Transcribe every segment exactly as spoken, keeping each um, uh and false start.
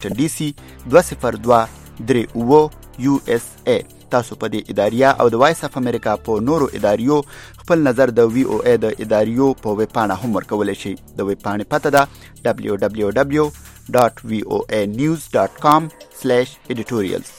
واشنگټن ډي سي دوه صفر دوه درې اووه یو اس ای. تاسو په دې اداریه او د وایس اف امریکا په نورو اداریو خپل نظر د وی او ای د اداریو په ویب پاڼه هم ورکولی شئ. د ویب پاڼې پته ده دبلیو دبلیو دبلیو ډاټ وی او ای نیوز ډاټ کام سلیش ایډیټوریلز.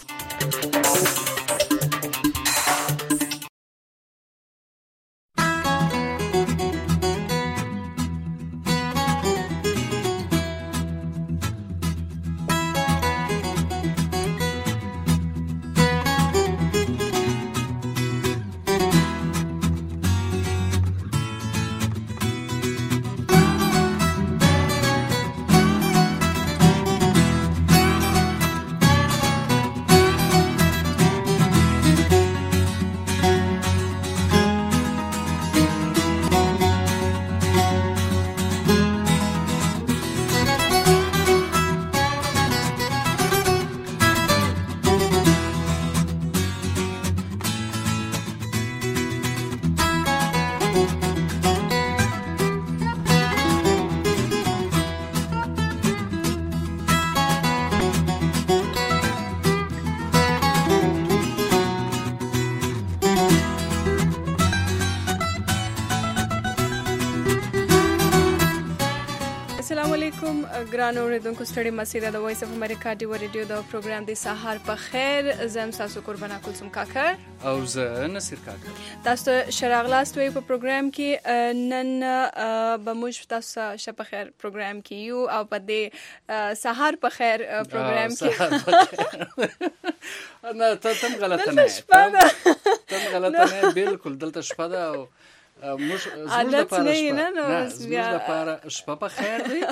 ګران اوریدونکو ستړي مسیره د وایس اف امریکا دی ریډیو د پروګرام دی سهار په خیر. زم تاسو قربانا کلثوم کاکر او زه نصیر کاکر. تاسو شراغلاست وی په پروګرام کې نن به موږ تاسو شپ په خیر پروګرام کې یو او په دې سهار په خیر پروګرام کې نه ته تم غلطه نه تم غلطه نه بالکل دلته شپه ده او موږ زموږ لپاره شپه نه زموږ لپاره شپه په خیر دی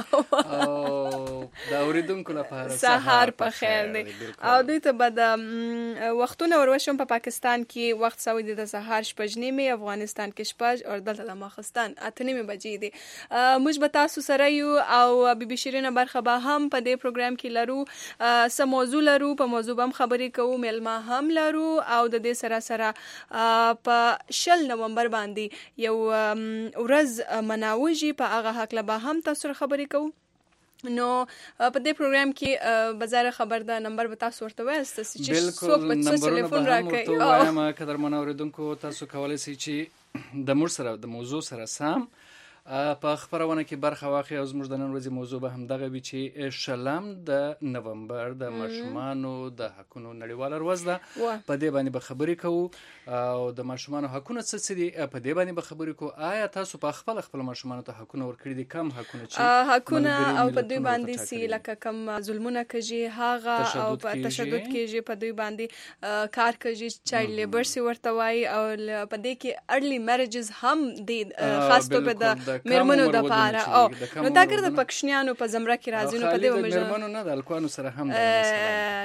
او د اوریدونکو لپاره سهار په خیر دی. او دوی ته به د وختونه وروشم په پاکستان کې وخت سوی دی د سهار شپږ نیمې، افغانستان کې شپږ او دلته د ماخستان اته نیمې بجې دي. موږ به تاسو سره یو او بي بي شیرینه برخه به هم په دې پروګرام کې لرو. څه موضوع لرو، په موضوع به هم خبرې کوو، میلمه هم لرو او د دې سره سره په شل نومبر باندې یو ورځ مناوږي، په هغه حق به هم تاسو خبرې کوو. نو په دې پروګرام کې بازار خبر ده نمبر به تاسو ورته وایست چې څوک په څه ټلیفون راکړي. او وایم قدرمن اوریدونکو تاسو کولای شئ چې د موږ سره د موضوع سره سم په خبرونه کې برخه واخلئ. او زموږ د نن ورځې موضوع به هم دغه وي چې شلم د نومبر د ماشومانو د حقونو نړیواله ورځ ده. په دې باندې به خبرې کوو او د ماشومانو حقونه څه څه دي په دې باندې به خبرې کوو. آیا تاسو په خپل خپل ماشومانو ته حقونه ورکړي دي؟ کم حقونه چې حقونه او په دوی باندې سي لکه کم ظلمونه کوي هغه او په تشدد کېږي په دوی باندې کار کوي، چایلډ لیبر سی ورته وایي. او په دې کې ارلی میریجز هم دي خاص طور په میرمنو د پاره. او نو دا ګرځي پکشنیانو په زمره کې راځي نو په دې ومه میرمنو نه د الکوانو سره هم د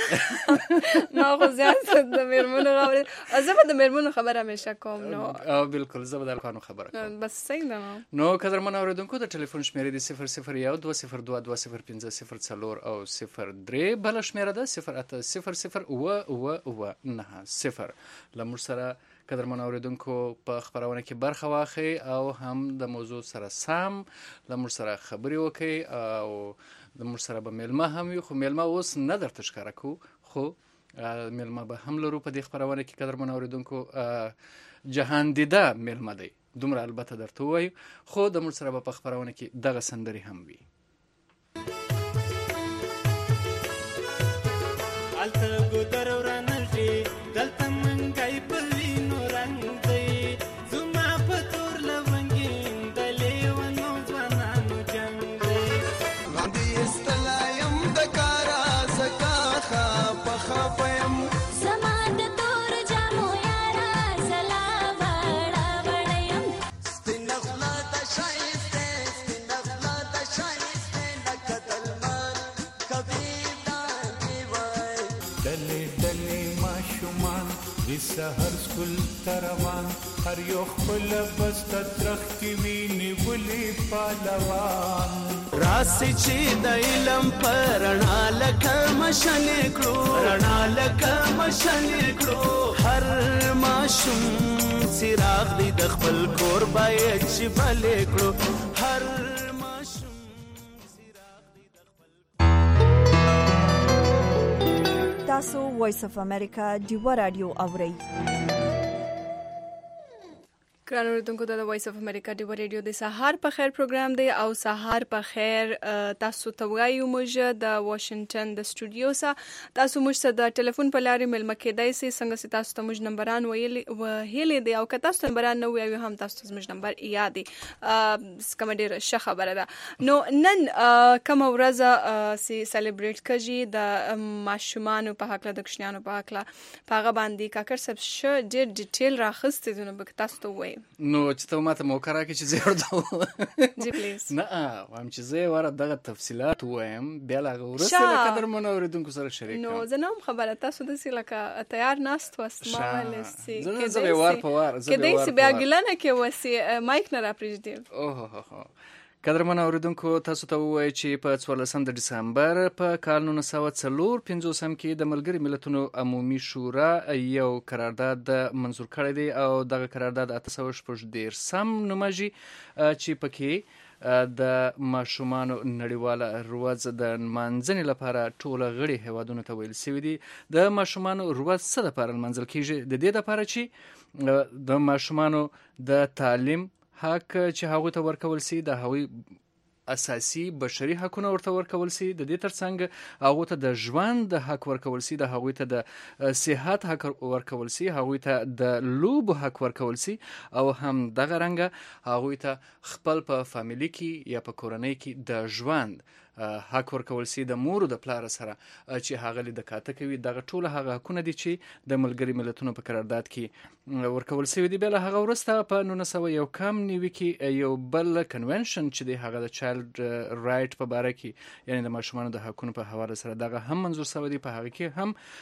شا ما خو زیات د میرمنو غوړي ازبه د میرمنو خبره همیشه کوم. نو او بالکل زه د الکوانو خبره کوم. بس څنګه نو نو قدرمن اوریدونکو د ټلیفون شمیرې د صفر صفر یو دوه صفر دوه دوه صفر پنځه صفر څلور او صفر درې بل شمیره ده صفر اته صفر صفر اوه اوه اوه نه صفر. لمر سره قدرمن اوریدونکو په خبرونه کې برخه واخلئ او هم د موضوع سره سم لمر سره خبرې وکړئ. او د مر سره به میلمه هم وي، خو میلمه اوس نه درته ښکاره کوو، خو میلمه به هم لرو په دې خبرونه کې. قدرمن اوریدونکو جهان دیده میلمه دی، دومره البته درته ووایو، خو د مر سره به په خبرونه کې دغه سندرې هم وي. الته ګودر ورنږدې دلته منګی په وینو رنګ دی، زما په تور لونګین د لیونو ځوانانو جنګ دی. باندې استلایم د کارا زکا خاپ خاپ یم زما د تور جامو یارا سلا وړا وړیم سپین خلا د شایسته سپین خلا د شایسته نکدل مر کبي سحر سکول تروان هر یو خپل بست ترختی ویني ولي پالوان راسي چې د علم پرنا لکه مشن کړو رڼا لکه مشن کړو هر ماشوم څراغ دی د خپل کور باید چې بل کړو هر ماشوم څراغ دی د خپل تاسو وایس اف امریکا ډیوه رادیو اورئ. ګران اوریدونکو د وایس اف امریکا ډیوه ریډیو د سهار په خیر پروګرام دی او سهار په خیر تاسو ته وایو موږ د واشنگټن د سټوډیو سره تاسو موږ سره د ټلیفون په لارې ملمه کېدای سي څنګه چې تاسو ته موږ نمبران ویلې وهلې دی او که تاسو نمبران نه ویو هم تاسو ته موږ نمبر یاد دی کوم ډیره ښه خبره ده. نو نن کوم ورځ سي سلیبریټ کړي د ماشومانو په حق له د کوچنیانو په حق له هغه باندې کاکر صاحب ش ډیر ډیټیل راخسته دي نو به تاسو ته وایي نو چې ته ماته موقع راکړې چې زه ورته جی پلیز نه وایم چې زه ورته دغه تفصیلات وایم بیا لا ورسته له قدرمن اوریدونکو سره شریک نو زه نه هم خبره تاسو داسې لکه تیار ناست وست ما ویل سي زه زه وار په وار زه به وار بیا ګلنه کې وسی مایک نه را پریږدي. اوه قدرمن اوریدونکو تاسو ته وایي چې په څوارلسم د ډسمبر په کال نولس سوه څلور پنځوسم کې د ملګري ملتونو عمومي شورا یو قرارداد منظور کړی دی او دغه قرارداد اته سوه شپږ دېرشم نومېږي چې پکې د ماشومانو نړیواله ورځ د نمانځنې لپاره ټوله غړي هیوادونو ته ویل شوي دي. د ماشومانو ورځ څه لپاره نمانځل کیږي؟ د دې لپاره چې د ماشومانو د تعلیم حق چې هغه ته ورکول سي د هغوی اساسي بشري حقونه ورته ورکول سي، د دې ترڅنګ هغه ته د ژوند د حق ورکول سي، د هغه ته د صحت حق ورکول سي، هغه ته د لوب حق ورکول سي او هم دغه رنګه هغه ته خپل په فامیلی کې یا په کورنۍ کې د ژوند حق ورکول سي، د مور او د پلار سره چې هغه لید کاته کوي. دغه ټول هغه حقونه دي چې د ملګري ملتونو په قرارداد کې ورکول سوي دي. بل هغه ورسته په نولس سوه یو کم نیوي کې یو بل کنونشن چې دی هغه د چایلډ رائټ په باره کې یعنی د ماشومانو د حقونو په حواله سره دغه هم منظور سوی دی. په هغه کې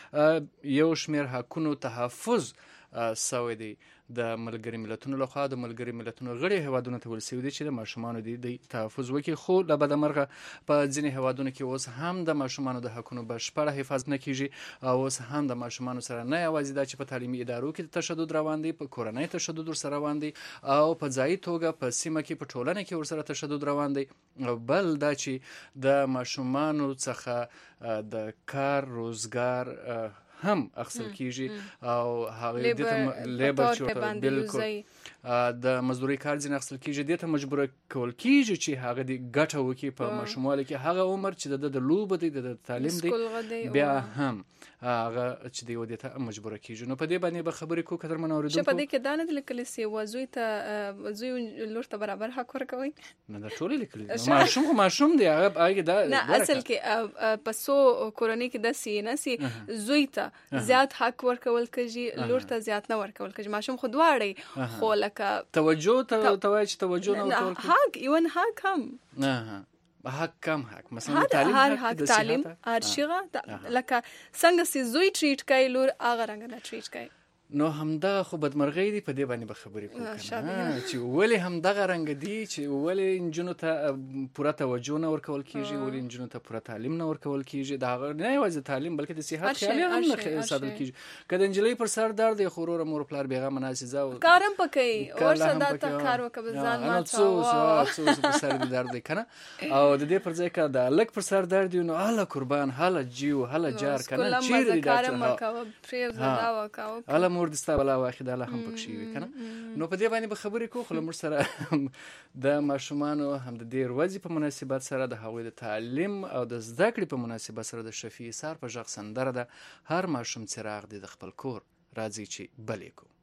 هم یو شمیر حقونو تحفظ سوی دی د ملګري ملتونو لخوا. د ملګري ملتونو غړي هیوادونو ته ویل سوي دي چې د ماشومانو د تحفظ وکړي، خو له بده مرغه په ځینې هیوادونو کې اوس هم د ماشومانو د حقونو بشپړه حفاظت نه کیږي او اوس هم د ماشومانو سره نه یوازې دا چې په تعلیمي ادارو کې تشدد روان دی، په کورنۍ تشدد ورسره روان دی او په ځایي توګه په سیمه کې په ټولنه کې ورسره تشدد روان دی، بل دا چې د ماشومانو څخه د کار روزګار هم اخصل کیږي او هغه د لیبر چې بالکل د مزدوري کار ځین اخصل کیږي، د ته مجبور کول کیږي چې هغه د ګټه وکي په ماشوموالي کې هغه عمر چې د لوب دی د تعلیم دی بیا هم هغه چې دی ودی ته مجبور کیږي. نو په دې باندې به خبرې کو کتر من اوریدونکو چې په دې کې دا نه لیکل سي وزوی ته وزوی لور ته برابر حق ورکوي نه دا ټول لیکل ماشوم ماشوم دی هغه هغه دا نه اصل کې په سو کورونی کې د سی نه سی زوی ته زیات حق ورکول کېږي، لور ته زیات نه ورکول کېږي. ماشوم خو دواړي خو لکه توجه ته توای چې توجه نه ورکول کېږي حق ایون حق هم نه حق کم حق مثلا تعلیم هر حق تعلیم هر شيغه لکه څنګه سي زوی ټریټ کوي لور هغه رنګ نه ټریټ کوي. نو همدا خو بدمرغي دی، په دې باندې به خبرې کوو چې ولې همدغه رنګ دی چې ولې انجونو ته پوره توجه نه ورکول کیږي، ولې انجونو ته پوره تعلیم نه ورکول کیږي. دا نه یوازې تعلیم بلکې د صحت خیال هم نه ساتل کیږي. کله انجلۍ پر سر درد خو ورور مور پلار بیغه مناسزه او کارم پکې اور صدا ته کار وکړ ځان ما څو څو پر سر درد کنه او د دې پر ځای کا د لک پر سر درد نو الله قربان حاله جیو حاله جار کنه چیرې دا کارم وکاو پرې زدا وکاو مور دستا بلا واخد الله هم پکښې وي کنه. نو په دې باندې به خبرې کوو. خو له موږ سره د ماشومانو هم د دې ورځې په مناسبت سره د هغوی د تعلیم او د زده کړې په مناسبت سره د شفیع سار په غږ سندره ده هر ماشوم څراغ دی د خپل کور راځي چې بلې کو.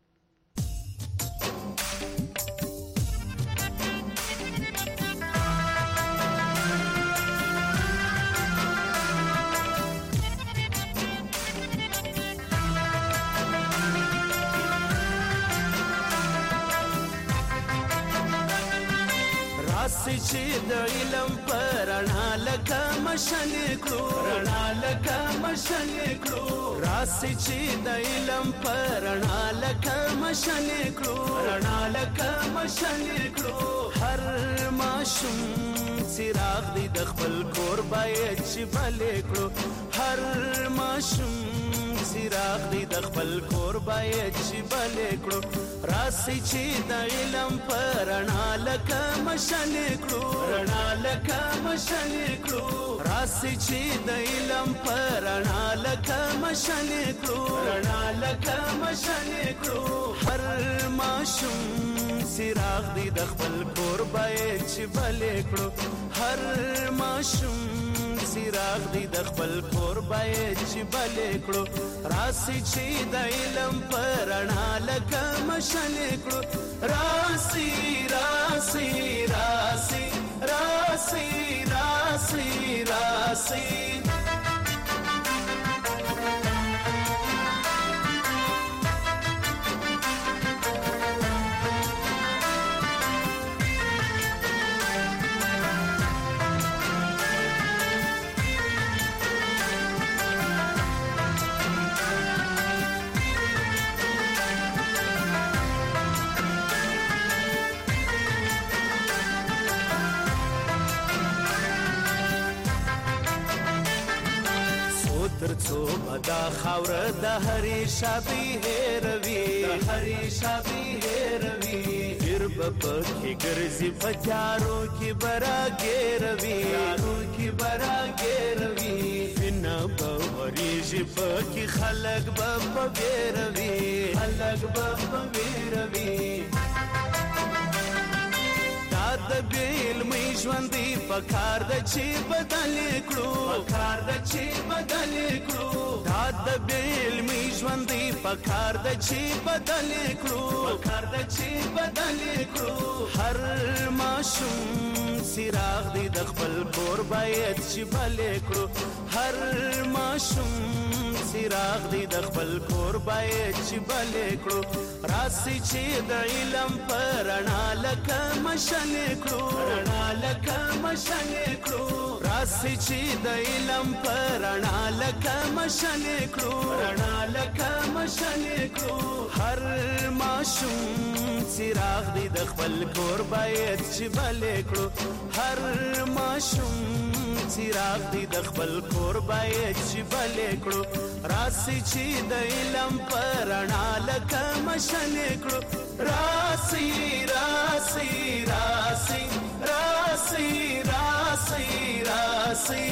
راسي چې د علم پرانا لکه مشن کړو رڼا لکه مشن کړو راسي چې د علم پرانا لکه مشن کړو رڼا لکه مشن کړو هر ماشوم څراغ دی د خپل کور باید چې بلې کړو هر ماشوم څراغ دی د خپل کور باید چې بلې کړو راسي چې د علم پرانا لکه مشن کړو رڼا لکه مشعل کړو راسي چې د علم پر رڼا لکه مشعل کړو رڼا لکه مشعل کړو هر ماشوم سراغ دی د خپل کور باید چې بلې کړو هر ماشوم سراغ دی د خپل کور باید چې بلې کړو راسي چې د علم پر رڼا لکه مشعل کړو راسي راسي راسي راسي راسي راسي تر څو بدا خاور د هرې شابي هېروي د هرې شابي هېروي پیر به پکې ګرځي په تیارو کې به راګېروي تیارو کې به راګېروي وینه به ورېږي پکې خلک به په وېروي خلک به په وېروي د علمي ژوندې پکار د چې بدل کړو پکار د چې بدل کړو دا د علمي ژوندې پکار د چې بدل کړو پکار د چې بدل کړو هر ماشوم سراغ دی د خپل کور باید چې بل کړو هر ماشوم سراغ دی د خپل کور باید چې بل کړو راسي چې د علم پر رڼا لکه مشعل کړو رڼا لکه مشعل کړو راسي چې د علم پر رڼا لکه مشعل کړو رڼا لکه مشعل کړو هر ماشوم سراغ دی د خپل کور باید چې بل کړو هر ماشوم سراغ دی د خپل کور باید چې بل کړو راسي چې د علم پر رڼا لکه مشعل کړو راسي راسي راسي راسي راسي راسي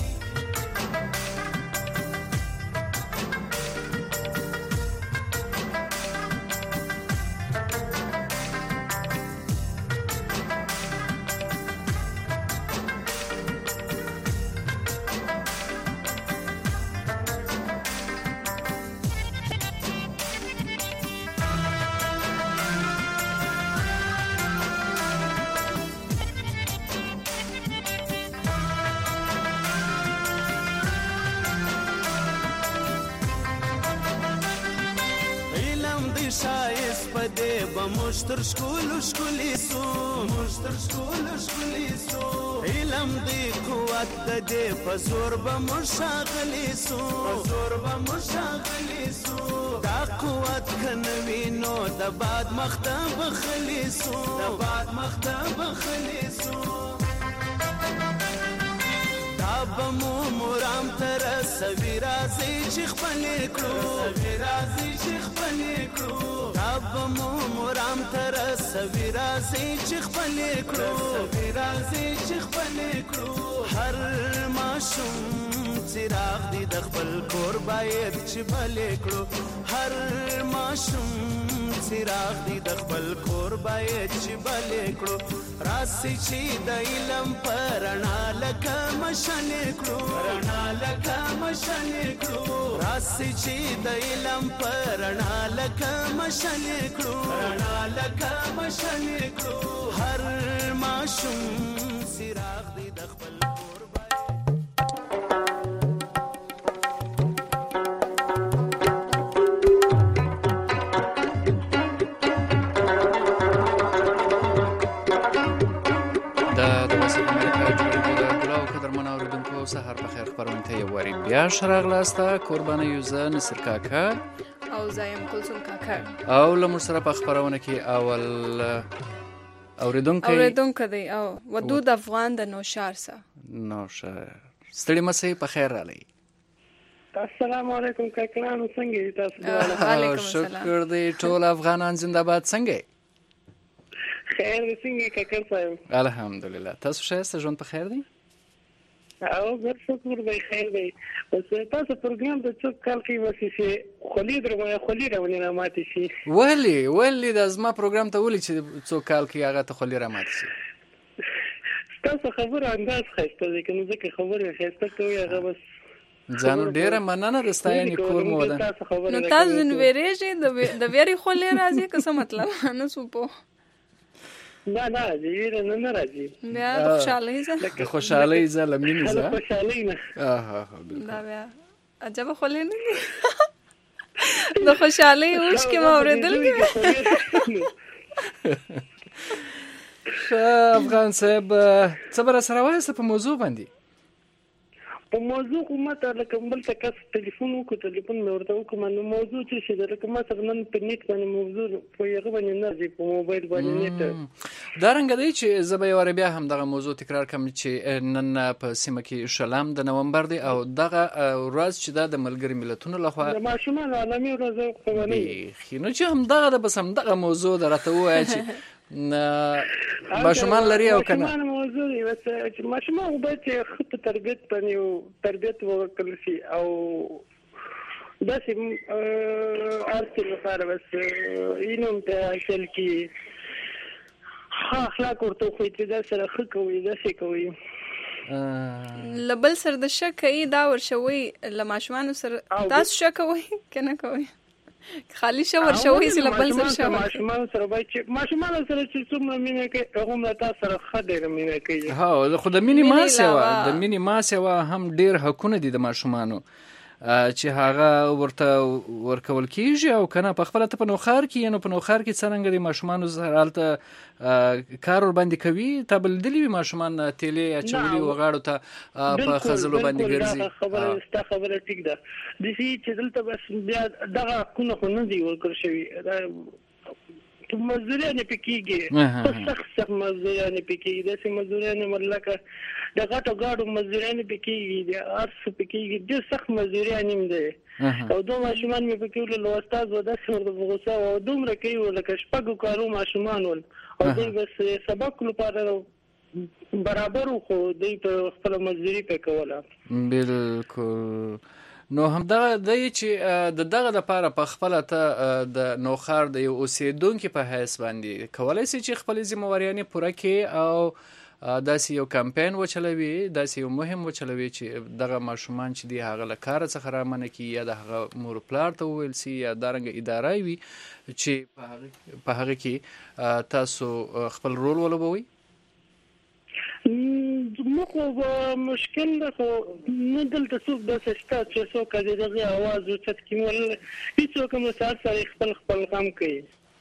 شایست پدې به مشتر شکول شکولې سو مشتر شکول شکولې سو علم دې قوت دې په زور به مشاغلې سو په زور به مشاغلې سو دا قوت کنوي نو د باد مخته بخلې سو د باد مخته بخلې سو بمو مرام تر سوي رازي چې خپل کړو سوي رازي چې خپل کړو بمو مرام تر سوي رازي چې خپل کړو سوي رازي چې خپل کړو هر ماشوم چراغ دی د خپل کور باید چې بل کړو هر ماشوم چراغ دی د خپل کور باید چې بل کړو راسي چې د علم پر رڼا لکه مشعل کړو رڼا لکه مشعل کړو راسي چې د علم پر رڼا لکه مشعل کړو رڼا لکه مشعل کړو هر ماشوم سراغ دی د خپل کور سهار بخیر خبرونه ته یو وری بیا شراغلاسته قربانه یوزه نصر کاکا او زایم کلثوم کاکا او لمر سره په خبرونه کې اول اوریدونکو اوریدونکو دی او ودود افغان د نوشار سره نوشار ستړي مسئ په خیر رالی السلام علیکم کاکلانو څنګه تاسو علیکم السلام شکر دی ټول افغانان زنده باد څنګه خیر دې څنګه کاکړ صاحب؟ الحمدلله. تاسو ښایسته ژوند په خیر دی؟ او بل شکر دی خیر دی. اوس تاسو پروګرام د څو کال کې وسی چې خولي درو خولي راونی نه ماتې شي. ولی ولی د زما پروګرام ته ولې چې څو کال کې هغه ته خولي را ماتې شي؟ تاسو خبره انداز ښایسته دی، که نو ځکه خبرې ښایسته کوي هغه بس ځانو ډیره مننه د ستاینې کور مو ودان. نو تاسو نن ویریږئ د ویری خولې راځي که څه مطلب نه سو په نه نه ویره نه نه راځي بیا د خوشحالۍ ځه د خوشحالۍ ځه له مینې ځه د خوشحالۍ نه دا بیا عجبه خولې نه دي د خوشحالۍ اوښ کې ما اورېدل دي. ښه افغان صاحب څه به راسره وایاست په موضوع باندې؟ په موضوع خو ما ته لکه بل ته کس ټلیفون وکړو، ټلیفون مې ورته وکړم نو موضوع څه شي ده، لکه ما سره نن په نیټ باندې موضوع په هغه باندې نه ځي، په موبایل باندې نیټ دا رنګه دی چې زه به یو وارې بیا هم دغه موضوع تکرار کړم چې نن په سیمه کې شلم د نومبر دی او دغه ورځ چې دا د ملګري ملتونو لخوا د ماشومانو عالمي ورځ قوانین بیخي نو چې همدغه ده بس همدغه موضوع ده راته ووایه چې ماشومان لري او که نه؟ ماشومان موضوع دی بس چې ماشومان باید چې ښه په تربیت باندې تربیت وکړل شي او داسې هر څه لپاره بس علم ته اصل کې ښه اخلاق ورته وښایي چې دا سره ښه کوي داسې کوي. له بل سره د شک کوي دا ورشوي له ماشومانو سره تاسو شک کوئ که نه کوئ؟ خالی شه ورشوي چې له بل سره شوي ماشومان سره باید چې ماشومان سره چې څومره مینه کوي هغومره تا سره ښه ډېره مینه کوي. هو خو د مینې ماسې وه د مینې ماسې وه هم ډېر حقونه دي د ماشومانو چې هغه ورته ورکول کېږي او که نه په خپله ته په نوښار کې یې نو په نوښار کې څرنګه د ماشومانو سره هلته کار ورباندې کوي تا به لیدلي وي ماشومان تیلې اچولي و غاړو ته په خځلو باندې ګرځي. خبره ستا خبره ټیک ده داسې چې دلته بس بیا دغه حقونه خو نه دي ورکړل شوي، مزدوریانې پې کېږي سخت سخت مزدوریانې پې کېږي داسې مزدوریانې لکه د غټو ګاډو مزدوریانې پې کېږي د هر څه پې کېږي ډېر سخت مزدوریانې هم دی او دوه ماشومان مې پکې ولل او استاد و داسې ورته په غوسه و او دومره کوي و لکه شپږو کالو ماشومان ول او دوی بس سبق لپاره برابر و خو دوی په خپله مزدوري پې کوله. بلکل نو همدغه دی چې د دغه دپاره په خپله ته د نوښار د یو اوسېدونکي په حیث باندې کولی سي چې خپلې ذمهواريانې پوره کړي او داسې یو کمپین وچلوي، داسې یو مهم وچلوي چې دغه ماشومان چې دي هغه له کاره څخه رامنع کړي یا د هغه مور پلار ته وویل سي یا دارنګه اداره وي چې په هغه کې تاسو خپل رول ولوبوئ. زموږ خو مشکل ده خو نه دلته څوک داسې شته چې څوک د دغې اواز اوچت کړي ول هېڅوک هم هر سړی خپل خپل غم کوي.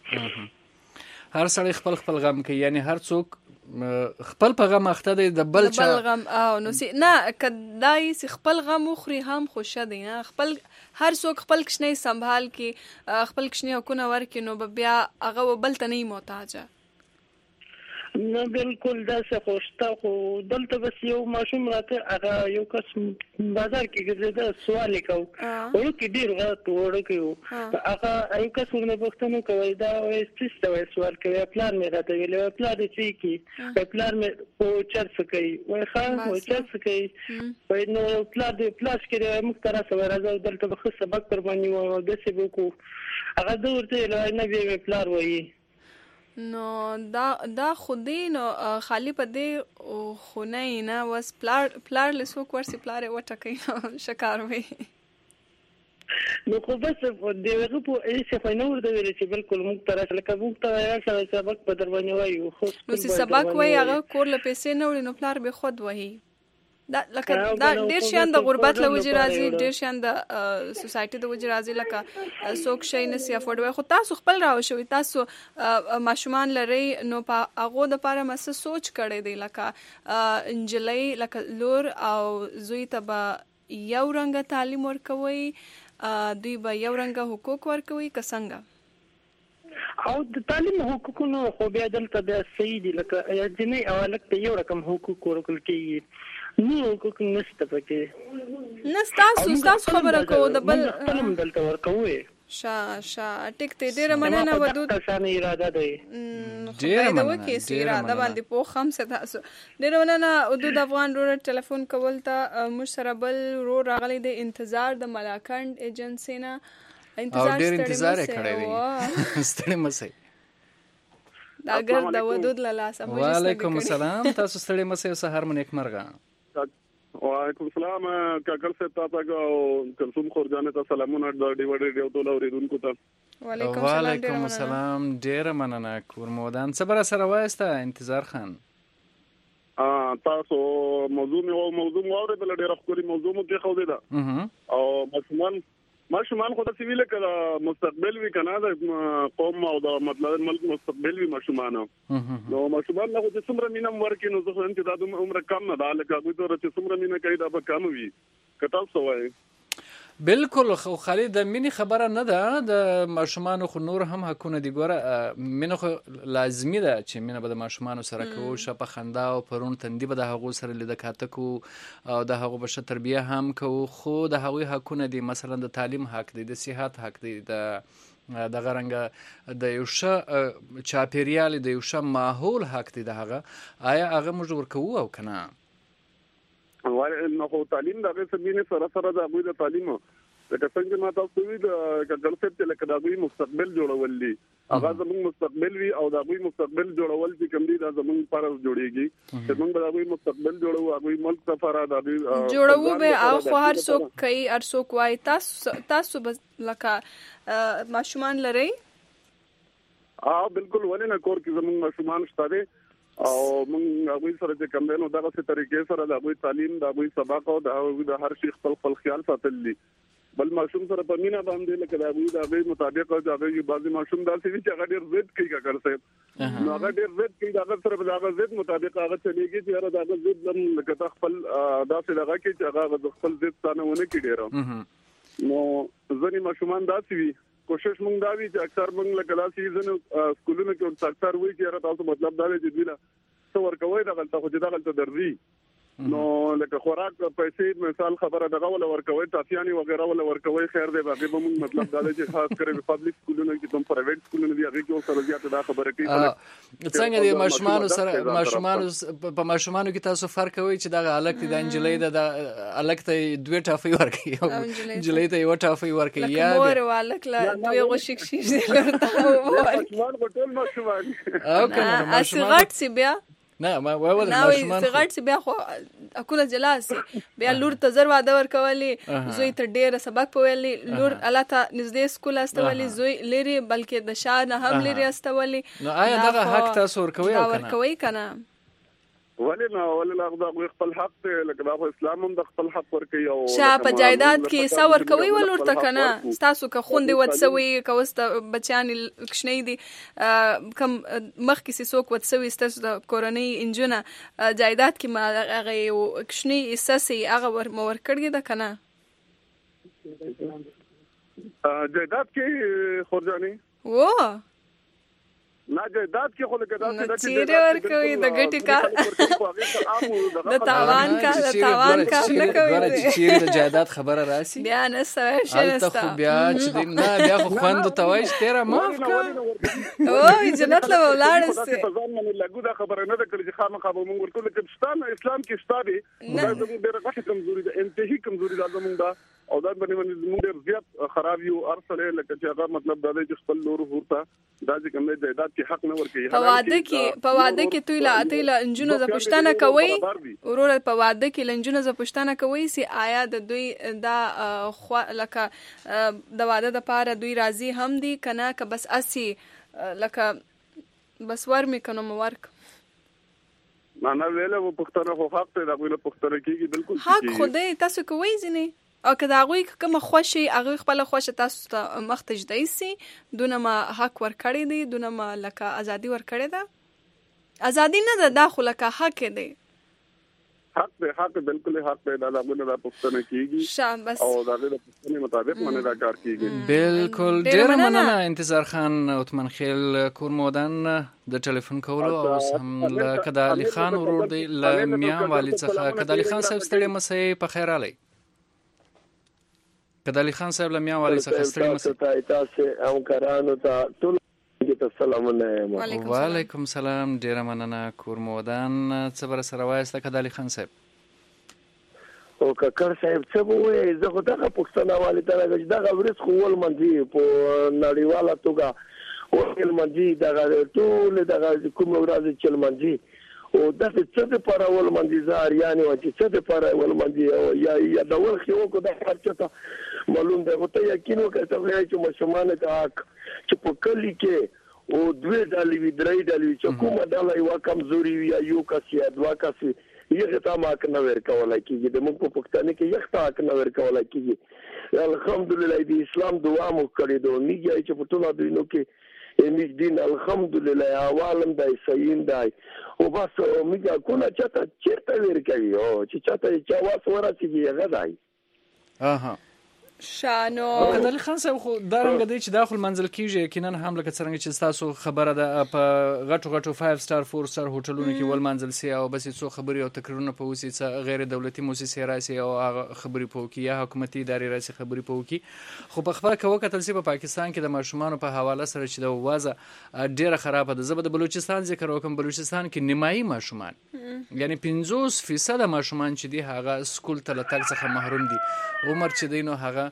هر سړی خپل خپل غم کوي یعنی هر څوک خپل په غم اخته دی د بل چا غم او نو سي نه که دا یې خپل غم وخوري هم خوشه دی نه خپل هر څوک خپل کشنۍ سنبھال کړي خپل کشنۍ حقونه ورکړي نو بیا هغه بل ته نه محتاجه. نه بالکل داسې خو شته خو دلته بس یو ماشوم راته هغه یو کس بازار کې ګرځېده سوال یې کوو وړوکي ډېر غلط وړوکی و هغه یو کس ورنه پوښتنه کوي دا وایي څه ته وایي سوال کوي پلار مې راته ویلي وایي پلار دې څه کوي وایي پلار مې په چرس کوي وایي ښه وایي چرس کوي وایي نو پلار دې پلاس کې دی موږ ته راسه وایي راځه دلته به ښه سبق در باندې وایو داسې به وکړو هغه ده ورته ویل وایي نه بیا مې پلار وایي نو دا دا خودی نو خالی په دې خونه نه وس پلار پلار له څوک ورسي پلار یې وټکوي شکار وي نو خو بس د هغه په هېڅ خو نه ورته ویلې چې بالکل موږ ته راسه لکه موږ ته وایي سره سبق به در باندې وایو خو نو چې سبق وایي هغه کور له پیسې نه وړي نو پلار به خود وایي دا لکه دا ډېر شیان د غربت له وجې راځي ډېر شیان د سوسایټي د وجې راځي لکه څوک شی نسي افورډ وایي خو تاسو خپل راوښوئ تاسو ماشومان لرئ نو په هغو دپاره مه څه سوچ کړی دی لکه نجلۍ لکه لور او زوی ته به یو رنګه تعلیم ورکوئ دوی به یو رنګه حقوق ورکوئ که څنګه او د تعلیم حقوقونو خو بیا دلته بیا صحیح دي لکه جنۍ او هلک ته یو رقم حقوق ورکړل کېږي نو حقوق نشته پکې نه ستاسو ستاسو خبره کوو د بل خپل هم دلته ورکوو شا شا ټیک ته ډیره مننه ودود شان اراده دی ډیره مننه کې اراده باندې په خمس تاسو ډیره مننه ودود افغان رور ټلیفون کول ته موږ سره بل رور راغلی د انتظار د ملاکنډ ایجنسی نه انتظار ډیر انتظار کړی دی ستړي مسئ دا ګر د ودود لاله سم وعلیکم السلام تاسو ستړي مسئ سحر مو نیک مرغه وعلیکم السلام کاکل صاحب تاسو او کلثوم خورجانه ته سلامونه د ډیو ډیو ټول اوریدونکو ته وعلیکم السلام ډیر مننه کور مودان صبر سره وایسته انتظار خان ا تاسو موضوع او موضوع اوریدل ډیر خوري موضوع مو کې خو دی دا او مشمن مشمن خو د سیویل کړه مستقبل وی کنه د قوم او د مطلب ملک مستقبل وی مشمانه نو مشمن له چې څومره مینم ورکې نو زه انت د عمر کم نه دا لکه دوی ته چې څومره مینه کوي دا به کم وي کته څه وایي بالکل خو خالي د مینی خبره نه ده د ماشومان خو نور هم حقونه دي ګوره مینه خو لازمي ده چې مینه به د ماشومان سره کوو شپه خندا او پرون تندې به د هغو سره لید کاتکو او د هغو بشه تربیه هم کوو خو د هغوی حقونه دي مثلا د تعلیم حق دی د صحت حق دی د د غرنګ د یو ښه چاپیریال د یو ښه ماحول حق دی د هغه آیا هغه موږ ورکوو او کنه وای نو خو تعلیم د هغه سمینه سره سره د ابوی د تعلیم لکه څنګه ما تاسو وی د کډل څخه لکه د ابوی مستقبل جوړول دي هغه زموږ مستقبل وی او د ابوی مستقبل جوړول چې کوم دي دا زموږ فرض جوړیږي چې موږ د ابوی مستقبل جوړو ابوی ملک سفر د ابوی جوړو به او خو هر څوک کوي هر څوک وای تاسو تاسو لکه ماشومان لري اه بالکل ولې نه کور کې زموږ ماشومان شته او موږ هغه سره چې کوم نو دغه څه طریقې سره د هغه تعلیم د هغه سبق او د هر شي خپل خپل خیال ساتلی بل ماشوم سره په مینا باندې لکه د هغه د هغه مطابق د هغه بعضي ماشوم داسې چې هغه ډیر زد کوي کاکر صاحب نو هغه ډیر زد کوي هغه سره د هغه زد مطابق هغه چلیږي چې هغه د هغه زد لم لکه خپل داسې لږه کې چې هغه د خپل زد ثانه ونه کې ډیر نو ځنی ماشومان داسې وي کوشش مونږ دا وی چې اکثر مونږ لکه دا سیزن سکولونو کې اکثر وی چې تاسو مطلب دا وی چې دوی له څو ورکوي دا غلطه خو دا غلطه درځي نو لکه خوراک پیسې مثال خبره دغه ول ورکوي تافیانی وغیرہ ول ورکوي خیر دی باقي به مونږ مطلب دا چې خاص کر په پبلک سکولونو کې کوم پرایویټ سکولونو دی هغه کې سره زیاته دا خبره کوي څنګه دی ماشومان سره ماشومان په ماشومانو کې تاسو فرق کوي چې دا الګ د انجلې د الګ ته دوه ټافي ورکوي انجلې ته یو ټافي ورکوي یا مور والک لا دوه غوښیک شي ماشومان ټول ماشومان او کنه ماشومان سی بیا نه ما وایو د ماشومان نو څنګه بیا خو اكل جلاسي بیا لور ته زر واده ورکولي زوی ته ډېر سبق پویلی لور الله ته نږدې سکول استولي زوی لري بلکې د شان هم لري استولي نو آیا دغه حق تاسو ورکوي او کنه ورکوي کنه ولنا ولنا د خپل حق ته لکه د اسلام هم د خپل حق ورکوي او شاپ جایداد کې څو ورکوي ولورته کنه تاسو که خوندې وڅوي کوست بچان کښنی دي کم مخ کې سوک وڅوي تاسو د کورنۍ انجونه جایداد کې ما هغه کښنی اساسي هغه ور مور کړی ده کنه جایداد کې خورجاني و نه جایداد کې خو لکه دا چې چیرې ورکوي د ګټي کار د تاوان کار د تاوان کار نه کوي چې چیرې د جایداد خبره راسي بیا نه سوي شنستا بیا چې نه بیا خو خوند توای تیرا معاف کا او جنت له ولاړ سي په ځان باندې لګو دا خبره نه ده کړې چې خامخا به مونږ ورته کې پاکستان اسلام کې شته دا زموږ ډېر غټه کمزوري ده انتهایی کمزوري ده زموږ دا او دا باندې موږ ډېر زیات خراب یو ارسله لکه چې هغه مطلب دا دی چې خپل لور ورته دا چې کوم جایداد کې حق نه ورکوي په واده کې په واده کې توی لا اتیلا انجونو ز پښتنه کوي ورور په واده کې لنجونو ز پښتنه کوي سي آیا د دوی دا خو لکه د واده د پاره دوی راضي هم دي کنه که بس اسی لکه بس ور می کنه مورک نه نه ویله په پښتنه خو حق ته دا غوښنه پښتنه کېږي بالکل حق خدای تاسو کوي ځنه او که دا غوي کوم خوشي هغه خپل خوشه تاسو ته مخ تجدي سي دونه ما حق ور کړی دی دونه ما لکه ازادي ور کړی ده ازادي نه ده داخله لکه حق دی حق به حق بالکل حق به دا غوونه دا پښتنه کیږي شام بس او دا د پښتنې مطابق باندې دا کار کیږي بالکل ډیر مننه انتظار خان عثمان خیل کور مودان د ټلیفون کولو او هم کدالي خان ورور دی ل میاں والد څخه کدالي خان صاحب ستړي مسئ په خیر علي کدالي خان صاحب له میاوالی څخه ستړي مسئ تاسو ته تاسو همکارانو ته ټول سلامونه. وعلیکم سلام، ډیره مننه. کور مو ودان. څه بر سره وایسته کدالي خان صاحب؟ او ککر صاحب څه وایي؟ زه خو دغه پوښتنه والي ته راځم، دغه ورځ خو ول منځي په نړیواله توګه ول منځي دغه ټول دغه کوم ورځ چې منځي او دغه څه د پر ول منځي زار یعنی او چې څه د پر ول منځي یا یا د ول خو کو د خرچته معلوم ده. ته یقین وکړه چې مسلمان ته چې په کلی کې او دوه ډلې وی درې ډلې چې کومه ډله یو کمزوري وي یا یو کس یا دوا کس یغه تا ما کنه ور کولای کیږي د موږ په پښتنه کې یخ تا کنه ور کولای کیږي. الحمدلله د اسلام دعا مو کړې دوه میږي چې په ټولو دینو کې امیج دین الحمدلله عوالم دای سین دای او بس میږي کو نه چاته چیرته ور کوي او چې چاته چې واس ورسیږي هغه دای. اها شانو کدالي خان صاحب خو دا رنګ دی چې داخل منزل کیږي یقینا هم لکه څنګه چې تاسو خبره ده په غټو غټو فایو سټار فور سټار هوټلونو کې ول منزل سي او بس څو خبري او تقریرونه په وسی څه غیر دولتي مؤسسې راسي او خبري پوکي یا حکومتي ادارې راسي خبري پوکي. خو په خبره کوي کتل سي په پاکستان کې د ماشومان په حواله سره چې د وازه ډیره خرابه ده. زبر د بلوچستان ذکر وکم، بلوچستان کې نیمایي ماشومان یعنی پنځوس فیصد ماشومان چې دي هغه سکول ته لټک څخه محروم دي. عمر چې دینو هغه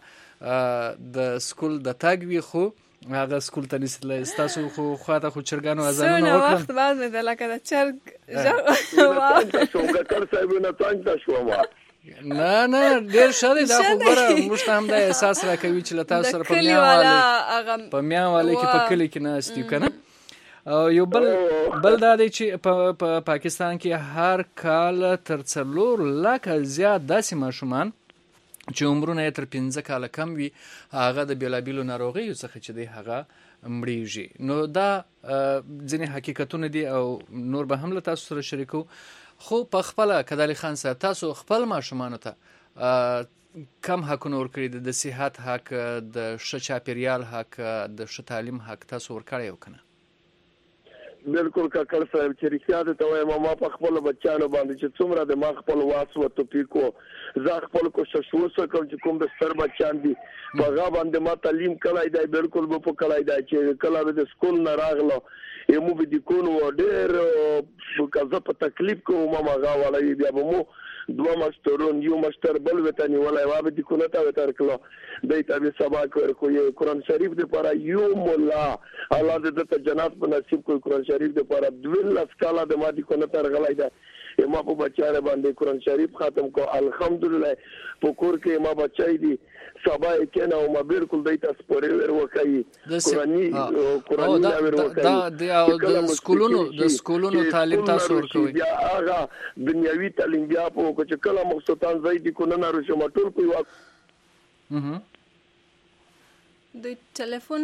د سکول د تاګ وی خو هغه سکول ته نسله تاسو خو خواته خو چرګانو ازانونه وکړه. وخت بعد مې د لکه د چرګ څنګه کار صاحب نه څنګه شو ما نه نه ډیر شاده دا خبره موږ هم د احساس راکوي چې لتا سره په میاواله په میاواله کې په کلی کې ناستیو کنه. یو بل بل دا دی چې په پاکستان کې هر کال تر څلور لکه زیات داسې ماشومان چې عمرونه یې تر پنځه کاله کم وي هغه د بیلابیلو ناروغیو څخه چې دی هغه مړیږي. نو دا ځینې حقیقتونه دي او نور به هم له تاسو سره شریکو. خو په خپله کدالي خان صاحب تاسو خپل ماشومانو ته کم حقونه ورکړي دي؟ د صحت حق، د ښه چاپیریال حق، د ښه تعلیم حق تاسو ورکړی یو کنه؟ بالکل کاکړ صاحب چې رښتیا ده ته وایم ما په خپل بچانو باندې چې څومره د ما خپل واس و توفیقو زه خپل کوشش وکړم چې کوم د ستر بچان دي په هغه باندې ما تعلیم کړی دی. بالکل به په کړی دی چې کله د سکول نه راغلو یمو به د کونو ډېر کزه په تکلیف کوم ما هغه ولای بیا به مو دوه مسترون یو مستر بل وتانی ولای و به د کونه ته وتر کړو د ته سبق ورکوي. قرآن شریف د لپاره یو مولا الله دې ته جنت په نصیب کوي. قرآن شریف د لپاره دوه لاس کاله د ما د کونه ته غلای دی ما په بچاره باندې قرآن شریف ختم کو. الحمدلله په کور کې ما بچای دي سبا کنه او ما بالکل دایته سپوري ور وکړي قرآني قرآني ور وکړي دا د سکولونو د سکولونو تعلیم تاسو ورکوي. بیا هغه دنیوي تعلیم بیا په کو چې کله مقصدان زیدي کو نه راشه مټول کوي. اها د ټلیفون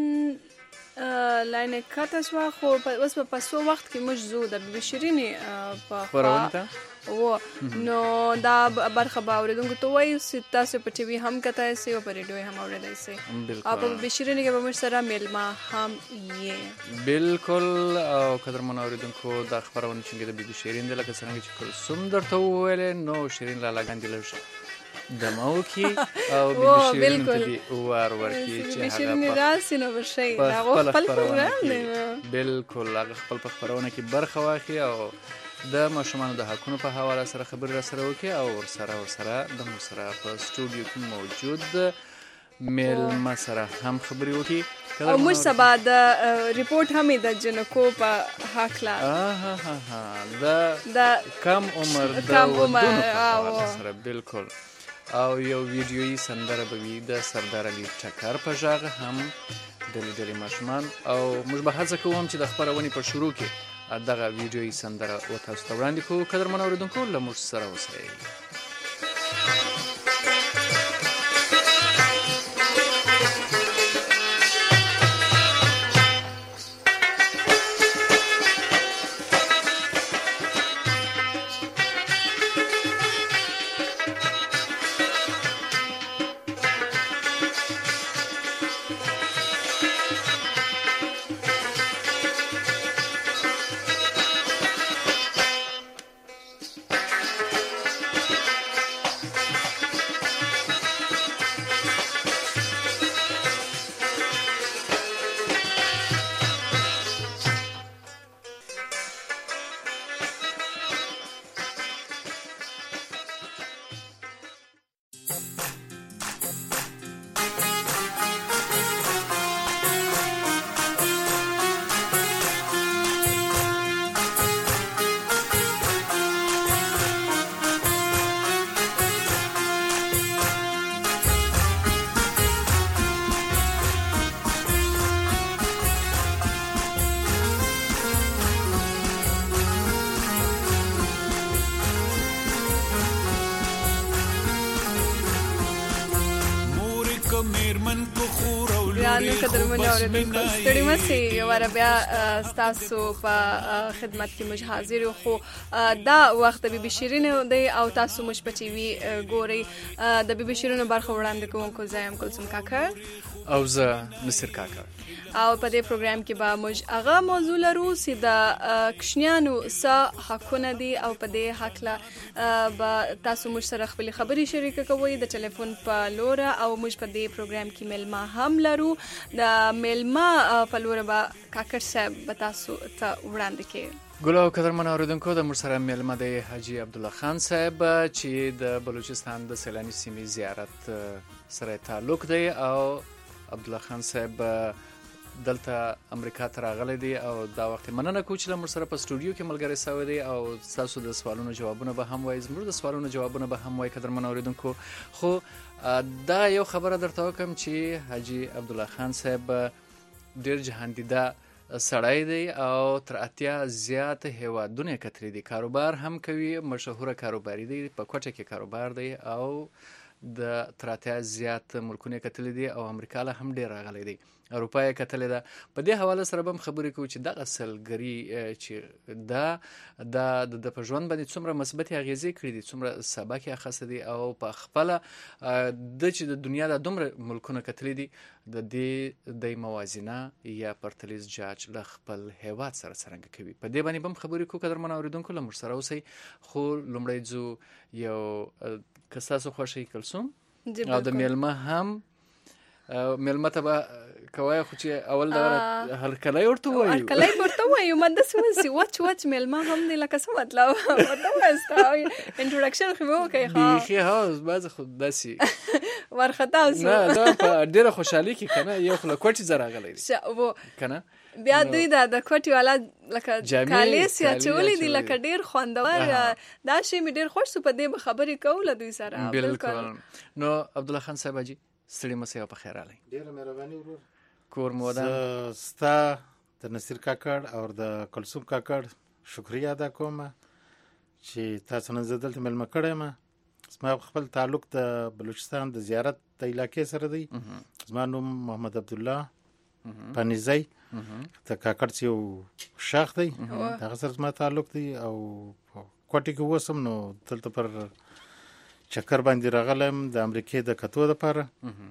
لاین کاته شو خو اوس په پسو وخت کې موږ زو د بشرینی په خبرونه و نو دا برخه باوریدونکو ته وایي چې تاسو په ټي وي هم کتای سي او په ریډیو هم اورېدای سي او په بشرینی کې به موږ سره میلما هم یې بالکل. او قدرمن اوریدونکو دا خبرونه چې د بي شیرین د لکه څنګه چې کلثوم درته وویل نو شیرین لالا ګاندې لږ دمو کې او بي شیرین ته دی ور ورکی چې هغه راسي نو بشي دا خپل پروګرام دی. بالکل هغه خپل په خبرونه کې برخه واخلي او د ماشومانو د حقونو په حواله سره خبرې را سره وکړي او ورسره ورسره د مو سره په سټوډیو کې موجود میلمه سره هم خبرې وکړي او موږ سبا د ریپورت هم د جنکو په حقله ها ها ها دا کم عمر د ودونو سره بالکل او یو ویډیویي سندره به وي د سردار علي ټکر په ژغ هم د لیدلې ماشومان او موږ به هڅه کوو چې د خبرونې په شروع کې دغه ویډیویي سندره و تاسو ته وړاندې کوو. قدرمن اوریدونکو له موږ سره اوسئ. کو میرمن کو خور او ګرانو لوري قدرمنو اوریدونکو ستړي مه سئ واره بیا ستاسو په خدمت کې موږ حاضر یو خو دا وخت د بیبي شیرین دی او تاسو موږ په ټي وي ګورئ د بیبي شیرینو برخه وړاندې کوونکو زه یم کلثوم کاکړ او زه نصیر کاکړ او په دې پروګرام کې به موږ هغه موضوع لرو چې د کشنیانو څه حقونه دي او په دې هکله به تاسو موږ سره خپلې خبرې شریکه کوئ د ټلیفون په لوره او موږ په دې پروګرام کې میلمه هم لرو د میلمه په لوره به کاکړ صاحب به تاسو ته وړاندې کړي ګل او قدرمن اوریدونکو د موږ سره میلمه دی حاجي عبدالله خان صاحب چې د بلوچستان د سیلاني سیمې زیارت سره تعلق دی او عبدالله خان صاحب دلته امریکا ته راغلی دی او دا وخت مننه کوم چې موږ سره په سټوډیو کې ملګری شوی دی او تاسو د سوالونو جوابونه به هم وایي زموږ د سوالونو جوابونه به هم وایي قدرمن اوریدونکو خو دا یو خبره درته وکم چې حاجي عبدالله خان صاحب ډیر جهان دیده سړی دی او تر اتیا زیات هیوادونه کتلی دی کاروبار هم کوي مشهوره کاروباري دی په کوټه کې کاروبار دی او د تر اتیا زیات ملکونه کتلی دي او امریکا له هم ډیر راغلی دی اروپا یې کتلی ده په دې حواله سره به هم خبرې کوو چې دغه سلګري چې دا د په ژوند باندې څومره مثبتې اغېزې کړي دي څومره سبق یې اخیستی دی او په خپله د چې د دنیا د دومره ملکونه کتلی دي د دې د موازنه یا پرتلیز جاج له خپل هیواد سره څرنګه کوي په دې باندې به هم خبرې کوو قدرمن اوریدونکو له موږ سره اوسئ خو لومړی ځو یو که ستاسو خوښوي کلثوم او د میلمه هم میلمه ته به کوای خو چې اول دا هرکلی ورته وایو هرکلی ورته وایو من داسې وایي وچ وچ میلمه هم دی لکه څه مطلب ورته وایه ستا انټروډکشن خو مې وکړئ ښه بیخي ها بعضې خو داسې وارخطا سو نه دا په ډېره خوشحالي کې که نه یو خو له کوټې ځه راغلی دی که نه بیا دوی دا د کوټې والا لکه کالیس یا اچولی دي لکه ډېر خوندور دا شی مې ډېر خوښ سو په دې به خبرې کوو له دوی سره بالکل نو عبدالله خان صاحب حاجي ستړي مه سئ او په خیر راغلی ډېره مهرباني ورور کور مو ودان زه ستا د نصیر کاکړ او د کلثوم کاکړ شکریه ادا کوم چې تاسو نن زه دلته میلمه کړی یم زما خپل تعلق د بلوچستان د زیارت د علاقې سره دی زما نوم محمد عبدالله پانیزی د کاکړ چې یو شاخ دی هغه سره زما تعلق دی او کوټې کې اوسم نو دلته پر چکر باندې راغلم د امریکې د کتو دپاره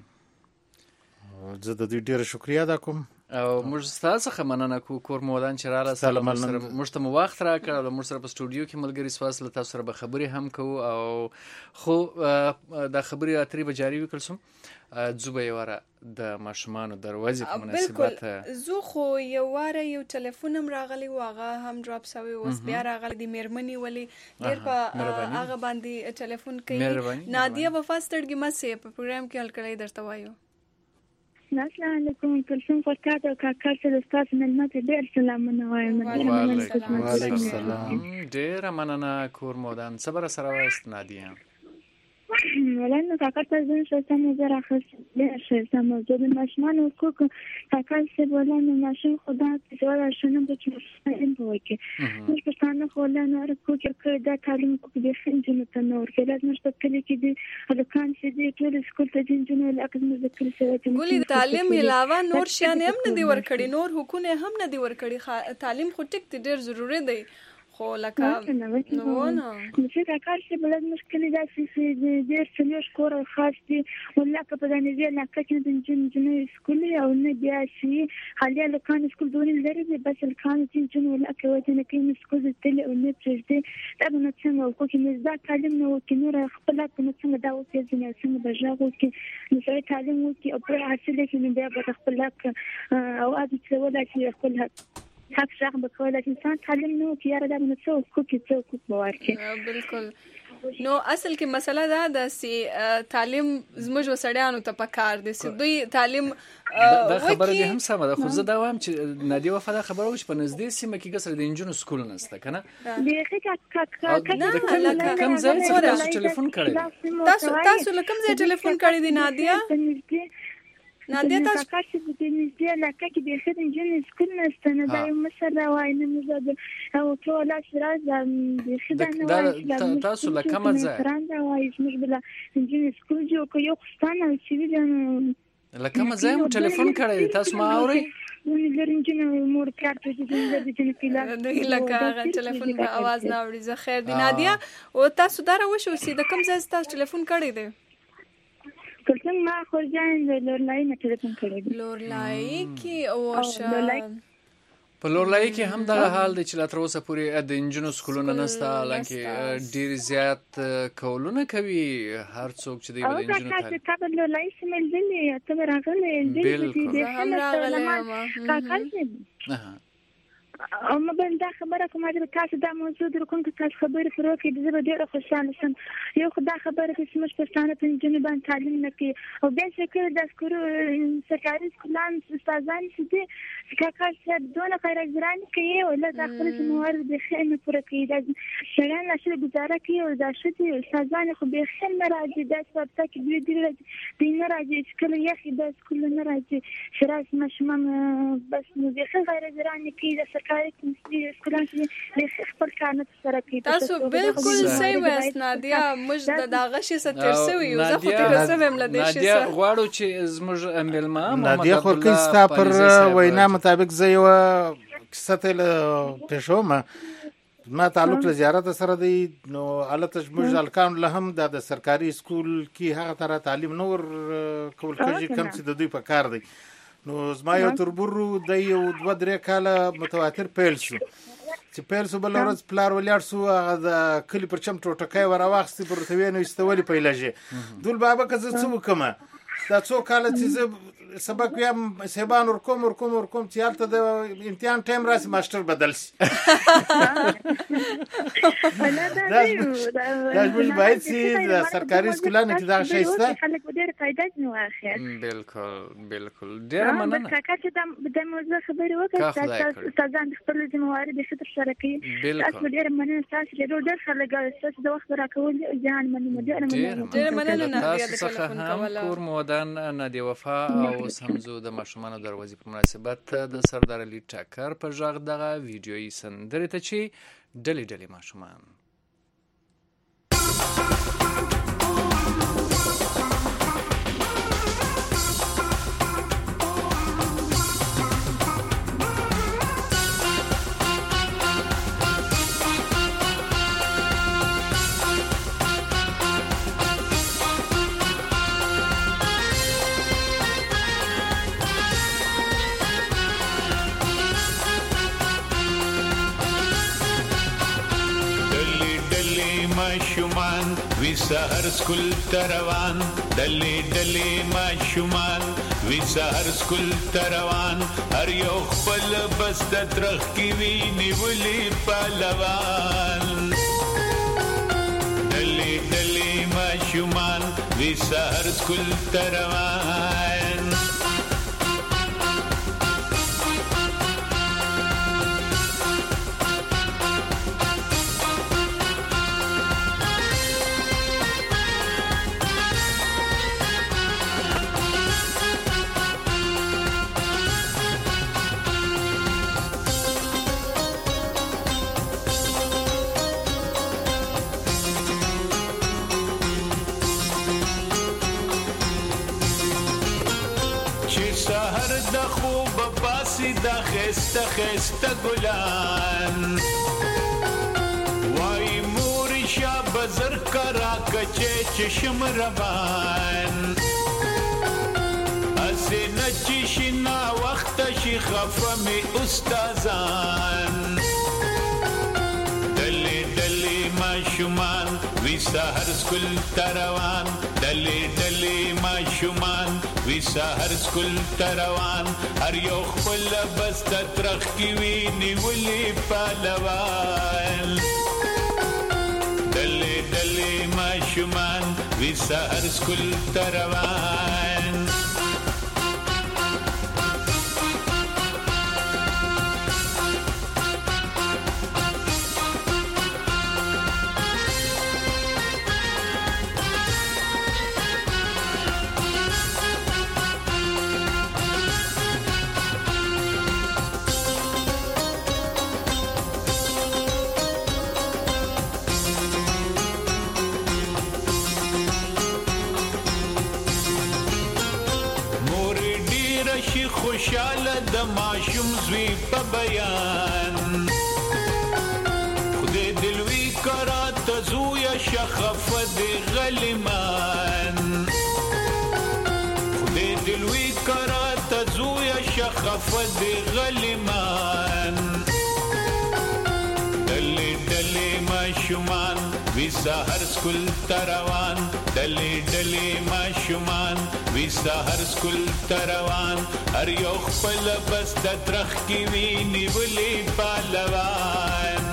زه د دوی ډېره شکریه ادا کوم او موږ ستا څخه مننه کوو کور مو ودان چې راله موږ ته مو وخت راکړ او موږ سره په سټوډیو کې ملګري سواست له تاسو سره به خبرې هم کوو او خو دا خبرې اترې به جاري وي کلثوم ځو به یو واره د ماشومانو د ورځې په مناسبت بالکل زه خو یو واره یو ټلیفون هم راغلی و هغه هم ډراپ سوی اوس بیا راغلی د مېرمنې ولې ډېر په هغه باندې ټلیفون کوي نادیه وفا ستړګي مه سئ په پروګرام کې هلکړی درته وایو السلام علیکم کلثوم فرقات او کاکړ سره ستاسو میلمه ته ډېر سلامونه وایم وعلیکم السلام ډېره مننه کور مو ودان څه به راسره وایاست نادیه ولنه کاکړ ته زه ښایسته موضوع راخیستې ډېر ښایسته موضوع د ماشومانو حقوق کاکړ صاحب ولنه ماشوم خو داسې چې ولا شنه به چې علم به وکړي موږ پښتانه خو ولنه هر حقوق یې کړي دا تعلیم حقوق بیخي نجونو ته نه ورکوي دا زموږ په کلي کې دي هلکان چې دي ټول سکول ته ځي نجونې لکه زموږ د کلي سره ګلې د تعلیم علاوه نور شیان هم نه دي ورکړي نور حقونه هم نه دي ورکړي تعلیم خو ټیک دی ډېر ضروري دی خو لکه نو نه چې کاکړ صاحب ولې مشکل دا چې ډېر څلور کور خاص دي ولکه په دې علاقه کې د نجونې سکول او نه بیا شي حالي هلکان سکول دونې لري بس هلکان چې نجونې ولکه وایي نه کوي سکول تللی او نه پرېږدي دا به نه څنګه وکړو چې موږ دا تعلیم نه وکړي نور خپل حق نه څنګه دا وپېژني څنګه به غږ وکړي نو سړی تعلیم وکړي او پرې حاصل کړي نو بیا به خپل حق او عادت څه ولا چې خپل حق حق شغل بکوله چې انسان تعلیم نه وکړي یاره دا به نه څه حقوق یې څه حقوق به ورکړي بالکل نو اصل کې مسله دا ده چې تعلیم زموږ وسړیانو ته پکار دی چې دوی تعلیم دا خبره دې هم سمه ده خو زه دا وایم چې نادیه وفا دا خبره وکړي چې په نږدې سیمه کې ګسره د نجونو سکول نشته که نه د کوم ځای څخه تاسو ټلیفون کړی تاسو تاسو له کوم ځای ټلیفون کړی دی نادیه نادیه تاسو کاکا چې د نږدې علاقه کې بیخي د نجونې سکول نشته نه دا یو مشر راوایي نه موږ د او ټول راز بیخي دا نه وایي تاسو له کومه ځای راوایي موږ بل نجونې سکول جوړ کړو یو ستانه چې ویل له کومه ځای مو ټلیفون کړی تاسو ما اورئ ونې لرنجونې مور کار ته چې د جن کله د لکه ټلیفون په आवाज نه اوري زه خیر دی نادیه او تاسو دا راوښو چې د کوم ځای تاسو ټلیفون کړی دی کله ما خو ځان د لورلای نه ټلیفون کړی دی لورلای کې او شه په لورلای کې هم دا حال دی چې لا تر اوسه پورې د انجنونو سکولونه نشته لکه ډیر زیات کولونه کوي هر څوک چې دی د انجنونو تعلیم او دا چې تاسو لورلای سمل دي ته راغله دې هم راغله ما نه او مبل دا خبره کومه چې تاسو دا موضوع در کوم چې تاسو خبرې پرو کې د زړه ډیره خوشاله شم یو خدای خبره چې موږ پښتانه په جنوب باندې تعلیم نه کوي او بیا چې کله د سکولو سرکاري سکولان استادان چې دي کاکا چې دونه خیر ګران کوي او له داخله موارد د خینه پوره کوي دا شګان نشه گزاره کوي او دا شتي استادان خو به خیر نه راځي د سپورت کې دوی دی نه راځي چې کله یې د سکول نه راځي شراس مشمم بس نو به خیر ګران کوي د تاسو بالکل صحیح وایست نادیه موږ د داغه شي ستر سوي یو زه خو تیر سوم له دې شي نادیه غواړو چې زموږ ملما نادیه خورکی ستا پر وینا مطابق زه یو کیسه ته پېښوم ما تعلق له زیارت سره دی نو الته موږ الکان له هم د سرکاري سکول کې هغه تر تعلیم نور کول کېږي کم چې د دوی په کار دی نو زما یو تربورو د یو دوه درې کاله متواتر پیل شو چې پیل شو بل ورځ پلار ولاړ شو هغه د کلی پر چم ټوټکای ور واخستې پر توینو استولې پیلېږي دول بابا که زه څه وکم دا څو کاله چې زه سبق یم سبان ور کوم ور کوم ور کوم چې حالت د امتحان ټایم راسي ماستر بدل شي دا موږ باید چې د سرکاري سکولانو کې دا شی شته خلک ډېر فائدہ نه واخلي بالکل بالکل ډېر مننه کاکا چې د موضوع خبرې وکړه تاسو ځان خپل موارد د خطر سره کوي تاسو ډېر مننه تاسو ډېر خلک تاسو د وخت راکول ځان مننه ډېر مننه نادیه د ټلیفون کوله کور مودان نادیه وفا او سمزو د ماشومان دروازې په مناسبت د سردار علي ټکر په ژغ دغه ویډیويي سندرې ته چې ډلې ډلې ماشومان ماشومان وی سحر سکول تروان دلی دلی ماشومان وی سحر سکول تروان هر یو خپل بس د ترخ کی وی نیولی پهلوان دلی دلی ماشومان وی سحر سکول تروان دا خسته خسته ګلان وای مور شاه بزر کرا کچه چشم روان اسه نچی شنا وخت شي خفه می استادان دلی دلی ماشومان وی سحر سکول تروان دلی دلی ماشومان وی سحر سکول تروان هر یو خپل بس ترخ کی وی نیولی پهلوان دلی دلی ماشومان وی سحر سکول تروان شي خوشاله د ماشوم زوی په بیان خدای دلوي کرا ته زویا شخف د غلیمان خدای دلوي کرا ته زویا شخف د غلیمان دلې دلې ماشومان وی سحر سکول تروان دلې دلې ماشومان وی سحر سکول تروان هر یو خپل بس د ترخ کی وی نیولې پهلوان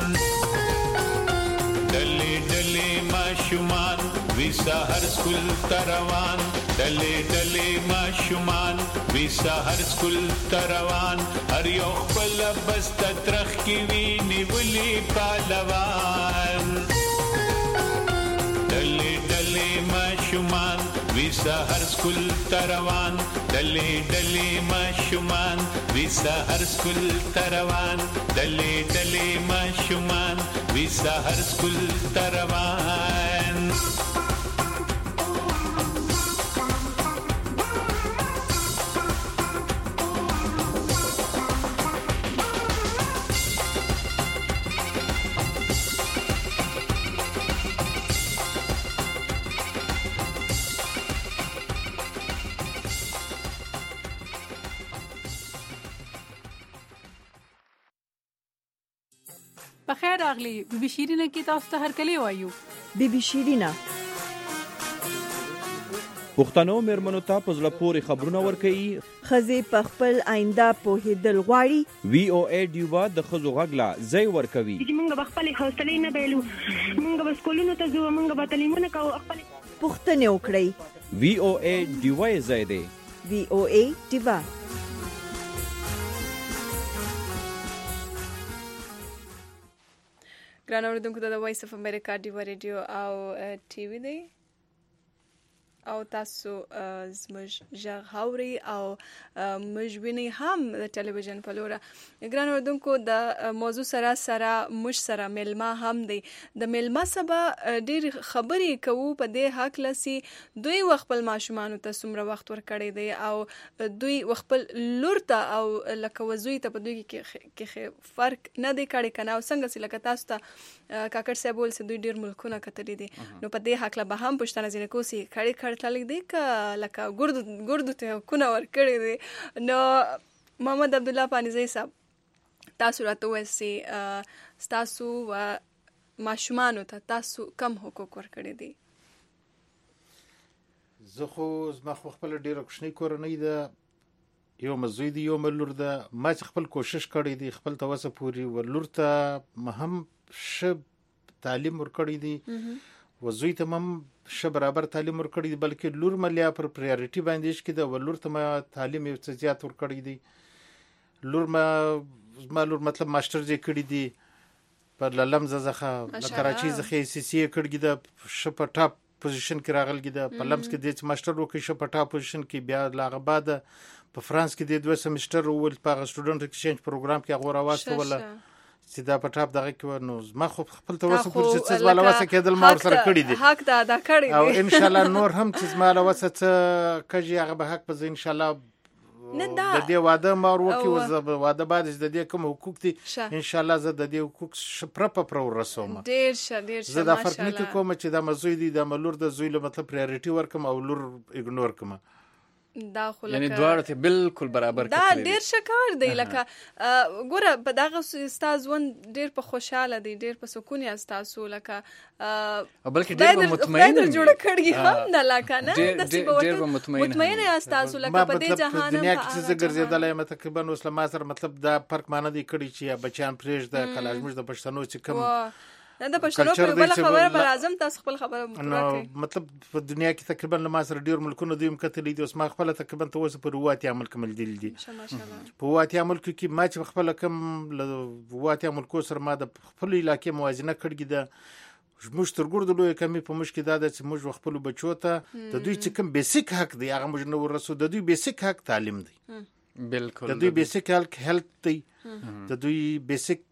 دلې دلې ماشومان وی سحر سکول تروان دلې دلې ماشومان وی سحر سکول تروان هر یو خپل بس د ترخ کی وی نیولې پهلوان دلې دلې ماشومان وی سحر سکول تروان دلې دلې ماشومان وی سحر سکول تروان دلې دلې ماشومان وی سحر سکول تروان بخیر راغلی بیبي شیرینه کی تاسو ته هر کلی وایو بیبي شیرینه پښتنو مېرمنو ته په زړه پورې خبرونه ورکوي ښځې په خپل آینده پوهېدل غواړي وی او ای ډیوا د ښځو غږ لا ځای ورکوي چې موږ به خپلې حوصلې نه بایلو موږ به سکولونو ته ځو موږ به تعلیمونه کوو خپلې پوښتنې وکړئ وی او ای ډیوا یې ځای دی وی او ای ډیوا ګران اوریدونکو د وایس اف امریکا ډیوا ریډیو او ټي وي دی او تاسو زموږ ژغ اورئ او موږ وینئ هم د ټلویزیون په لوره. ګران اوریدونکو د موضوع سره سره موږ سره میلمه هم دی. د میلمه سبا ډېر خبرې کوو په دې هکله چې دوی خپل ماشومانو ته څومره وخت ورکړی دی او دوی خپل لور ته او لکه وزوی ته په دوی کې فرق نه دی کړی که نه او څنګه چې لکه تاسو ته کاکړ صاحب وویل چې دوی ډېر ملکونه کتلي دي نو په دې هکله به هم پوښتنه ځینې کوو چې کړی کړ تللی دی که لکه ګردو ګردو ته حقونه ورکړي دي. نو محمد عبدالله پانیزی صاحب تاسو راته ووایئ چې ستاسو و ماشومانو ته تاسو کم حقوق ورکړي دي؟ زه خو زما خو خپله ډېره کوچنۍ کورنۍ ده، یو مې زوی دی یو مې لور ده. ما چې خپل کوشش کړی دی خپل ته وسه پورې و لور ته ما هم ښه تعلیم ورکړی دی و زوی ته هم ښه برابر تعلیم ورکړی دی، بلکې لور مې لیا پر پریارټي باندې ایښکې ده و لور ته ما تعلیم یو څه زیات ورکړی دی. لور ما زما لور مطلب ماسټر یې کړی دی په لمزه څخه له کراچۍ څخه یې سی سی یې کړی ده، ښه په ټاپ پوزیشن کې راغلی ده. په لمز کې دی چې ماسټر وکړي ښه په ټاپ پوزیشن کې، بیا له هغه بعده په فرانس کې دی دوه سمیسټر وویل په هغه سټوډنټ ایکسچینج پروګرام کې هغه راواستوله چې دا په ټاپ دغه کې و. نو زما خو خپل ته وسه پورې چې څه زما له وسه کېدل ما ورسره کړي دي، حق ته ادا کړی دی او انشاءالله نور هم چې زما له وسه څه کږي هغه به حق به زه انشاءالله د دې واده ما ور وکړي و زه به واده بعد چې د دې کوم حقوق دي انشاءالله زه د دې حقوق پره په پره ورسوم. ډېر ښه ډېر ښه زه دا فرق نه کوم چې دا مزوی دی دا ملور د زوی له مطلب پریارټي ورکم او لور اګنور کوم. دا خو یعنی دواړه ته بالکل برابر دا ډېر ښه کار دی. لکه ګوره په دغه ستا ژوند ډېر په خوشحاله دی، ډېر په سکون یاست تاسو، لکه بلکې ډېر به مطمئن خدای جوړه کړي هم نه لکه نه ډېر به مطمئن یاست تاسو لکه په دې جهان دنیا کې چې زه ګرځېدلی یم تقریبا اوس له ما سره مطلب دا فرق ما نه دی کړی چې بچیان پرېږده که لا زموږ د پښتنو چې کوم نه د پښتنو په بله خبره به راځم تاسو خپل خبره نو مطلب په دنیا کې تقریبا له ما سره ډېر ملکونه دوی هم کتلي دي. اوس ما خپله تقریبا ته اوسه پر اووه اتیا ملکه ملګري دي. په اووه اتیا ملکو کې ما چې خپله کوم له اووه اتیا ملکو سره ما د خپلو علاقې موازنه کړې ده. موږ تر ګردو لویه کمي په موږ کې دا ده چې موږ خپلو بچو ته د دوی چې کوم بیسیک حق دی هغه موږ نه ورسو. د دوی بیسیک حق تعلیم دی، بالکل د دوی بیسیک حق هیلث دی، د دوی بیسیک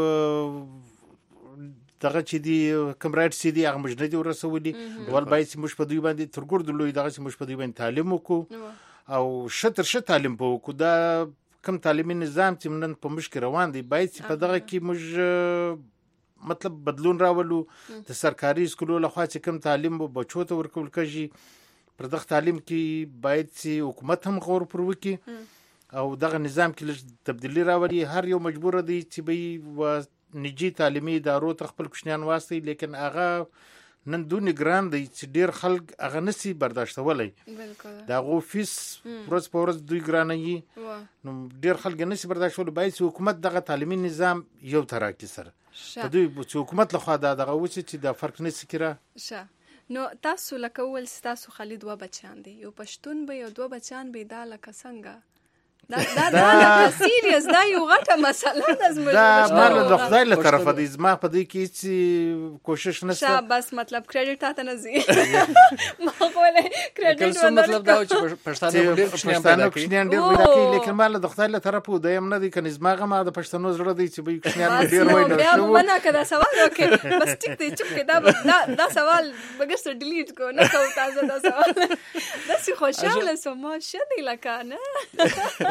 دغه چې دی کوم رایټس دي هغه موږ نه دي ورسولي. ول باید چې موږ په دوی باندې تر ګردو لوی دغه چې موږ په دوی باندې تعلیم وکړو او شتر ش تعلیم په کو دا کم تعلیمي نظام چې نن په مشکل روان دی باید په دغه کې موږ مطلب بدلون راولو د سرکاري سکولو لخوا چې کم تعلیم بچو ته ورکول کېږي پر دغه تعلیم کې باید چې حکومت هم غور پر وکړي او دغه نظام کې تبدیلی راولي. هر یو مجبور دی چې به و نجی تعلیمي ادارو ته خپل کوشنیان واسطي لیکن هغه نن دونې ګران دی چې ډیر خلک هغه نسی برداشتولی دا غو فیس ورځ په ورځ دوی ګرانوي نو ډیر خلک نسی برداشتولی. باید چې حکومت دغه تعلیمي نظام یو تراکي سره په دوی چې حکومت لخوا دا دغه وسی چې دا فرق نسی کړه شه. نو تاسو لکه ول تاسو خالي دوه بچیان دي یو پښتون به یو دوه بچیان به دا لکه څنګه دا دا دا سیریس دا یو غټه مسله ده زموږ دا مال د خدای له طرفه دی زما په دې کې چې کوشش نشته شه بس مطلب کریډټ تاسو نه زی ما کوله کریډټ مطلب دا چې پښتانه ډېر پښتانه کوشنیان ډېر پیدا کوي لیکن مال د خدای له طرفه دی هم نه دی کني زما غما د پښتنو زړه دی چې به کوشنیان ډېر وای نه شو بیا نه کدا سوال وکړه بس ټیک دی چې کدا دا دا سوال بغیر ډیلیټ کو نه کو تاسو دا سوال دا سی خوشاله سم شدي لکه نه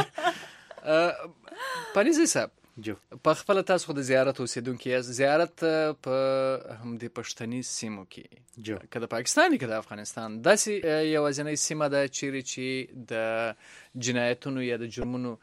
پانیزی صاحب په خپل تاسو خو د زیارت اوسیدونکو یاست زیارت په هم د پښتني سیمو کې که د پاکستان کې د افغانستان داسې یوازینۍ سیمه ده چیرې چې د جنایتونو یا د جرمونو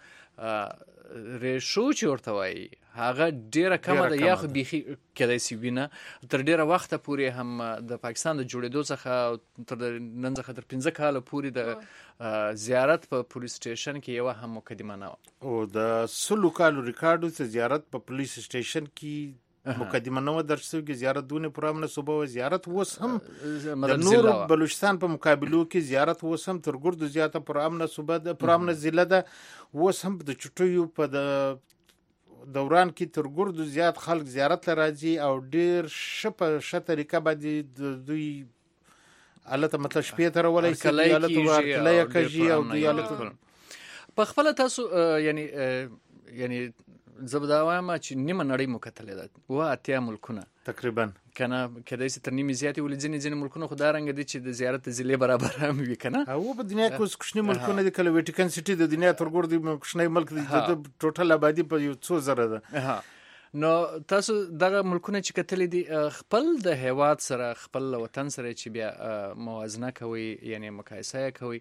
ریشو چې ورته وایي هغه ډیره کمه ده یا خو بیخي کېدای شي وینه تر ډیره وخته پورې هم د پاکستان د جوړېدو څخه تر نن څخه تر پنځه کاله پورې د زیارت په پولیس سټیشن کې یوه هم مقدمه نه وه او د سلو کالو ریکارډو چې زیارت په پولیس سټیشن کې مقدمه نه وه درج شوې کې زیارت دونې پوره منصوبه وه. زیارت اوس هم د نورو بلوچستان په مقابلو کې زیارت اوس هم تر ګردو زیاته پوره منصوبه ده پوره منزله ده. اوس هم د چټیو په د دوران کې تر ګردو زیات خلک زیارت له راځي او ډیر ښه په ښه طریقه باندې دوی الته مطلب شپې ته راولی سي الته ورکلی کږي او دوی الته په خپله تاسو یعنی یعنی زه به دا وایم چې نیمه نړۍ مو کتلې ده اوه اتیا ملکونه تقریبا کنه کېدای شي تر نیمې زیاتې ولې ځینې ځینې ملکونه خو دا رنګه دي چې د زیارت د ضلع برابر هم وي که نه او په دنیا کې اوس کوچني ملکونه دي کله ویټیکن سټي د دنیا تر ګوره د کوچنی ملک دی د ټوټل آبادي په یو څو زره ده. نو تاسو دغه ملکونه چې کتلې دي خپل د هیواد سره خپل وطن سره چې بیا موازنه کوئ یعنی مقایسه یې کوئ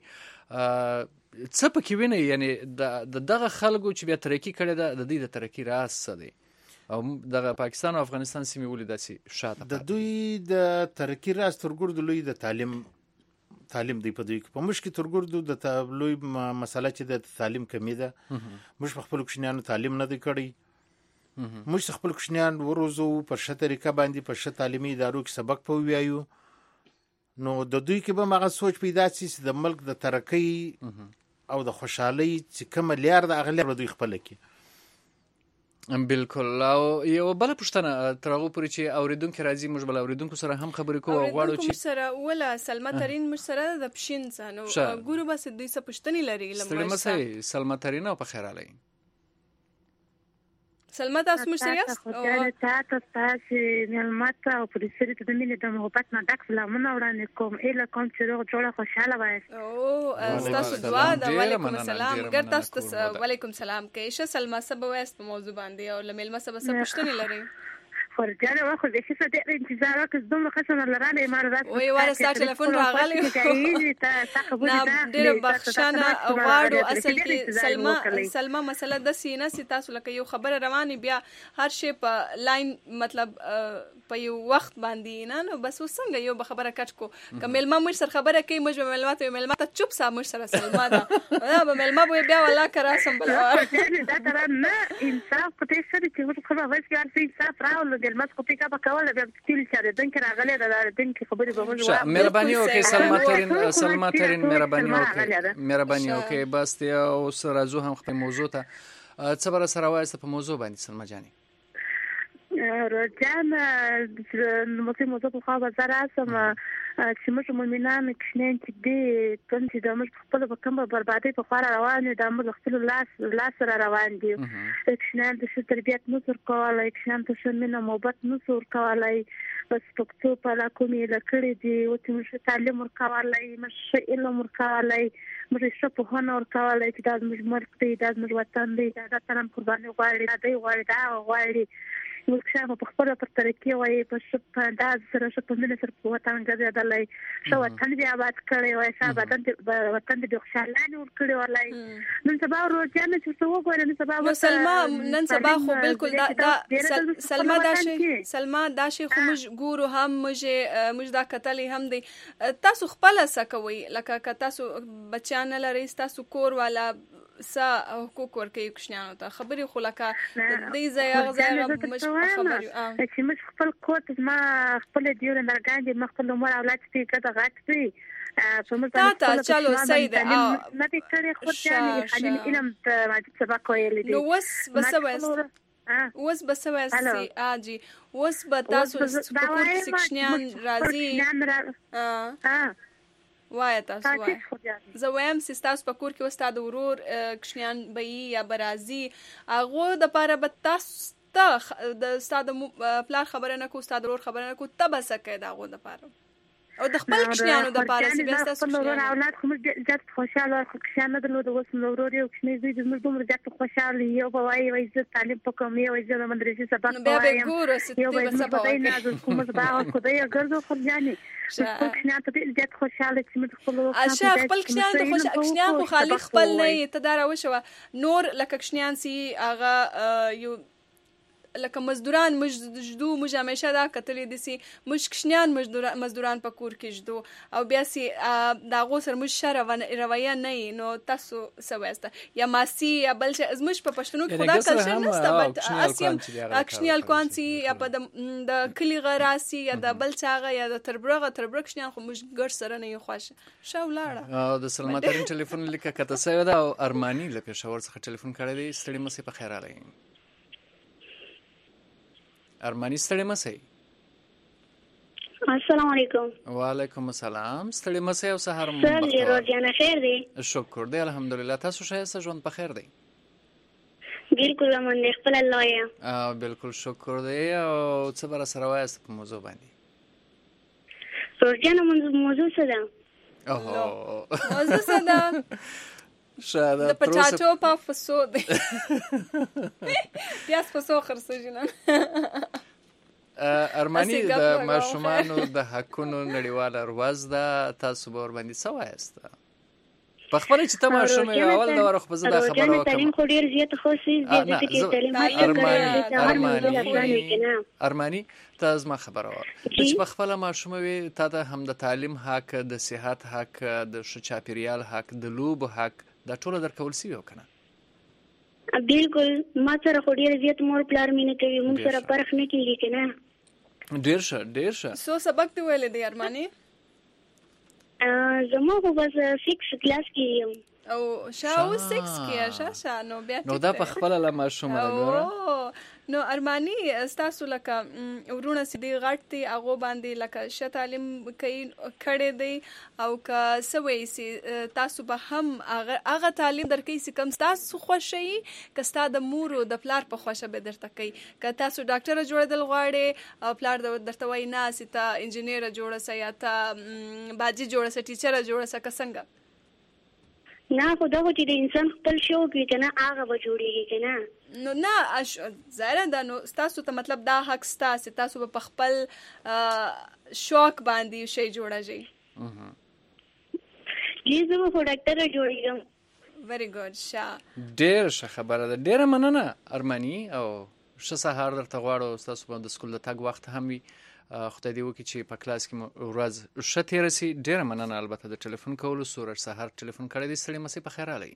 څه پکې وینئ یعنی د دغه خلکو چې بیا ترقي کړې ده د دوی د ترقي راز څه دی او دغه پاکستان او افغانستان سیمې ولې داسې شاته د دوی د ترقي راز تر ګردو لوی د تعلیم تعلیم دی په دوی کې په موږ کې تر ګردو د لوی مسله چې د تعلیم کمی ده موږ په خپلو کوچنیانو تعلیم نه دی کړی موږ خپل کوچنیان وروزو په ښه طریقه باندې په ښه تعلیمي ادارو کې سبق په ووایو نو د دوی کې به هغه سوچ پیدا شي چې د ملک د ترقۍ او د خوشحالۍ چې کومه لار ده هغه لار به دوی خپله کړي. بالکل. او یو بله پوښتنه تر هغو پورې چې اورېدونکي راځي موږ به له اورېدونکو سره هم خبرې کوو او غواړو چې موږ سره وله سلمه ترین موږ سره د پښین څه نو ګورو بس دوی څه پوښتنې لري ستړي مه سئ سلمه ترین او په خیر راغلی سلمه تاسو موږ سره یاست خدای ته تاسو ملمت او پولیسری ته د مینې د محبت نه ډک سلامونه وړاندې کوم اله کوم چې روغ جوړه خوشاله وایست. او تاسو دعا د وعلیکم السلام ګر تاسو ته وعلیکم السلام کې شه سلمه سبا وایست په موضوع باندې او لمل مسبه سب پښتنې لري فرجانه واخو د څه ډېر انتظار وکړ دومره خسنه لراله ایمار راځي وای ورسته ټلیفون راغلی نه ډېر بخښنه غواړو اصل کې سلمه سلمه مسله د سینه سي تاسو لکه یو خبره رواني بیا هر شی په لاین مطلب په یو وخت باندې نه نو بس وسنګ یو به خبره کټ کو کمل ما مر سره خبره کوي مجمع معلومات معلومات چوپ سا مر سره سلمه دا دا به مل ما بیا ولا کرا سم بل دا ترى نه انصاف کوته سره چې خبره وایي چې انصاف راول المس کو پیک اپ کوله بیا تل چاره دن کې راغله د دن کې خبرې به موږ مهرباني وکړئ سلمه ترین سلمه ترین مهرباني وکړئ مهرباني وکړئ بس ته او سره زو هم خپل موضوع ته څه بر سره وایسته په موضوع باندې سلمه جاني رجان نو موږ موضوع په خوا بازار اسم چې موږ مؤمنان کښنین چې دې کوم چې د موږ خپل په کومه بربادي په خور روان دي د موږ خپل لاس لاس سره روان دي کښنین د څه تربیت نو سر کولای کښنین د څه مینه محبت نو سر کولای بس پکتو په لا کومې لکړې دي او چې موږ تعلیم ورکولای موږ علم ورکولای موږ څه په هنر ورکولای چې د موږ مرګ دی د موږ وطن دی دا ترم قرباني غواړي دا دی غواړي دا غواړي موږ په خپل پر ترکیه وای په شپ دا سره شپ من سره په وطن غځېدلای شو وطن دی آباد کړي وای شابه وطن وطن دی خوشاله نور کړي ولای نن سبا روزانه چې څو وګورئ نن سبا سلما نن سبا خو بالکل دا سلما داشي سلما داشي خو موږ ګورو هم موږ موږ دا کتلې هم دی تاسو خپل سکوي لکه که تاسو بچیان لري تاسو کور والا سا حقوق ورکوي کوشنیانو ته خبرې خو لکه دې ځای غزا مش خبرې اه چې مش خپل کوت ما خپل دیول مرګان دي مخکل عمر اولاد په کده غټ پی په مې تا چلو سید اه ما دې کړې خو ځانې خلین علم ته ما دې سبق ویل دي نو وس بس وس وس بس وسي اجي وس بتاسو سپورت سکشنیان راځي اه اه وای تاسو وای زه وایم چې تاسو په کور کې وستا د ورور کښنیان به یا برازي هغه د پاره به تاسو ته د استاد پلار خبره نه کو استاد ورور خبره نه کو تب سکه دا غو د پاره او د خپل کښنیانو د پاره چې بیا تاسو ورور اولاد کوم ځات خوشاله کښنه د لود وس ورور یو کښنی زوی د موږ دومره ځات خوشاله یو وای وای زه تعلیم پکوم یو زه د مدرسې سبق وایم بیا به ګورو ستې به سبا وای نه کوم سبا خو دې ګرځو خو ځاني کښنه ته دې ځات خوشاله چې موږ خپل اشه خپل کښنیان د خوش کښنیان خو خالق خپل نه ته دارا وشو نور لکه کښنیان سي هغه یو لکه مزدوران مجدو مج همیشه دا کتلې دي سي مش کښنیان مزدوران مزدوران په کور کې جدو او بیا سي دا غو سر مش شر رویه نه نو تاسو سويسته یا ماسي یا بل څه مش په پښتنو کې خدا کلچر نسته بټ اسیم کښنیال کوانسي یا په د کلی غراسي یا د بل څاغه یا د تربرغه تربرغ کښنیان خو مش ګر سره نه خوښ شو لاړه او د سلماترین ټلیفون لیکه کته سوي دا او ارماني له پېښور څخه ټلیفون کړی دی ستړي مې په خیر علي ارمانی ستړي مسئ السلام علیکم وعلیکم السلام ستړي مسئ او سهار مو بخیر سر روزانه خیر دی شکر دی الحمدلله تاسو ښه ژوند په خیر دی بالکل من خپل الله یا بالکل شکر دی او څه بر سره وایست په موضوع باندې روزانه موضوع څه ده اوه موضوع څه ده شاده د پټاټو په فسو دی پیاز فسو خرڅ جنان ارمانی د ماشومانو د حقونو نړیواله ورځ ده تاسو به ور باندې څه وایست په خپل چې ته ماشوم اول دا ورخ په زړه خبره وکم تعلیم خو ډیر زیات خو سي د کې تعلیم ارمانی ارمانی تاسو ما خبره و چې په خپل ماشوم وي تا ته هم د تعلیم حق د صحت حق د شچاپریال حق د لوب حق دا ټول درکول سی یو کنه بالکل ما سره خو ډیر زیات مور پلار مینه کوي مون سره پرخ نه کیږي کنه ډیر ښه ډیر ښه سو سبق دی ویل دی ارمانی ا زمو خو بس سکس کلاس کې یم او شاو سکس کې شاشه نو بیا نو دا په خپل لا ماشوم راغله نو ارمانی تاسو لکه ورونه سدي غټتي اغه باندې لکه ش تعلیم کوي کړي دی او که سوي سي تاسو به هم اغه تعلیم درکې سي کم تاسو خوشي کستا د مور او د پلار په خوشه به درته کوي که تاسو ډاکټر جوړدل غواړي او پلار درته وای نه سي ته انجنیر جوړه سي یا ته باجی جوړه سي ټیچر جوړه سي کسنګ نه خو دا چې د انسان خپل شو کې کنه هغه به جوړیږي کنه نو نه اش زره دا نو تاسو ته مطلب دا حق تاسو تاسو په خپل شوق باندې شي جوړاږي لیزه مو ډاکټر جوړیږم very good شا ډیر ښه خبره ده ډیر مننه ارمانی او ښه سهار درته غواړو تاسو په سکول د تګ وخت هم وي خدای دې وکړي چې په کلاس کې ورځ ښه تېره سي ډیره مننه البته د ټلیفون کولو سورج سهار ټلیفون کړی دی ستړي مسئ په خیر علي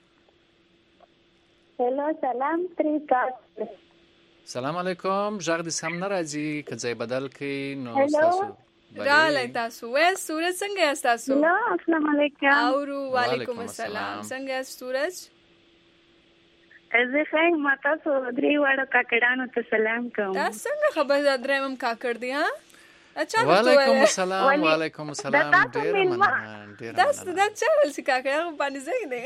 هلو سلام تریکا سلام علیکم ژغ دې سم نه راځي که ځای بدل کړئ نو تاسو رالی تاسو وې سورج څنګه یاست تاسو هلو السلام علیکم او وعلیکم السلام څنګه یاست سورج زه خیر ما تاسو درې وړو کاکړانو ته سلام کوم دا څنګه خبر درېم کاکړ دی ها اچھا وعلیکم السلام وعلیکم السلام ډیر مننه ډیر دا دا چا ول چې کاکړ هغه باندې ځای نه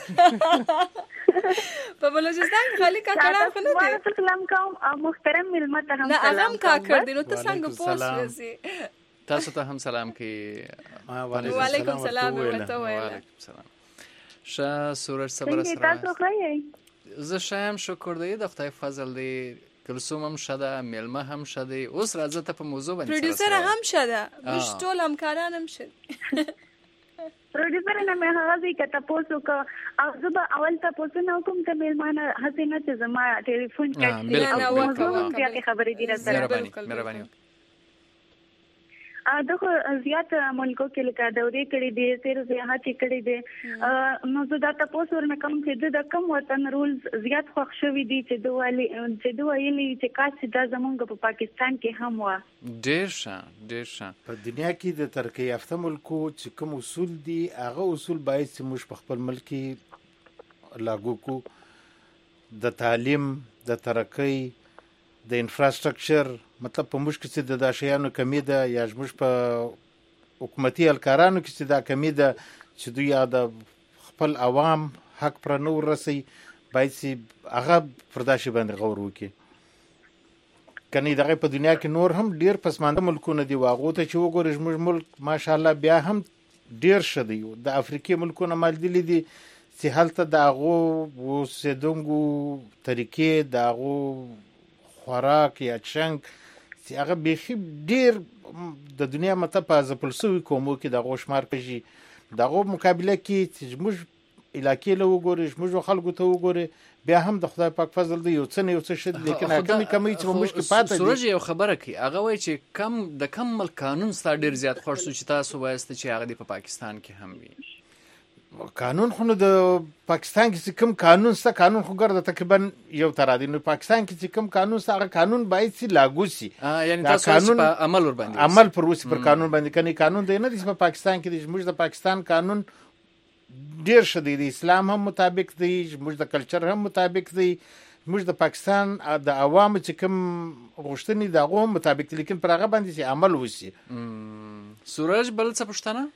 په بلوچستان کې خالي کاکړان خو نه دي سلام کوم محترم ملما ته هم سلام نه هغه کاکړ دي نو ته څنګه پوښتې تاسو ته هم سلام کوي وعلیکم السلام ورته وعلیکم السلام شاه سورج صبر سره تاسو خو زه شایم شکر دی د خدای فضل دی کلثوم هم شده ملما هم شده اوس راځه ته په موضوع باندې پروډوسر هم شده بش ټول همکاران هم شده پروډوسر نه مې هغه ځای کې تاسو کو او زه به اول تاسو نه کوم ته مېلمانه حسینه چې زما ټلیفون کې او موضوع بیا خبرې دي راځه مهرباني دغه زیات ملکو کې لکه دورې کړې دي تیر زیات کړې دي نو زه دا تاسو ورنه کوم چې د کوم وطن رولز زیات خوښ شوی دي چې دوه چې دوه یلي چې کاش دا زمونږ په پاکستان کې هم و ډېر ښه ډېر ښه په دنیا کې د ترقی یافته ملکو چې کوم اصول دي هغه اصول باید چې موږ په خپل ملک کې لاګو کو د تعلیم د ترقی د انفراستراکچر مطلب په موږ کې چې د داشیانو کمی ده یا موږ په حکومتي الکارانو کې چې دا کمی ده چې دوی یا د خپل عوام حق پر نو رسي باید چې هغه پرداشي باندې غور وکړي کني دغه په دنیا کې نور هم ډیر پسمانده ملکونه دي واغو ته چې وګورئ موږ ملک ماشاءالله بیا هم ډیر شدي د افریقي ملکونه مال دي دي چې هلته د هغو اوسېدونکو طریقې د هغو خوراک یا چنګ چې هغه بيخي ډیر د دنیا مته په ځپلسوي کومو کې د غوښمار کېږي دغه مقابله کې چې موږ علاقې له وګورئ موږ خلکو ته وګورئ بیا هم د خدای پاک فضل دی یو څه نه یو څه شد لیکن کمی کمی چې موږ کې پاتې دي سورج یو خبره کوي هغه وایي چې کم د کم مل قانون ستا ډیر زیات خوښ شو چې تاسو وایسته چې هغه په پاکستان کې هم وي قانون خو نو د پاکستان کې چې کوم قانون سره قانون خو ګرځي تقریبا یو تر دي نو پاکستان کې چې کوم قانون سره قانون باید چې لاګو شي یعنی تاسو په عمل ور باندې عمل پر وسی پر قانون باندې کني قانون دی نه د په پاکستان کې د موږ د پاکستان قانون ډیر شدید اسلام هم مطابق دی موږ د کلچر هم مطابق دی موږ د پاکستان د عوام چې کوم غوښتنې د هغه مطابق دي لیکن پر هغه باندې چې عمل وشي سورج بل څه پښتنه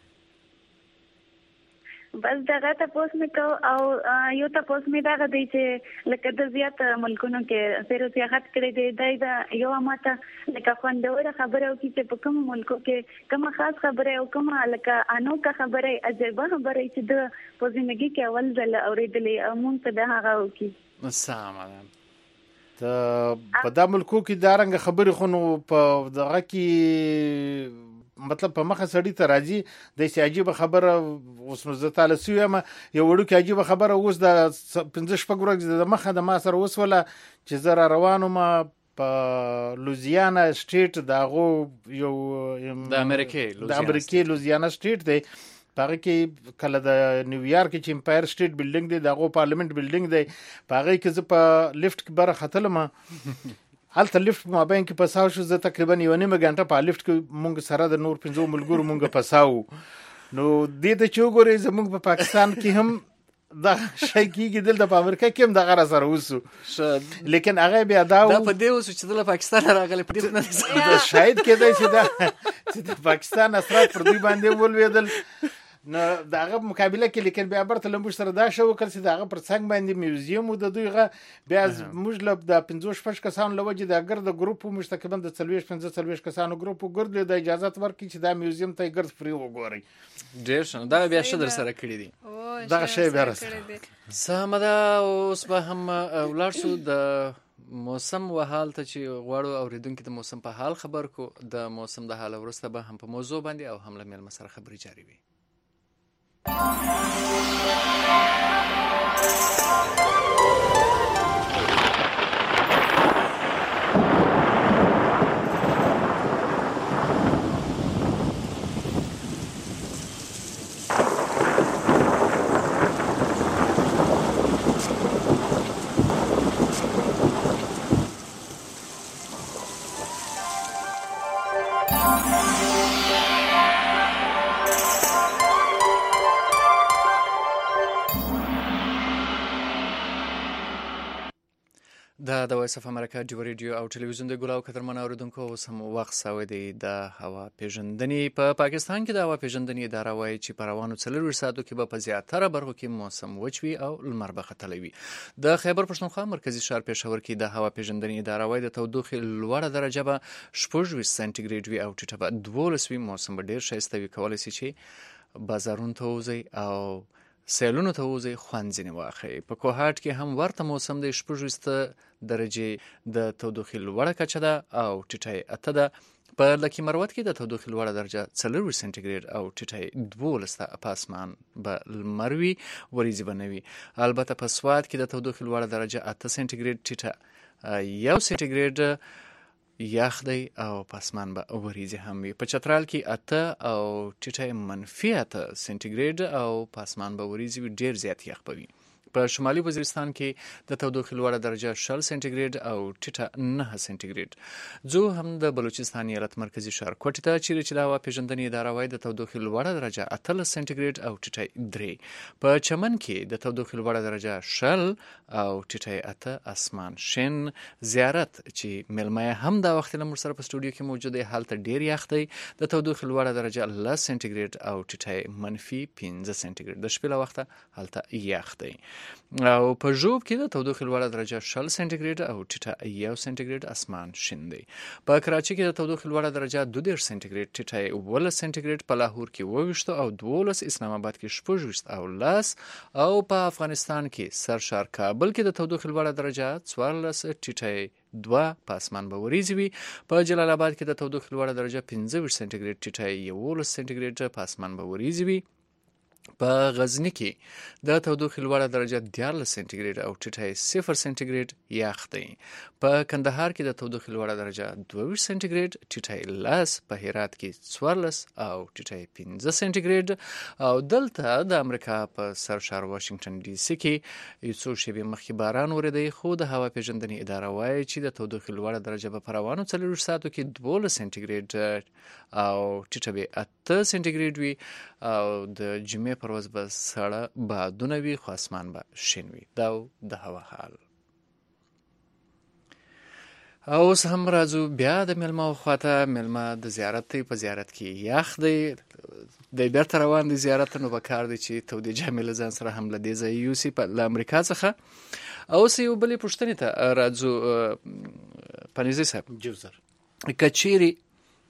بس دغه تاسو مې کو او یو تاسو مې دا غدي چې لکه د زیات ملکونو کې سره سیاحت کړی دی دای دا یو ماته لکه خوندوره خبره او چې په کوم ملکو کې کوم خاص خبره او کوم لکه انوکه خبره عجيبه خبره چې د په ژوندۍ کې اول ځل اورېدلې او مونږ ته د هغه وکي السلام علیکم ته په دا ملکو کې دارنګ خبره خو نو په دغه کې مطلب په مخه سړی ته راځي د سی عجیب خبره اوس نو زه تعالی سویم یو وړو کې عجیب خبره اوس د پنځه شپږ ورځې د مخه د ما سره اوس ولا چې زه را روانم په لوزیانا سټیټ دغه یو د امریکای د امریکای لوزیانا سټیټ دی پاره کې کله د نیویارک چې امپایر سټیټ بلډینګ دی دغه پارلیمنت بلډینګ دی پاره کې زه په لیفت کې بره ختلم حالت لیفت ما بین کې پساو شو زه تقریبا یو نیمه غنټه په لیفت کې مونږ سره د نور پنځو ملګرو مونږ پساو نو دې ته چوغوري زمونږ په پاکستان کې هم دا شي کېږي دلته په امریکا کې هم د غره سره وسو لیکن هغه بیا دا دا په دې وسو چې د پاکستان راغلی په دې نه شاید کېدای شي دا چې د پاکستان اثرات پر دوی باندې ولویدل نو داغه مقابله کې لیکن بیا برته لمبو سره دا شو کړ چې داغه پر څنګه باندې میوزیم د دویغه بیا موږ له د پنځوس شپږ کسانو لوجه د ګرد ګروپ مشتکبن د څلويش پنځه څلويش کسانو ګروپ ګرد د اجازه ورکړي چې دا میوزیم ته ګرد فری وګوري ډیر شنو دا بیا شدر سره کړی دي دا شی بیا سره سمدا اوس به هم ولر شو د موسم وحال ته چې غواړو اوریدونکو د موسم په حال خبر کو د موسم د حال ورسته به هم په موضوع باندې او هم له مل مسره خبري جاری وي دا د وایس اف امریکا ډیو ریډیو او ټلویزیون د ګلاو قدرمن اوریدونکو اوس هم وخت سوی دی د هوا پیژندنې په پا پاکستان کې د هوا پیژندنې اداره وایي چې په روانو څلور ساعتو کې به په زیاتره برخو کې موسم وچ وي او لمر به ختلی وي. د خیبر پښتونخوا مرکزی ښار پېښور کې د هوا پیژندنې اداره وایي د تودوخې لوړه درجه به شپږ ویشت سانتي وي او ټیټه به دولس وي. موسم به ډېر ښایسته وي، کولی شي چې بازارونو ته وځئ او سیلونو ته وځئ، خوند ځینې واخلئ. په کوهاټ کې هم ورته موسم دی، شپږ ویشت درجې د تودوخې لوړه کچه ده او ټیټه اته ده. په لکي مروت کې د تودوخې لوړه درجه څلور ویشت سانتي او ټیټه دولس ده. په اسمان به لمر وي، وریځې به نه وي. البته په سوات کې د تودوخې لوړه درجه اته سانتي ټیټه یو سانتي یخ دی او په اسمان به وریځې هم وي. په چترال کې اته او ټیټه منفي اته سانتي او په اسمان به وریځې وي، ډېر زیات یخ به وي. په شمالي وزیرستان کې د تودوخې لوړه درجه شل سانتي او ټیټه نه سانتي. ځو هم د بلوچستان ایالت مرکزی ښار کوټې ته، چیرې چې د هوا پیژندنې اداره وایي د تودوخې لوړه درجه اتلس سانتي او ټیټه درې. په چمن کې د تودوخې لوړه درجه شل او ټیټه اته، اسمان شین. زیارت چې مېلمه هم دا وخت له موږ سره په سټوډیو کې موجود دی، هلته ډېر یخ دی. د تودوخې لوړه درجه لس سانتي او ټیټه منفي پنځه سانتي. د شپې له وخته هلته یخ دی. او په ژوب کې د تودوخې لوړه درجه شل سانتي او ټیټه یو سانتي، اسمان شین دی. په کراچي کې د تودوخې لوړه درجه دوه دېرش سانتي، ټیټه اوولس سانتي. په لاهور کې اووه ویشت او دولس، اسلام آباد کې شپږ ویشت او لس. او په افغانستان کې سرشار کابل کې د تودوخې لوړه درجه څوارلس، ټیټه دوه، په اسمان به وریځې وي. په جلال آباد کې د تودوخې لوړه درجه پنځه ویشت سانتي، ټیټه یولس سانتي، په اسمان به وریځې وي. په غزنی کې د تودوخې لوړه درجه دیارلس سانتي او ټیټه صفر سانتي یخ دی. په کندهار کې د تودوخې لوړه درجه دوه ویشت سانتي، ټیټه لس. په هرات کې څوارلس او ټیټه پنځه سانتي. او دلته د امریکا په سرشار واشنگټن ډي سي کې یو څو شېبې مخکې باران وریدی، خو د هوا پیژندنې اداره وایي چې د تودوخې لوړه درجه به په روانو څلور ساعتو کې دولس سانتي او ټیټه به اته سانتي وي. او د جمعې پر ورځ به سړه بادونه وي، خو اسمان به شین وي. دا د هوا حال. او اوس هم راځو بیا د میلمه خواته. میلمه د زیارت دی، په زیارت کې یخ دی، د بیرته روان دی زیارت ته، نو په کار دی چې تودې جامې له ځان سره هم له دې ځایه یوسي له امریکا څخه. اوس یو بلې پوښتنې ته راځو. پنیزي صاحب، جوزر که چیرې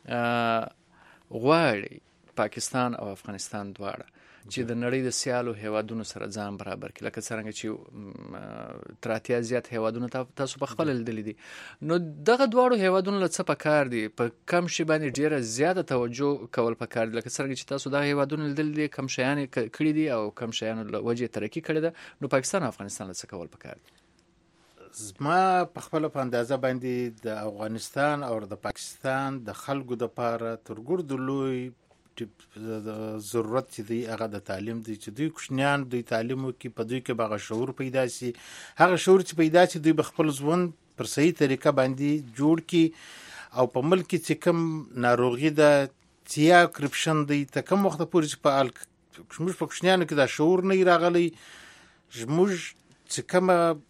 غواړي پاکستان او افغانستان دواړه چې د نړۍ د سیالو هیوادونو سره ځان برابر کړي، لکه څرنګه چې تر اتیا زیات هیوادونه تاسو په خپل لیدلي دي، نو دغه دواړو هیوادونو له څه پکار دي؟ په کم شي باندې ډیره زیاته توجه کول پکار دي، لکه څرنګه چې تاسو دغه هیوادونو لیدلي دي، کم شیان کړي دي او کم شیان له وجې ترقي کړې ده، نو پاکستان او افغانستان له څه کول پکار دي؟ زما په خپل په اندازه باندې د افغانستان او د پاکستان د خلکو د پاره تر ګردو لوی ضرورت چې دی هغه د تعلیم دی، چې دوی کوچنیان دوی تعلیم وکړي، په دوی کې به هغه شعور پیدا شي. هغه شعور چې پیدا شي دوی به خپل ژوند پر صحیح طریقه باندې جوړ کړي. او په ملک کې چې کوم ناروغي ده چې یا کرپشن دی، ته کوم وخت پورې چې په موږ په کوچنیانو کې دا شعور نه راغلی، موږ چې کومه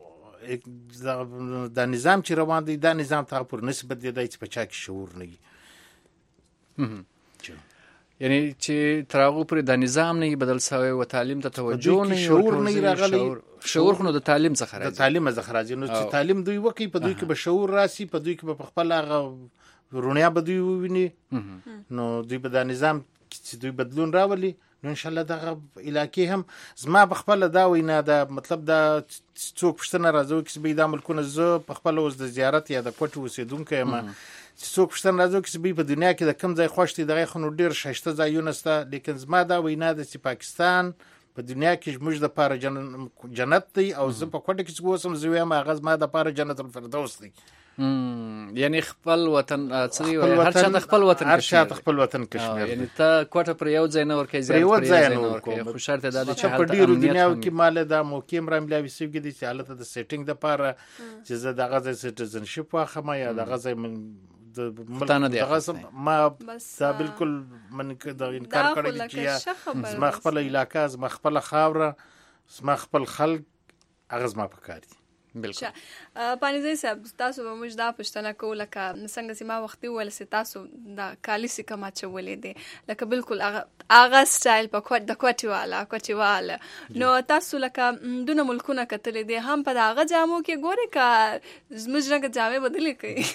دا نظام چې روان دی، دا نظام ته پورې نسبت دی چې په چا کې شعور نه وي. یعنی چې تر هغه پورې د نظام نه بدل شوی او تعلیم ته توجه نه، شعور نه راغلی. شعور خو د تعلیم څخه راځي، د تعلیم څخه راځي. نو چې تعلیم دوی وکړي، په دوی کې به شعور راسي، په دوی کې به خپل هغه رونیا به دوی وویني، نو دوی به د نظام چې دوی بدلون راولي. نو ان شاء الله دغه علاقې هم زما په خپل دا وینا ده، مطلب دا څوک پښتنه راځو چې به د ملکونه زه په خپل اوس د زیارت یا د کوټ اوسیدونکو یم، چې څوک پښتنه راځو چې په دنیا کې د کم ځای خوښ دي، دغه خو ډیر ښایسته ځایونه شته، لیکن زما دا وینا ده چې پاکستان په دنیا کې موږ د پاره جنت دی، او زه په کوټه کې چې اوسم زه وایم هغه زما د پاره جنت الفردوس دی. یعنی خپل وطن څه هر چا د خپل وطن هر چا د خپل وطن کشمیر، یعنی ته کوټه پر یو ځای نه ورکې زیات پر یو ځای نه ورکې، خو شرط دا چې په ډیرو دنیاو کې مال دا موقع مرام ملاوي سیږي دي چې حالت د سیټینګ د پاره چې زه دغه ځای سټیزنشپ واخم یا دغه ځای د ملک دغه ما دا بالکل من د انکار کړی چې زما خپل علاقې، زما خپل خاوره، زما خپل خلک هغه زما پکاري. بالکل. پانیزی صاحب تاسو به موږ دا پوښتنه کوو لکه څنګه چې ما وختي وویل چې تاسو دا کالي چې کوم اچولې دي لکه بالکل هغه هغه سټایل په کوټ د کوټي والا کوټي والا نو تاسو لکه دونه ملکونه کتلې دي هم په هغه جامو کې ګوري کا زموږ رنګ جامې بدلې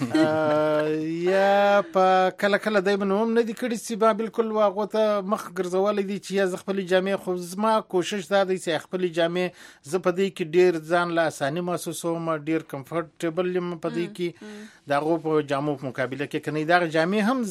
کوي یا په کله کله دایمن هم نه دي کړي چې با بالکل واغه ته مخ ګرځولې دي چې از خپل جامې خو زما کوشش دا دی چې خپل جامې ز په دې کې ډیر ځان لا اساني محسوسوم ډیر کمفورټیبل یم په دې کې دا غو په جامو په مقابله کې کني دا جامې هم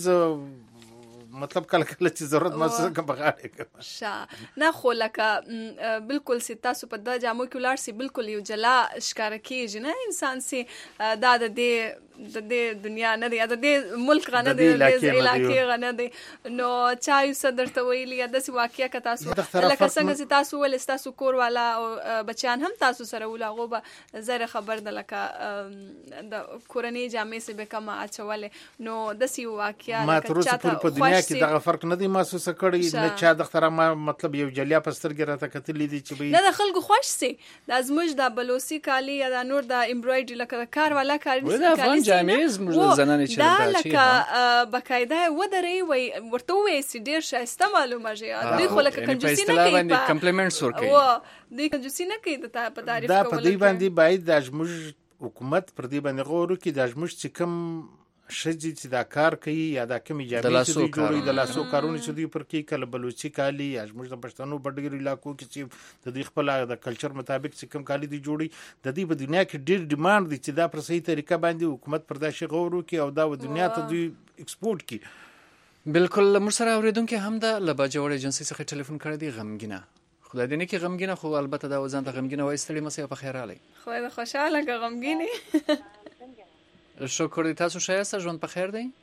ز مطلب کله کله چې ضرورت محسوس کوم بغاړه کوم شا نه خو لکه بالکل سي تاسو په د جامو کې ولار سي بالکل یو جلا ښکار کیږي نه انسان سي دا د دې د دې دنیا نه دی د دې ملک غنه دی د علاقې غنه دی نو چا یو صدر ته ویلی د سی واقعیا ک تاسو لکه څنګه چې تاسو ول تاسو کور والا او بچیان هم تاسو سره ولاغو به زره خبر د لکه د کورنۍ جامې سه به کما اچولې نو د سی واقعیا لکه چاته په دنیا کې دغه فرق نه دی محسوس کړی نه چا د اختر ما مطلب یو جلیا پسترګ راته کتلې دي چې نه د خلکو خوش سي د ازمج د بلوسی کالی یا د نور د امبرايډري لکه کار والا کار نشي جامې زموږ زنانه چې دا لکه بقایده ودري وي ورته وې سي ډیر شایسته معلومه جي دوی خو لکه کنجوسي نه کوي کمپلیمنټس ورکوي او دوی کنجوسي نه کوي د په تعریف کوله دا په دې باندې باید د زموږ حکومت پر دې باندې غوړو کې د زموږ چې کوم شجی چې دا کار کوي یا دا کومي جامې چې دوی جوړي د لاسو کارونه چې دوی پر کې کله بلوچي کالی یا زموږ د پښتنو بډګر علاقو کې چې د دوی خپل د کلچر مطابق چې کوم کالی دی جوړي د دې په دنیا کې ډیر ډیماند دي چې دا پر صحیح طریقه باندې حکومت پر دا شي غوړو کې او دا د دنیا ته دوی ایکسپورت کی بالکل مرسره اوریدونکو هم د لبا جوړ ایجنسی څخه ټلیفون کړی دی غمګینه خدای دې نه کې غمګینه خو البته دا وزن ته غمګینه وای ستړي مسه په خیر علي خو دا خوشاله که غمګینه شکر دې تاسو شایسته ژوند په خیر دی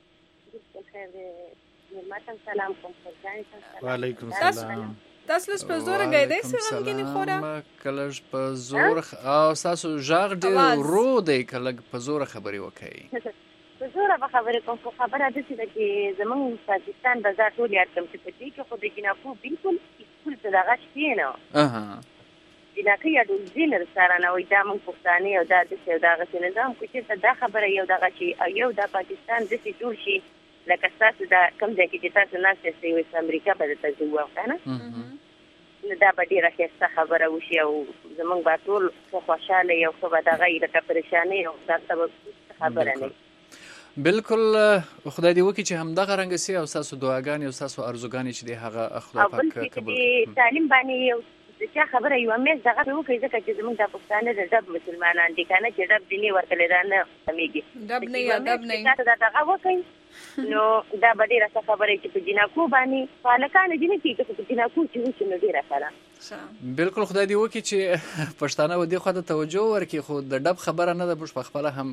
خیر دی ماتم سلام کوم خدای وعلیکم السلام تاسو لږ په زور غیدای سره غمګینه خورا کله په زور او تاسو ژغ دې ورو دی کله په زور خبري وکړي په زور به خبرې کوم خو خبره ده چې زمونږ پاکستان بازار ټول یاد کوم چې په دې کې خو د جناکو بالکل سکول ته دغه شي نه اها جناکي یا د زینر سره نه وي دا موږ پښتانه او دا د څه دغه څه نظام کو چې دا خبره یو دغه شي یو د پاکستان د څه جوړ شي لکه تاسو دا کوم ځای کې چې تاسو نه ستاسو وي امریکا په تاسو وښانه نو دا به ډیره ښه خبره وشي او زمونږ به ټول خوشاله یو څه به دغه لکه پریشانی او تاسو خبره نه بالکل خدای دې وکړي چې همدغه رنګ سي او تاسو دعاګانې او تاسو ارزوګانې چې دی هغه خدای پاک قبول کړي تعلیم باندې یو چې خبره یو مې دغه وکړي ځکه چې زموږ د پښتانه د ډب مسلمانان دي کنه چې ډب دیني ورکړل دا نه سمېږي ډب نه یا ډب نه دا دغه وکړي نو دا به ډیره څه خبره چې په جناکو باندې پالکان دي نه چې په جناکو چې وشي نو ډیره سره بالکل خدای دې وکړي چې پښتانه و دې خو ته توجه ورکړي خو د ډب خبره نه ده بش په خپل هم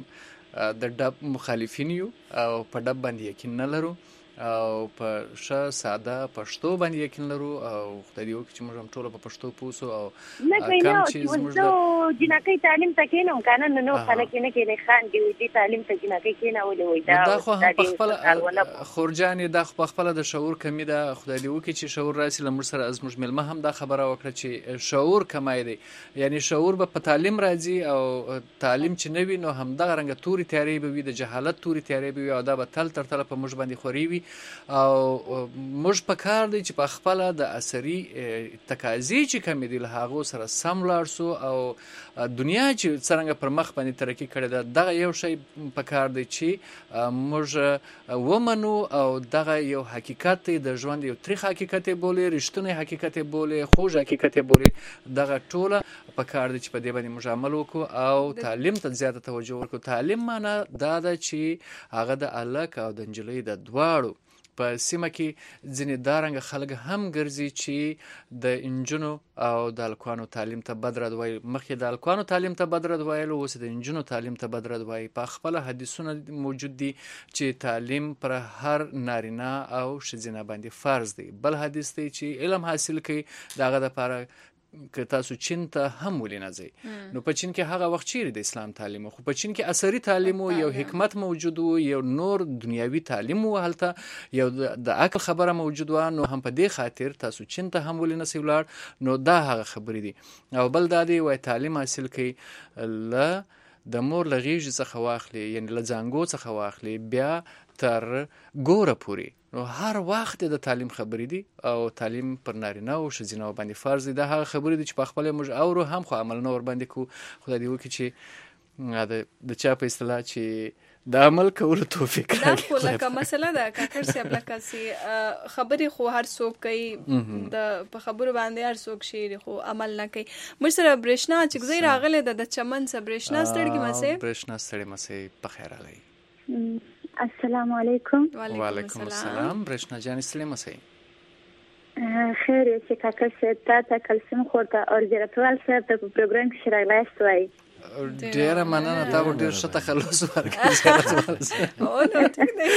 د ډب مخالفین یو او په ډب باندې یقین نه لرو او په ش ساده پښتو باندې یقین لرو او خدای دې وکړي چې موږ هم ټول په پښتو پوسو او کم چې زموږ د جناکي تعلیم ته کېنم کنه نو خلک نه کې خان دی دې تعلیم ته جناکي کېنه ولې وای دا دا خو په خپل خورجانې د په خپل د شعور کمی ده خدای دې وکړي چې شعور راسي لمر سره از موږ ملمه هم دا خبره وکړه چې شعور کمای دی یعنی شعور به په تعلیم راځي او تعلیم چې نوي نو هم دا رنګ توري تیاری به وي د جهالت توري تیاری به وي او دا به تل تر تل په موږ باندې خوري وي او موږ په کار دی چې په خپل د اثري تقاضي چې کمی دی له هغه سره سم لاړ سو او دنیا چې څنګه پر مخ باندې ترقی کړې ده دغه یو شی په کار دی چې موږ ومنو او دغه یو حقیقت د ژوند یو تاریخ حقیقت بوله رښتونی حقیقت بوله خوږ حقیقت بوله دغه ټوله په کار دی چې په دې باندې موږ عمل وکړو او تعلیم ته زیاته توجه ورکړو تعلیم معنا دا ده چې هغه د الک او د انجلۍ د دواړو په سیمه کې ځینې دارنګ خلک هم ګرځي چې د انجونو او د الکوانو تعلیم ته بد رد وایي مخکې د الکوانو تعلیم ته بد رد وایلو اوس د انجونو تعلیم ته بد رد وایي په خپل حدیثونه موجود دي چې تعلیم پر هر نارینه او ښځینه باندې فرض دی بل حدیث دی چې علم حاصل کړي دغه لپاره که تاسو چین ته هم ولینځئ نو په چین کې هغه وخت چیرې د اسلام تعلیم خو په چین کې اثري تعلیم یو حکمت موجود و یو نور دنیوي تعلیم و هلته یو د عقل خبره موجود و نو هم په دې خاطر تاسو چین ته هم ولینځئ ولاړ نو دا هغه خبرې دي او بل دا دی وای تعلیم حاصل کړئ ل د مور له غېږې څخه واخلي یعنې له زانګو څخه واخلي بیا تر ګوره پورې نو هر وخت د تعلیم خبرې دي او تعلیم پر نارینه او ښځینه باندې فرض دی دا هغه خبرې دي چې په خپله موږ اورو هم خو عمل نه ورباندې کوو خدای دې وکړي چې د چا په اصطلاح چې د عمل کولو توفیق دا خو لکه مسله ده کاکړ صاحب لکه چې خبرې خو هر څوک کوي د په خبرو باندې هر څوک شي خو عمل نه کوي موږ سره برېښنا چې ځای راغلی ده د چمن څخه برېښنا ستړي مسئ برېښنا ستړي مسئ په خیر راغلی السلام علیکم وعلیکم السلام برېښنا جان ستړي مسئ خیر چې کاکړ صاحب تا ته کلسیم خورته او زیرتوال صاحب ته په پروګرام کې راغلاست وای ډیره مننه تا ډیر ښه تخلص ورکړی او نو ټیک دی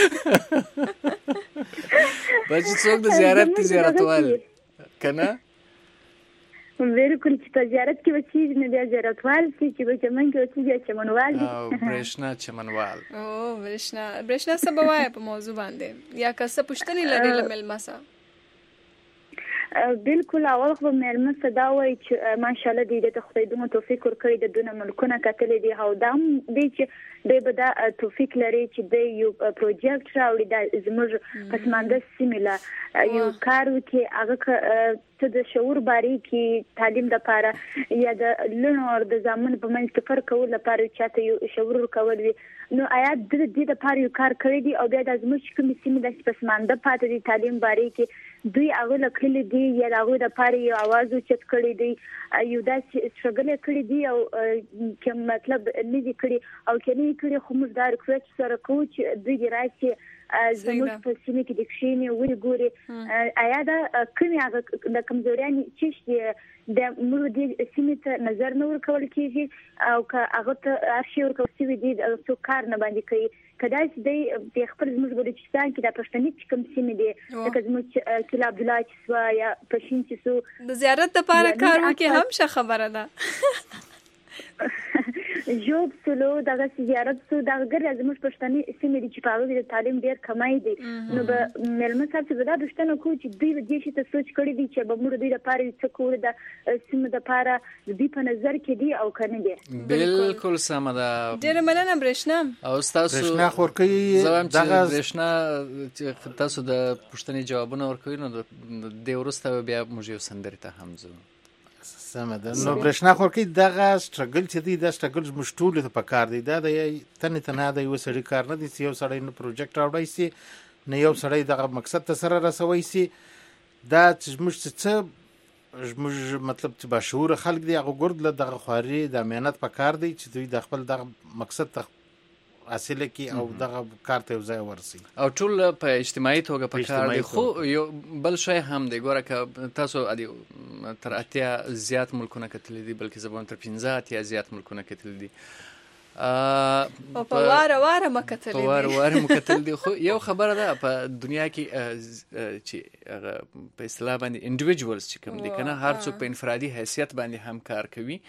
بچ څوک د زیارت تی زیارتوال کنه بالکل چې په زیارت کې وسی نه بیا زیارتوال چې په چمن کې وسی بیا چمنوال او برېښنا چمنوال او برېښنا برېښنا څه به وایي په موضوع باندې یا که څه پوښتنې لري له مېلمه څخه بالکل اول خو مېلمه څه دا وایي چې ماشاءالله دې ته خدای دومره توفیق ورکړی د دونه ملکونه کتلې دي او دا هم دی چې دی به دا توفیق لري چې دی یو پروجیکټ راوړي دا زموږ پسمانده سیمې له یو کار وکړي هغه ته د شعور باریکي تعلیم دپاره یا د لوڼو او د زامنو په منځ کې فرق کولو لپاره چاته یو شعور ورکول وي نو آیا د دې دپاره یو کار کړی دی او بیا دا زموږ چې کومې سیمې داسې پسمانده پاتې دي تعلیم باریکي دوی هغه له کلي دي یا د هغوی دپاره یو اواز اوچت کړی دی یو داسې سټرګل یې کړی دی او که مطلب نه دي کړي او که نه یې کړي خو موږ دا ریکویسټ سره کوو چې دوی دې راشي زموږ په سیمه کې د کښېني ولې ګوري آیا دا کومې هغه د کمزوریانې چیشت د موږ دې سیمې ته نظر نه ورکول کېږي او که هغه ته هر شی ورکول شوي دي څوک کار نه باندې کوي که داسې دی د خپل زموږ بلوچستان کې دا پښتني چې کوم سیمې دي لکه زموږ کلا عبدالله چې سوه یا پشین چې سو د زیارت دپاره کار وکړي هم ښه خبره ده ژوب سلو دغه زیارت سو دغه ګرځ زموږ پښتني سیمې دي چې په هغه د تعلیم ډېر کمی دی نو به مېلمه صاحب چې به دا پوښتنه کوو چې دوی به دې شي ته سوچ کړی دی چې به موږ دوی دپاره څه کولو د سیمې دپاره د دوی په نظر کې دي او که نه دی بالکل سمه ده ډېره مننه برېښنا او ستاسو برېښنا خو ورکوي زه وایم چې برېښنا تاسو د پوښتنې جوابونه ورکوي نو د دې وروسته بیا موږ یو سندرې ته هم ځو سمه ده نو برېښنا خو ورکوي دغه سټرګل چې دی دا سټرګل زموږ ټولو ته پکار دی دا د تنې تنها د یوه سړي کار نه دی چې یو سړی نه پروجیکټ راوړی سي نه یو سړی دغه مقصد ته سره رسوی سي دا چې زموږ څه زموږ مطلب چې باشعوره خلک دي هغه ګرد له دغه خواري د محنت پکار دی چې دوی د خپل دغه مقصد ته حاصله کی او دغه کار ته ځای ورسي او ټول په اجتماعي توګه په کار دی خو یو بل شی هم دی ګوره که تاسو تر اتیا زیات ملکونه کتلی دي بلکې زه به تر پنځه اتیا زیات ملکونه کتلی دي او په واره واره مو کتلی دي په واره واره مو کتلی دي خو یو خبره ده په دنیا کې چې په اصطلاح باندې انډیویجوالز چې کوم دي که نه هر څوک په انفرادي حیثیت باندې هم کار کوي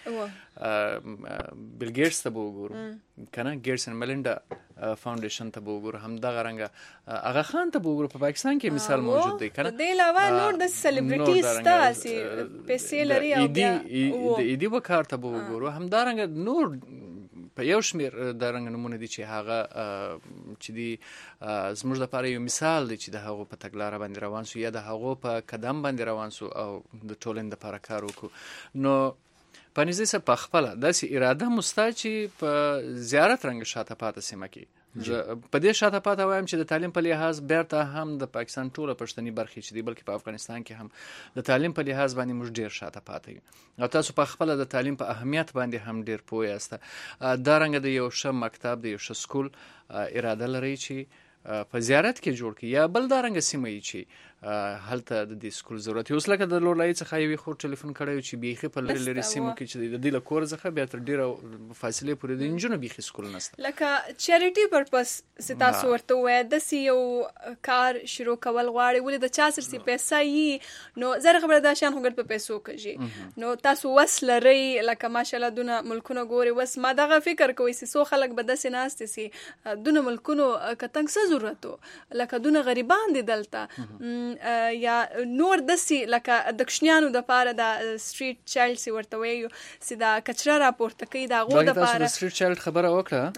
بیل ګیټس ته به وګورو که نه ګیټس اینډ میلنډا فاونډیشن ته به وګورو همدغه رنګه هغه خان ته به وګورو په پاکستان کې مثال موجود دی که نه په دې علاوه نور د سلیبریټي سته هسې پیسې لري او بیا د ایدي وکار ته به وګورو همدارنګه نور په یو شمېر د رنګ نمونه دي چې هغه چې دي زموږ دپاره یو مثال دی چې د هغو په تګلاره باندې روان سو یا د هغو په قدم باندې روان سو او د ټولنې دپاره کار وکړو نو په نږدې سه په خپله داسې اراده مو سته چې په زیارت رنګه شاته پاته سیمه کې په دې شاته پاته وایم چې د تعلیم په لحاظ بیرته هم د پاکستان ټوله پښتني برخې چې دي بلکې په افغانستان کې هم د تعلیم په لحاظ باندې موږ ډېر شاته پاته یو او تاسو په خپله د تعلیم په اهمیت باندې هم ډېر پوه یاسته دا رنګه د یو ښه مکتب د یو ښه سکول اراده لرئ چې په زیارت کې جوړ کړي یا بل دا رنګه سیمه یې چې هلته د دې سکول ضرورت اوس لکه د لورلای څخه یو خو ټلیفون کړی چې بیخي په لری لری سیمه کې چې د دې له کور څخه بیا تر ډیره فاصله پورې د انجونو بیخي سکول نشته لکه چیریټي پرپس ستا سورته وای د سیو کار شروع کول غواړي ولې د چا سر سي پیسې یي نو زره خبره دا شان هغه په پیسو کوي نو تاسو وسلري لکه ماشاءالله دونه ملکونه ګوري وس ما دغه فکر کوي چې سو خلک به د سیناست سي دونه ملکونو کتنګ څه ضرورت لکه دونه غریبان دي دلته یا نور دسي لکه د کښنیانو د پاره د سټریټ چایلډ سی ورته وایو چې دا کچره راپورته کوي دا غو د پاره د سټریټ چایلډ خبره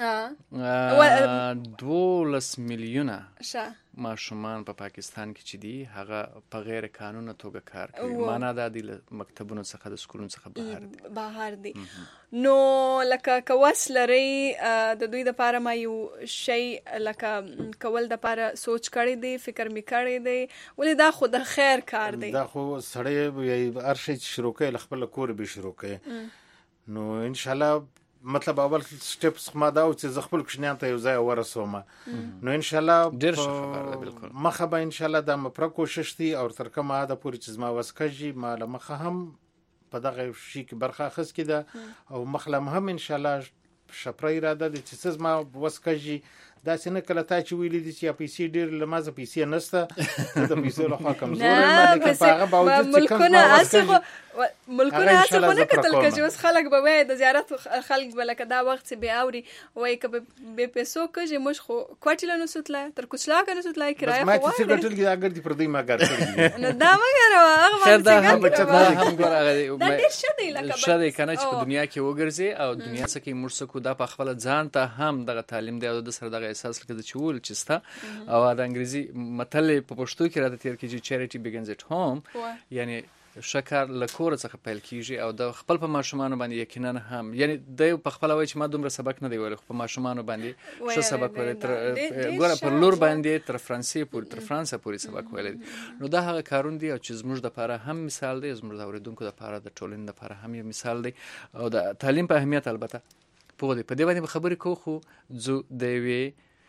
وکړه دولس میلیونه ماشومان په پاکستان کې چې دي هغه په غیر قانوني توګه کار کوي معنا دا د مکتبونو څخه د سکولونو څخه بهر دي بهر دي نو لکه کوس لري د دوی د پاره ما یو شی لکه کول د پاره سوچ کړی دی فکر می کړی دی ولې دا خو د خیر کار دی دا خو سړی هر شي شروع کوي خپل کور به شروع کوي نو ان شاء الله مطلب اول سټیپس ما دا او چې خپل کښنیان ته یو ځای ورسوم نو ان شاء الله ډیر ښه بالکل مخه به ان شاء الله د مپر کوشش دي او تر کومه دا پوری چې ما وسکجی ما مخه هم په دغه شي کې برخه خص کړه او مخله هم ان شاء الله شپرای اراده دي چې ما وسکجی دا څنګه کله تا چې ویلې دي چې پیسې ډیر لمازه پیسې نشته د پیسو له خوا کمزوري ما لیکن په هغه باوجود چې ملکونه اسخه ملکونه اسخه نه کتل کجه اوس خلک به وای د زیارت خلک به لکه دا وخت چې به اوري وای کبه به پیسو کجه مش خو کوټل نو سوتله تر کوچلا کنه سوتله کرای ما چې ګټل کې اگر دې پر دې ما ګټل نو دا مګر هغه خیر دا هم بچت دا هم ګور هغه دا ډیر شته لکه شته کنه چې په دنیا کې وګرځي او دنیا څخه مرسکو دا په خپل ځان ته هم دغه تعلیم دی او د سره دغه احساس لکه د چول چې ستا او د انګریزي متل په پښتو کې راته تیر کیږي چیریټي بیګنز اټ هوم یعنی شکر لکور څخه پیل کیږي او د خپل په ماشومان باندې یقینا هم یعنی د په خپل وای چې ما دومره سبق نه دی ویل په ماشومان باندې څه سبق ویل تر ګوره پر لور باندې تر فرانسې پورې تر فرانسې پورې سبق ویل نو دا هغه کارون دی او چې زموږ د لپاره هم مثال دی زموږ د اوریدونکو د لپاره د ټولنې لپاره هم یو مثال دی او د تعلیم په اهمیت البته په دې په دې باندې خبرې کوو خو زو د وی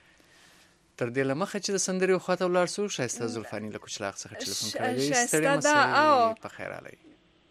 تر دې لمخه چې د سندري خواته ولاړ سو شایسته زلفانی له کوچلاغ څخه ټلیفون کړی ستړي مسئله په خیر علي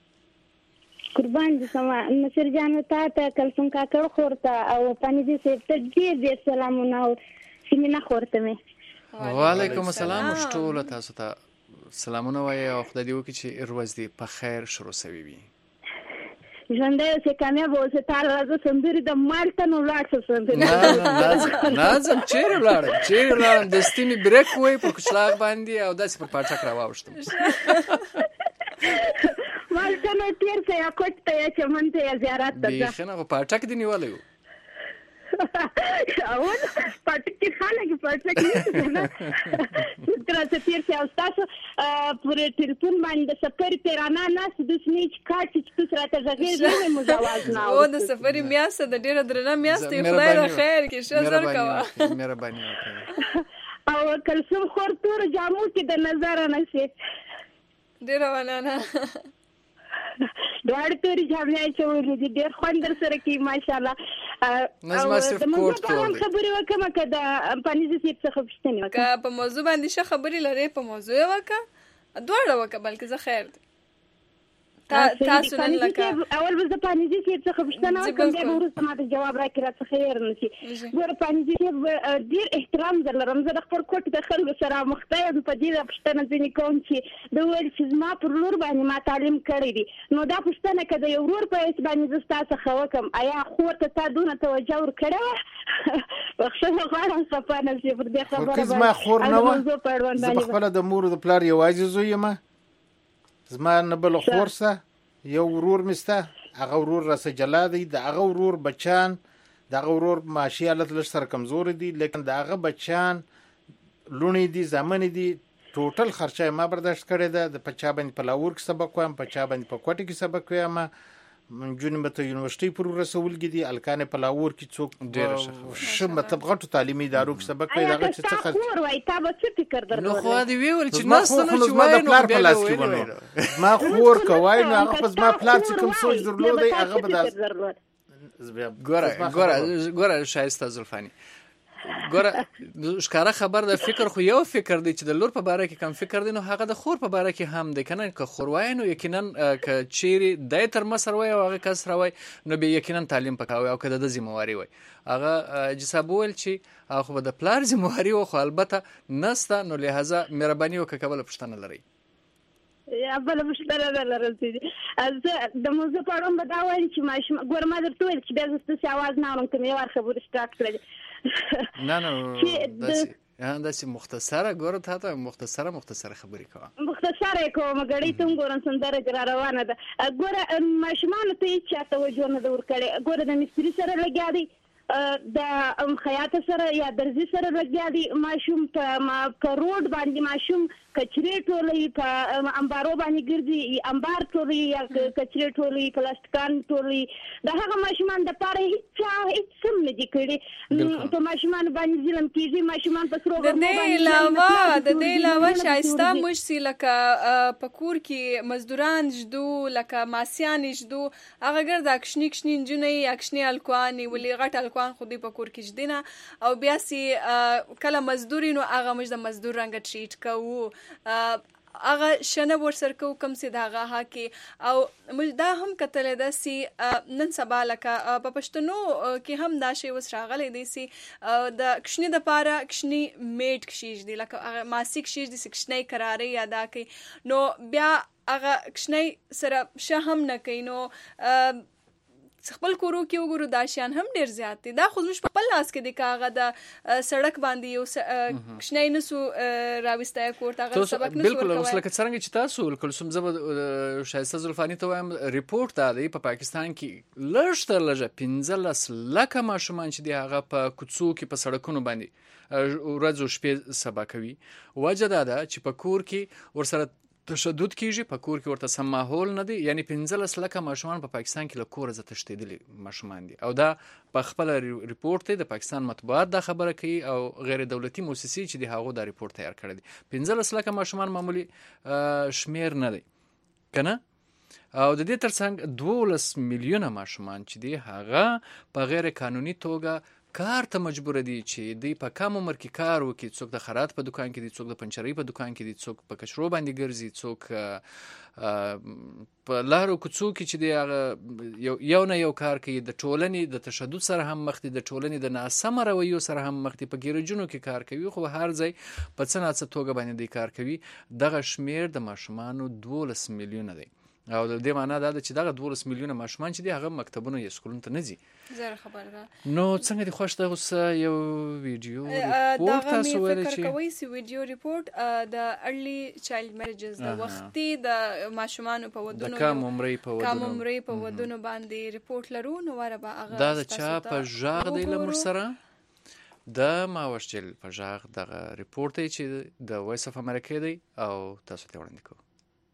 قربان دي سما نصر جان ته ته کلسم کا کړ خورته او پانی دي سه ته ډیر ډیر سلامونه او سیمه خورته مې وعلیکم السلام ټول تاسو ته سلامونه وایي او خدای دې وکړي چې ورځ دې په خیر شروع شوي وي ژوندۍ اوسې کامیاب اوسې تا راځه سندرې د مالته نو ولاړ شه سندرې نه نازم چیرې ولاړم چیرې ولاړم دستي مې بریک ووی په کوچلاغ باندې او داسې پر پاټک راواوښتم مالته نو تېر شه یا کوټ ته یا چمن ته یا زیارت ته ځه بیخي نه خو پاټک دې نیولی و اول پټکی خلک پټکی نه تر څه تیر څه تاسو پر ټلیفون باندې سفر تیرانا ناس د سنیچ کاټ چې تاسو راته ځګې نه مجاواز نه او د سفر میاسته د ډیره درنه میاسته خدای را خیر کې شه زر کوا مهرباني وکړه او کلسم خور تور جامو کې د نظر نه شي ډیره ونانه دوړ توري جامې چې ورې ډېر خوندر سره کې ماشاءالله نظم صرف کوټ کوټ خبرې وکم کده پانیزه سیټ څخه پښتنه وکړه په موضوع باندې ښه خبرې لري په موضوع وکړه دوړ وکړه بلکې زه خیر دی تاسو نن لکه اول به د پانیزه سیټ څخه پښتنه وکم بیا ورسته ماته جواب راکړه څه خیر نشي ګور پانیزه سیټ ډېر احترام درلرم زه د خپل کوټ د خلکو سره مختایم په دې پښتنه ځنی کوم چې د ویل چې ما پر لور باندې ما تعلیم کړی دی نو دا پښتنه کده یو ورور په اس باندې زستا څخه وکم آیا خو ته تا دونه توجه ور کړو وښه غواړم صفانه چې پر دې خبره باندې ما خور نه و زه خپل د مور د پلار یوازې زوی یم زما نه بل خورسه یو ورور مسته هغه ورور راسه جلا دی د هغه ورور بچان د هغه ورور معاشي حالت لږ سره کمزور دي لیکن د هغه بچان لونی دي زمن دي ټوټل خرچه ما برداشت کړی ده د پچا باندې په لاور کې سبق وایم پچا باندې په کوټه کې سبق وایم جون مته یونیورسيټي پر رسولګي دي الکانه په لاور کې څوک ډېر ش مطلب غټو تعلیمي ادارو کې سبق کوي دا چې څه خل خور وای تا به څه فکر درلود نو خو دی ویل چې ناس نه چې وای نو پلار په لاس کې ونه ما خور کوي نو هغه پس ما پلار چې کوم سوچ درلود هغه به ګوره ګوره ګوره شایسته زلفانی ګوره ښکاره خبر د فکر خو یو فکر دی چې د لور په باره کې کم فکر دی نو هغه د خور په باره کې هم دی که نه که خور وایي نو یقینا که چیرې دی تر مصر وایي او هغه کس راوایي نو بیا یقینا تعلیم پکاوي او که د ده ذمهواري وایي هغه جساب وویل چې هغه خو به د پلار ذمهواري وه خو البته نسته نو لهذا مهرباني وکړه که بله پوښتنه لرئ یا بله پوښتنه نه لرم زه د موضوع په اړه به دا وایم چې ماشوم ګوره ما درته ویل چې بیا زه ستاسې اواز نه اورم که مې یو وار خبرې سټارټ کړلې نه نه داسې داسې مختصره ګوره تا ته مختصره مختصره خبرې کوه مختصره یې کوم ګړۍ ته هم ګورم سندره دې را روانه ده ګوره ماشومانو ته هېڅ چا توجه نه ده ورکړې ګوره د مستري سره لګیا دی د خیاطه سره یا درزي سره لګیا دی ماشوم په روډ باندې ماشوم کچرې ټولوي په امبارو باندې ګرځي امبار ټولوي یا کچرې ټولوي پلاستیکان ټولوي د هغه ماشومان دپاره هېڅ چا هېڅ هم نه دي کړي په ماشومانو باندې ظلم کېږي ماشومان په سرو د دې علاوه د دې علاوه ښایسته موږ سي لکه په کور کې مزدوران ژدو لکه ماسیان ژدو هغه ګرده کشني کشني نجونې یا کشني هلکوانې ولې غټ هلکوان خو دوی په کور کې ژدي نه او بیا سي کله مزدور نو هغه موږ د مزدور رنګه ټریټ کوو هغه شنه ورسره کوو کوم چې د هغه حق او موږ دا هم کتلی ده چې نن سبا لکه په پښتنو کې هم دا شی اوس راغلی دی چې د کشني دپاره کشني میډ کښېږدي لکه ماسي کښېږدي چې کشنی کرارۍ ادا کوي نو بیا هغه کشنی سره ښه هم نه کوي نو خپل کورو کې وګورو دا شیان هم ډېر زیات دي دا خو زموږ په خپل لاس کې دی که هغه د سړک باندې یو کشنی نسو راویستی کور ته هغه سبق نسو بالکل اوس لکه څرنګه چې تاسو کلثوم زه به ښایسته زلفاني ته وایم ریپورټ دا دی په پاکستان کې لږ تر لږه پنځلس لکه ماشومان چې دي هغه په کوڅو کې په سړکونو باندې ورځ او شپې سبا کوي وجه دا ده چې په کور کې ورسره تشدد کیږي په کور کې ورته سم ماحول نه دی یعنی پنځلس لکه ماشومان په پاکستان کې له کوره زه تښتېدلي ماشومان دي او دا په خپله ریپورټ دی د پاکستان مطبوعات دا خبره کوي او غیر دولتي موسسې چې د هغو دا ریپورټ تیار کړی دی پنځلس لکه ماشومان معمولي شمیر نه دی که نه او د دې ترڅنګ دولس میلیونه ماشومان چې دي هغه په غیر قانوني توګه کار ته مجبور دي چې دوی په کم عمر کې کار وکړي څوک د خرات په دکان کې دي څوک د پنچرۍ په دکان کې دي څوک په کچرو باندې ګرځي څوک په لارو کوڅو کې چې دی هغه یو نه یو کار کوي د ټولنې د تشدد سره هم مخ دي د ټولنې د ناسمه رویو سره هم مخ دي په ګیرجونو کې کار کوي خو هر ځای په څه ناڅه توګه باندې دوی کار کوي دغه شمیر د ماشومانو دولس میلیونه دی او د دې معنا دا ده چې دغه دولس میلیونه ماشومان چې دي هغه مکتبونو یا سکولونو ته نه ځي زه خبر ده نو څنګه دې خوښ ده اوس یو ویډیو ریپورټ تاسو ویل چې فکر کوئ چې ویډیو ریپورټ د ارلی چایلډ میریجز د وختي د ماشومانو په ودونو د کم عمرۍ په ودونو کم عمرۍ په ودونو باندې ریپورټ لرو نو واره به هغه دا د چا په ژغ دی له موږ سره د ماوش جل په ژغ دغه ریپورټ دی چې د وایس اف امریکا دی او تاسو ته وړاندې کوو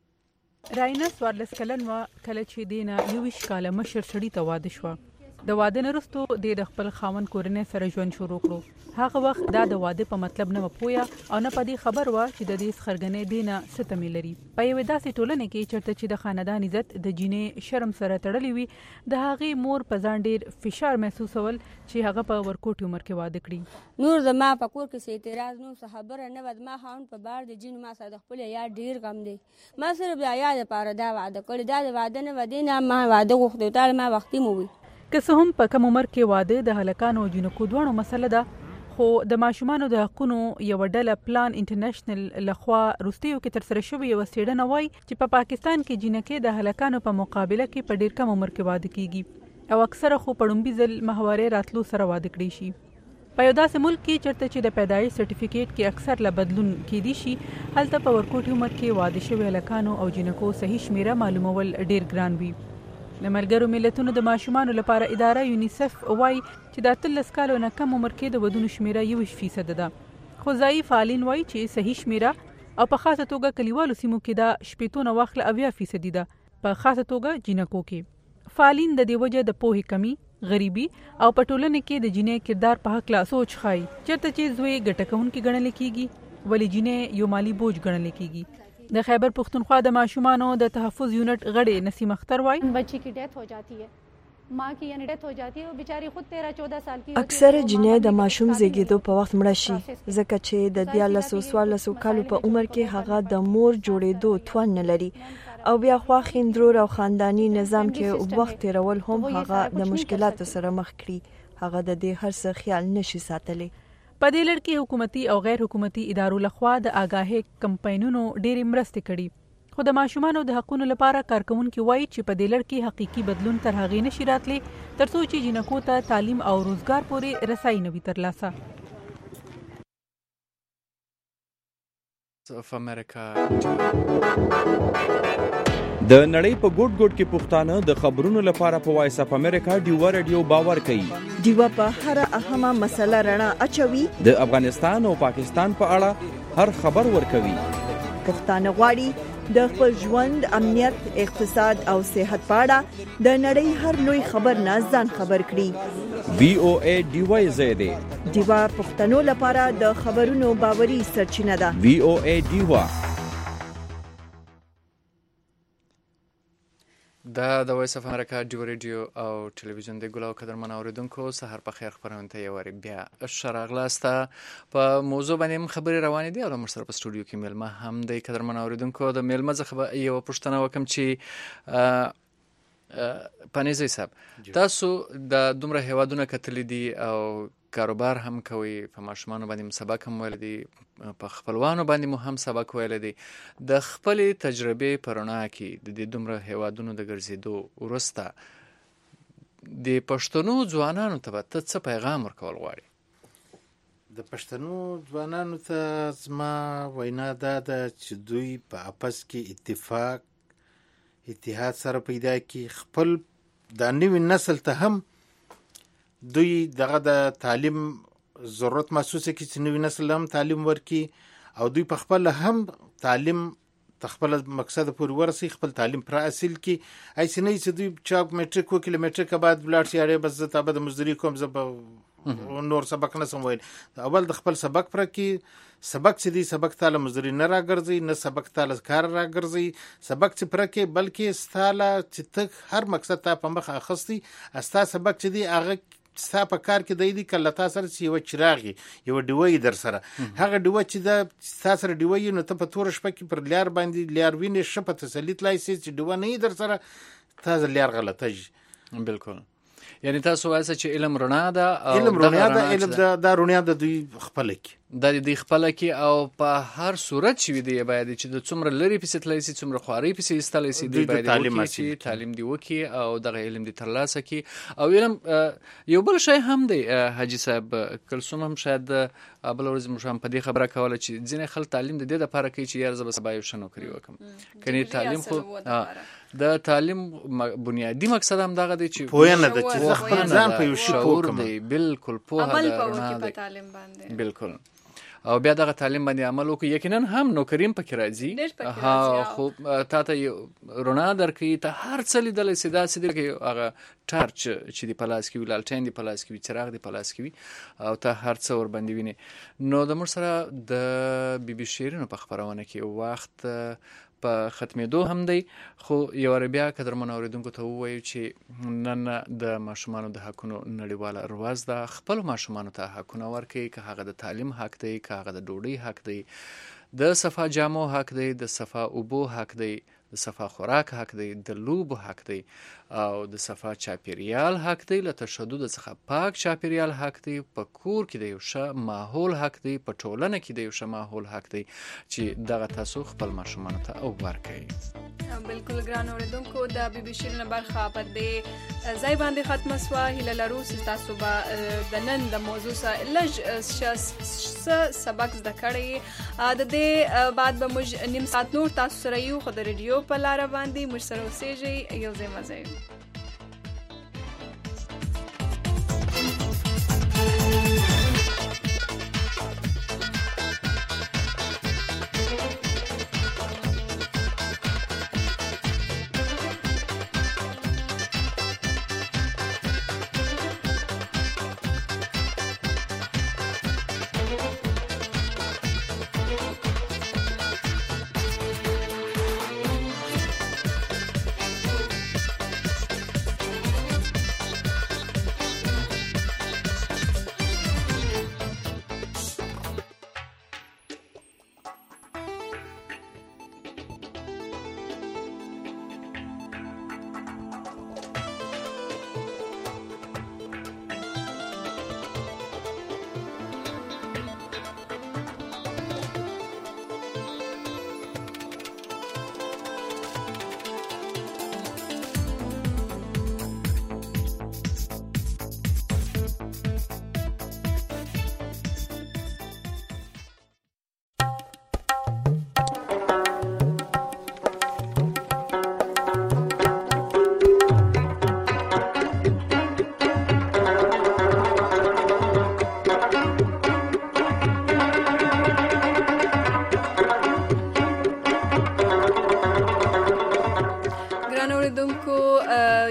راینه څوارلس کلن وه کله چې دې نه یوویشت کاله مشر سړي ته واده شوه د واده نه وروستو دې د خپل خاوند کورنۍ سره ژوند شروع کړو هغه وخت دا د واده په مطلب نه وه پوهه او نه په دې خبر وه چې د دې څخرګنۍ دې نه څه تمې لري په یوې داسې ټولنې کې چېرته چې د خاندان عزت د جینۍ شرم سره تړلی وي د هغې مور په ځان ډېر فشار محسوسول چې هغه په ورکوټي عمر کې واده کړي نور زما په کور کې څه اعتراض نه څه خبره نه وه زما خاوند په بار د جینو ما سره د خپل عیال ډېر غم دی ما صرف د عیال دپاره دا واده کړی دا د واده نه وه دې نه ما واده غوښتی و تا ما وختي مو وي که څه هم په کم عمر کې واده د هلکانو او جینکو دواړو مسله ده خو د ماشومانو د حقونو یوه ډله پلان انټرنیشنل لخوا وروستیو کې ترسره شوې یوه څېړنه وایي چې په پاکستان کې جینکې د هلکانو په مقابله کې په ډېر کم عمر کې واده کیږي او اکثره خو په لومبي ځل ماهوارې راتلو سره واده کړی شي په یو داسې ملک کې چېرته چې د پیدایش سرټیفیکیټ کې اکثر له بدلون کیدی شي هلته په ورکوټي عمر کې واده شوي هلکانو او جینکو صحیح شمیره معلومول ډېر ګران وي د ملګرو ملتونو د ماشومانو لپاره اداره یونیسف وایي چې د اتلس کالو نه کم عمر کې د ودونو شمیره یوویشت فیصده ده خو ځایي فعالین وایي چې صحیح شمیره او په خاصه توګه کلیوالو سیمو کې دا شپېتو نه واخله اویا فیصدي ده په خاصه توګه جینکو کې فعالین د دې وجه د پوهې کمی غریبي او په ټولنه کې د جینۍ کردار په هکله سوچ ښایي چېرته چې زوی ګټه کوونکي ګڼل کېږي ولې جینۍ یو مالي بوج ګڼل کېږي د خیبر پختونخوا د ماشومانو د تحفظ یونټ غړي نسیم اختر وایي بچی کی ڈیتھ ہو جاتی ہے माँ की यानी डेथ हो जाती है, वो बेचारी खुद तेरह चौदह साल की اکثره جنې د ماشوم زیږیدو په وخت مړه شي ځکه چې د دیارلسو څوارلسو کالو په عمر کې هغه د مور جوړېدو توان نه لري او بیا خواخیندرو او خاندانی نظام کې وخت تیرول هم هغه د مشکلاتو سره مخ کړي. هغه د دې هر څه خیال نشي ساتلی. په دې لړ کې حکومتي او غیر حکومتي ادارو لخوا د آګاهۍ کمپاینونو ډېرې مرستې کړي، خو د ماشومانو د حقونو لپاره کارکوونکي وایي چې په دې لړ کې حقیقي بدلون تر هغې نشي راتلی تر څو چې جنکو ته تعلیم او روزګار پورې رسایي نه وي ترلاسه. د نړۍ په ګوټ ګوټ کې پښتانه د خبرونو لپاره په وایس اف امریکا ډیوا رادیو باور کوي. ډیوا په هر اهمه مسله رڼا اچوي، د افغانستان او پاکستان په اړه هر خبر ورکوي. پښتانه غواړي د خپل ژوند، امنیت، اقتصاد او صحت په اړه د نړۍ هر لوی خبر نه ځان خبر کړي. وی او ای ډیوا زیاده ډیوا پښتنو لپاره د خبرونو باوري سرچینه ده. وی او ای ډیوا دا د وایس اف امریکا ډیو ریډیو او ټلویزیون د ګلاو قدرمن اوریدونکو سحر په خیر خبرونه ته یو بیا شراغلاسته په موضوع باندې خبرې روانې دي او موږ سره په سټوډیو کې ملما هم د قدرمن اوریدونکو د ملما څخه یو پوښتنه وکم چې پانیزي صاحب تاسو د دومره هیوادونو کتلې دي او کاروبار هم کوي، په ماشومانو باندې سبق هم ویل دي، په خپلوانو باندې مو هم سبق ویل دي. د خپلې تجربې په رڼا کې د دې دومره هیوادونو د ګرځېدو وروسته د پښتنو ځوانانو ته ته څه پیغام ورکول غواړي؟ د پښتنو ځوانانو ته زما وینا دا ده چې دوی په اپس کې اتفاق اتحاد سره پیدا کړي، خپل د نوي نسل ته هم دوی دغه د تعلیم ضرورت محسوسه کړي چې نوي نسل هم تعلیم ورکړي او دوی په خپل هم تعلیم تخپل مقصد پورې ورسي، خپل تعلیم پر اصل کې ایسې نه چې دوی چا میټریک وکړي میټریک بعد بلار شي اړې بس زه تابه د مزدوري کوم زه نور سبق نه سم ویل. اول د خپل سبق پر کې سبق چې دی سبق تعالی مزدوري نه راګرځي، نه سبق تعالی کار راګرځي، سبق چې پر کې بلکې ستاله چې تک هر مقصد ته په مخ اخستي استا سبق چې دی هغه ستا په کار کې دی دی کله تاسو سره چې یو چراغي یو ډیوي در سره هغه ډیوي چې دا تاسو سره ډیوي نو ته په تور شپه کې پر لیار باندې لیار وینې شپه تسلیت لای سي چې ډیوي نه در سره تاسو لیار غلطه جي. بالکل، یعنی تاسو وایسه چې علم رڼا ده او علم رڼا ده، علم د دا رڼا د دوی خپل کې د دې خپل کې او په هر صورت چې دی باید چې د څومره لري پسې تللی سي څومره خواري پسې استللی سي دی باید چې تعلیم دی وکي او دغه علم دی ترلاسه کی. او علم یو بل شی هم دی حاجی صاحب کلثوم هم شاید بل ورځ مو هم په دې خبره کوله چې ځینې خلک تعلیم د دې لپاره کوي چې یار زب سبا یو شنو کوي وکم کني تعلیم خو د تعلیم بنیادی مقصد هم دغه دی چې پوهنه د چې خپل ځان په یو شی پوه کړي. بالکل پوهه عمل په تعلیم باندې بالکل او بیا دغه تعلیم باندې عمل وکړي. یقینا هم نوکریم پکې راځي، ها خو تا ته رڼا درکړي، ته هر څه لیدلی سي داسې دی لکه هغه ټارچ چې د پلاس کې وي، لالټین د پلاس کې وي، چراغ د پلاس کې وي او ته هر څه ورباندې وینې. نو د موږ سره د بي بي شیرینو په خپرونه کې وخت په ختمېدو هم دی، خو یو بیا قدرمن اوریدونکو ته ووایو چې نن د ماشومانو د حقونو نړیواله ورځ ده. خپل ماشومانو ته حقونه ورکړئ، که هغه د تعلیم حق دی، که هغه د ډوډۍ حق دی، د صفا جامو حق دی، د صفا اوبو حق دی، د صفا خوراک حق دی، د لوبو حق دی او د صفا چاپیریال حق دی، له تشدد څخه پاک چاپیریال حق دی، په کور کې د یو ښه ماحول حق دی، په ټولنه کې د یو ښه ماحول حق دی چې دغه تاسو خپل ماشومانو ته ورکړئ. بالکل ګران اوریدونکو د بي بي شیرینو برخه په دې ځای باندې ختمه سوه. هیله لرو چې تاسو به د نن د موضوع سره لږ سبق زده کړئ. د دې بعد به موږ نیم ساعت نور تاسو سره یو خو د ریډیو په لاره باندې موږ سره اوسېږئ. یو ځای مزه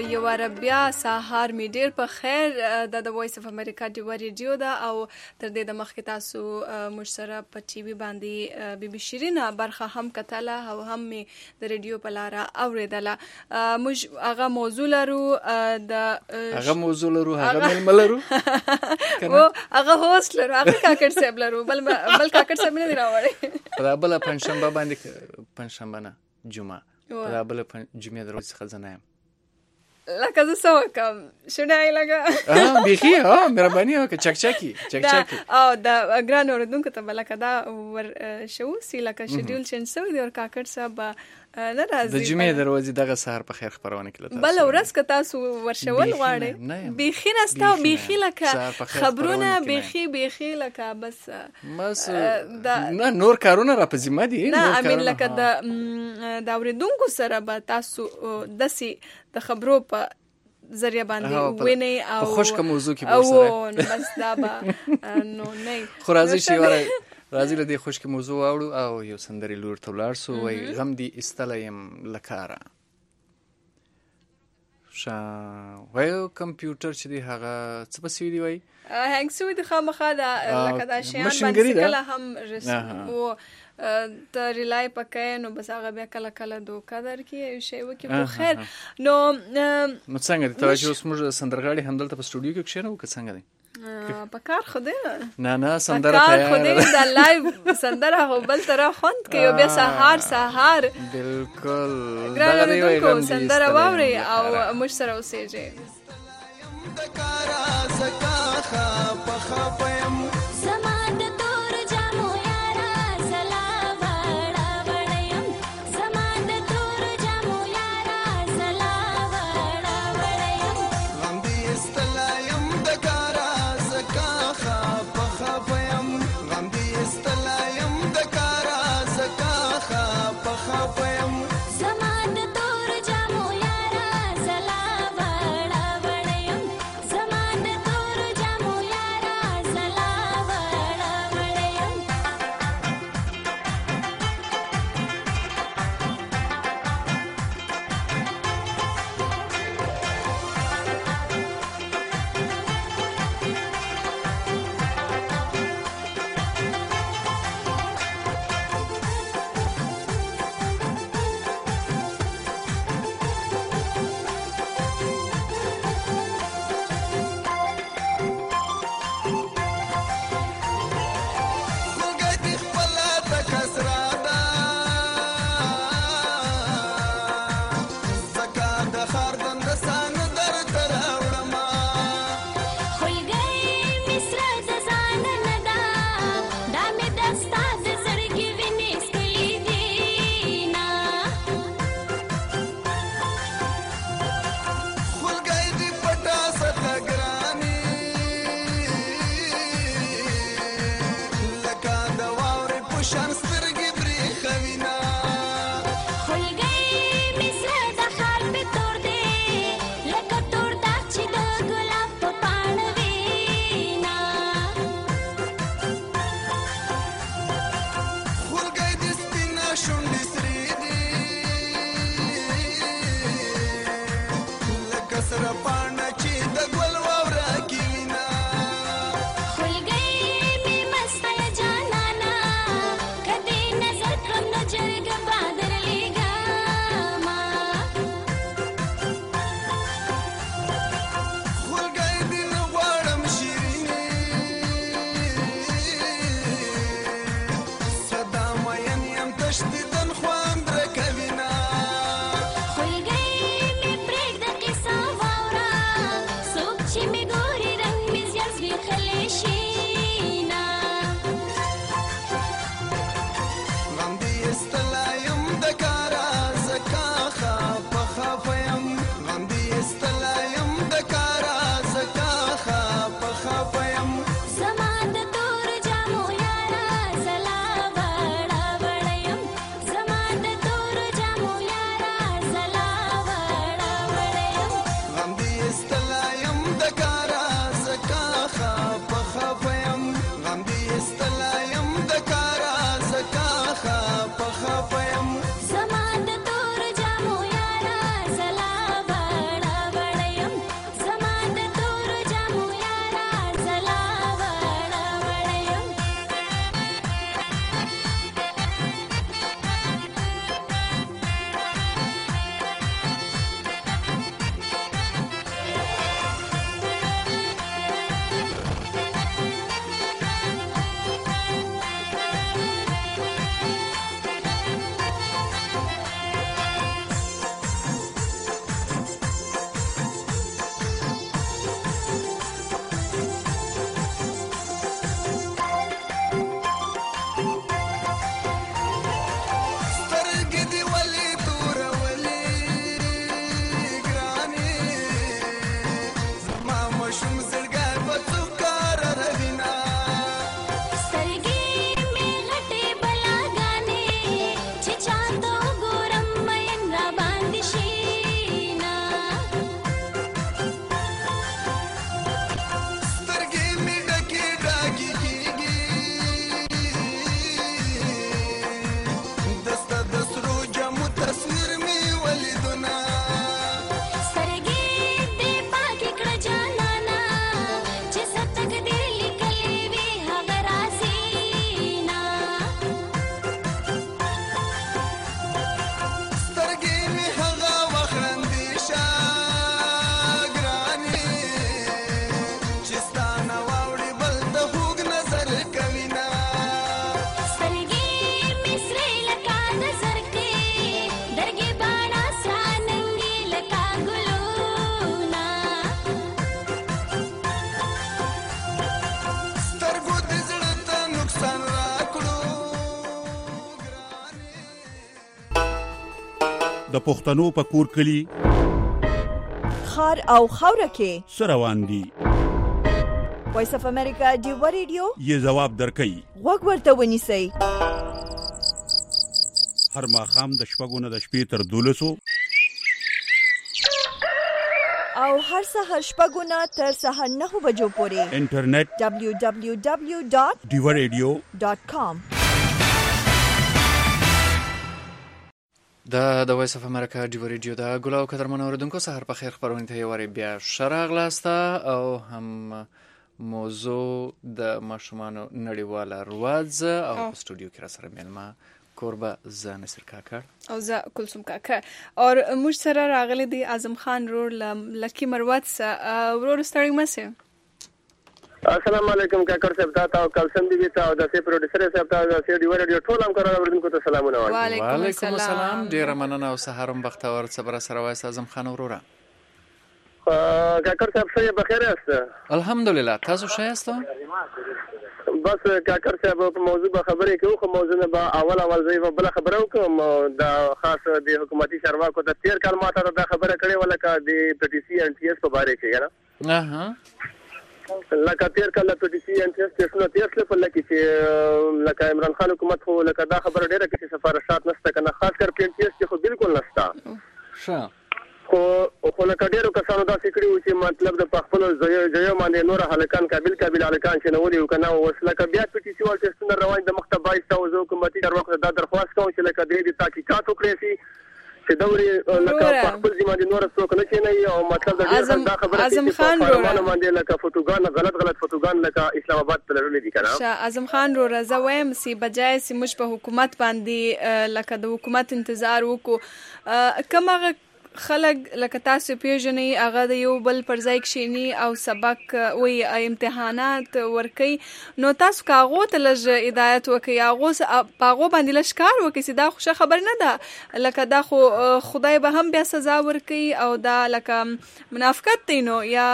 یو عربیا سهار می ډیر په خیر د د وایس اف امریکا دی ریډیو دا او تر دې د مخکې تاسو موږ سره په ټي وي باندې بي بي شیرینه برخه هم کتله او هم می د ریډیو په لار اوریدله. موږ هغه موضوع لرو د هغه موضوع لرو هغه مل ملرو او هغه هوست لرو هغه کاکړ صاحب لرو بل بل کاکړ صاحب نه دی راوړی دا بل پنځشنبه باندې پنځشنبه نه جمعه دا بل جمعه د ورځې څخه زنایم لکه زه څه وکم شونای لګه اه بیخي اه مهرباني وکړه چک چکی چک چکی او د ګران اوردونکو ته بلکه دا ور شو سی لکه شیډول چینج شوی دی او کاکړ صاحب نه راځي د جمعې دروازې دغه سهار په خیر خبرونه کې لته بل ورځ که تاسو ورشول غواړئ بیخي نستا بیخي لکه خبرونه بیخي بیخي لکه بس بس نه نور کارونه را په ذمہ دي نه امین لکه د د اوریدونکو سره به تاسو دسي د خبرو په ذریعہ باندې ویني او خوشک موضوع کې به سره بس دا به نو نه خو راځي شي وره راځي له دې خوشک موضوع واړو او یو سندري لور ته ولاړ سو وای غم دي استلایم لکارا شا وای کمپیوټر چې دی هغه څه پسې دی وای هنګ سو د خامخا دا لکه دا شیان باندې کله هم رسم او ته ریلای پکې نو بس هغه بیا کله کله دوکا درکې شی وکي په خیر نو نو څنګه دی توجه اوس موږ سندرغاړي همدلته په سټوډیو کې کښینو که څنګه دی په کار خو دی نه نه سندره تیار خو دی دا لایو سندره هو بل طرف خوند کوي بیا سهار سهار بالکل دا دی کو سندره واوري او موږ سره اوسېږي د پښتنو په کور کلی خار او خاوره کې سره روان دي. وایس اف امریکا ډیوا ریډیو یې جواب درکړي. وګ ورته ونیسئ. هر ماښام د شپږو نه د شپې تر دولسو او هر سهار شپږو نه تر سهار نهو بجو پورې انټرنیټ دبلیو دبلیو دبلیو ډاټ ډیوا ریډیو ډاټ کام. د د وایس اف امریکا ډیوا ریډیو د ګل او قدرمن اوریدونکو سهار په خیر خبرونه ته یواري بیا شراغلاسته او هم موضوع د ماشومانو نړیواله رواز او په سټوډیو کې را سره ملما کوربه ز نصر کاکا او ز کلثوم کاکا او موږ سره راغلي دي اعظم خان رور لکی مروت سره ورور ستړي مسه. السلام علیکم کاکر صاحب تاسو او کلثوم دی تاسو د سی پروډوسر صاحب تاسو د ډیوا ریډیو ټول هم کارونه ورته کوته سلامونه وایي. وعلیکم السلام ډیر مننه او سهارم بختور صبر سره وایي اعظم خان وروره. کاکر صاحب څنګه بخیر یاست؟ الحمدلله تاسو ښه یاست؟ بس کاکر صاحب په موضوع به خبرې کوو خو موضوع نه به اول اول زه به بل خبره وکم د خاص د حکومتي چارواکو د تیر کال ماته دا خبره کړې ولکه د پی ټی سی ان ټی اس په باره کې کنه اها لکه تیر کال د پی ټی سی ان ټی اس څخه تیر څه په لکه چې لکه عمران خان حکومت خو لکه دا خبره ډیره کې سفارشات نشته کنه خاص کر پی ټی اس کې خو بالکل نشته. ښه خو خو لکه ډیرو کسانو دا فکر وي چې مطلب د خپل ځای ځای باندې نور هلکان قابل قابل هلکان چې نو ولي کنه وسله بیا پی ټی سی ول ټیسټونه روان د مخته بایس او زو حکومتي چارواکو دا درخواست کوم چې لکه د تحقیقات وکړي چې دوري لکه خپل ځای باندې نور څوک نه چینه او مطلب د ډیر دا خبره اعظم خان رور باندې لکه فوټوګان غلط غلط فوټوګان لکه اسلام آباد تلل دي کنه. شاه اعظم خان رور زویم سی بجای سی مش په حکومت باندې لکه د حکومت انتظار وکړو کومه خلک لکه تاسو پیژنې هغه د یو بل پر ځای کښینی او سبق وی امتحانات ورکي نو تاسو کاغو ته لږ هدایت وکي هغه پاغو باندې لشکار وکي چې دا خو خبر نه ده لکه دا خو خدای به هم بیا سزا ورکي او دا لکه منافقت دی نو یا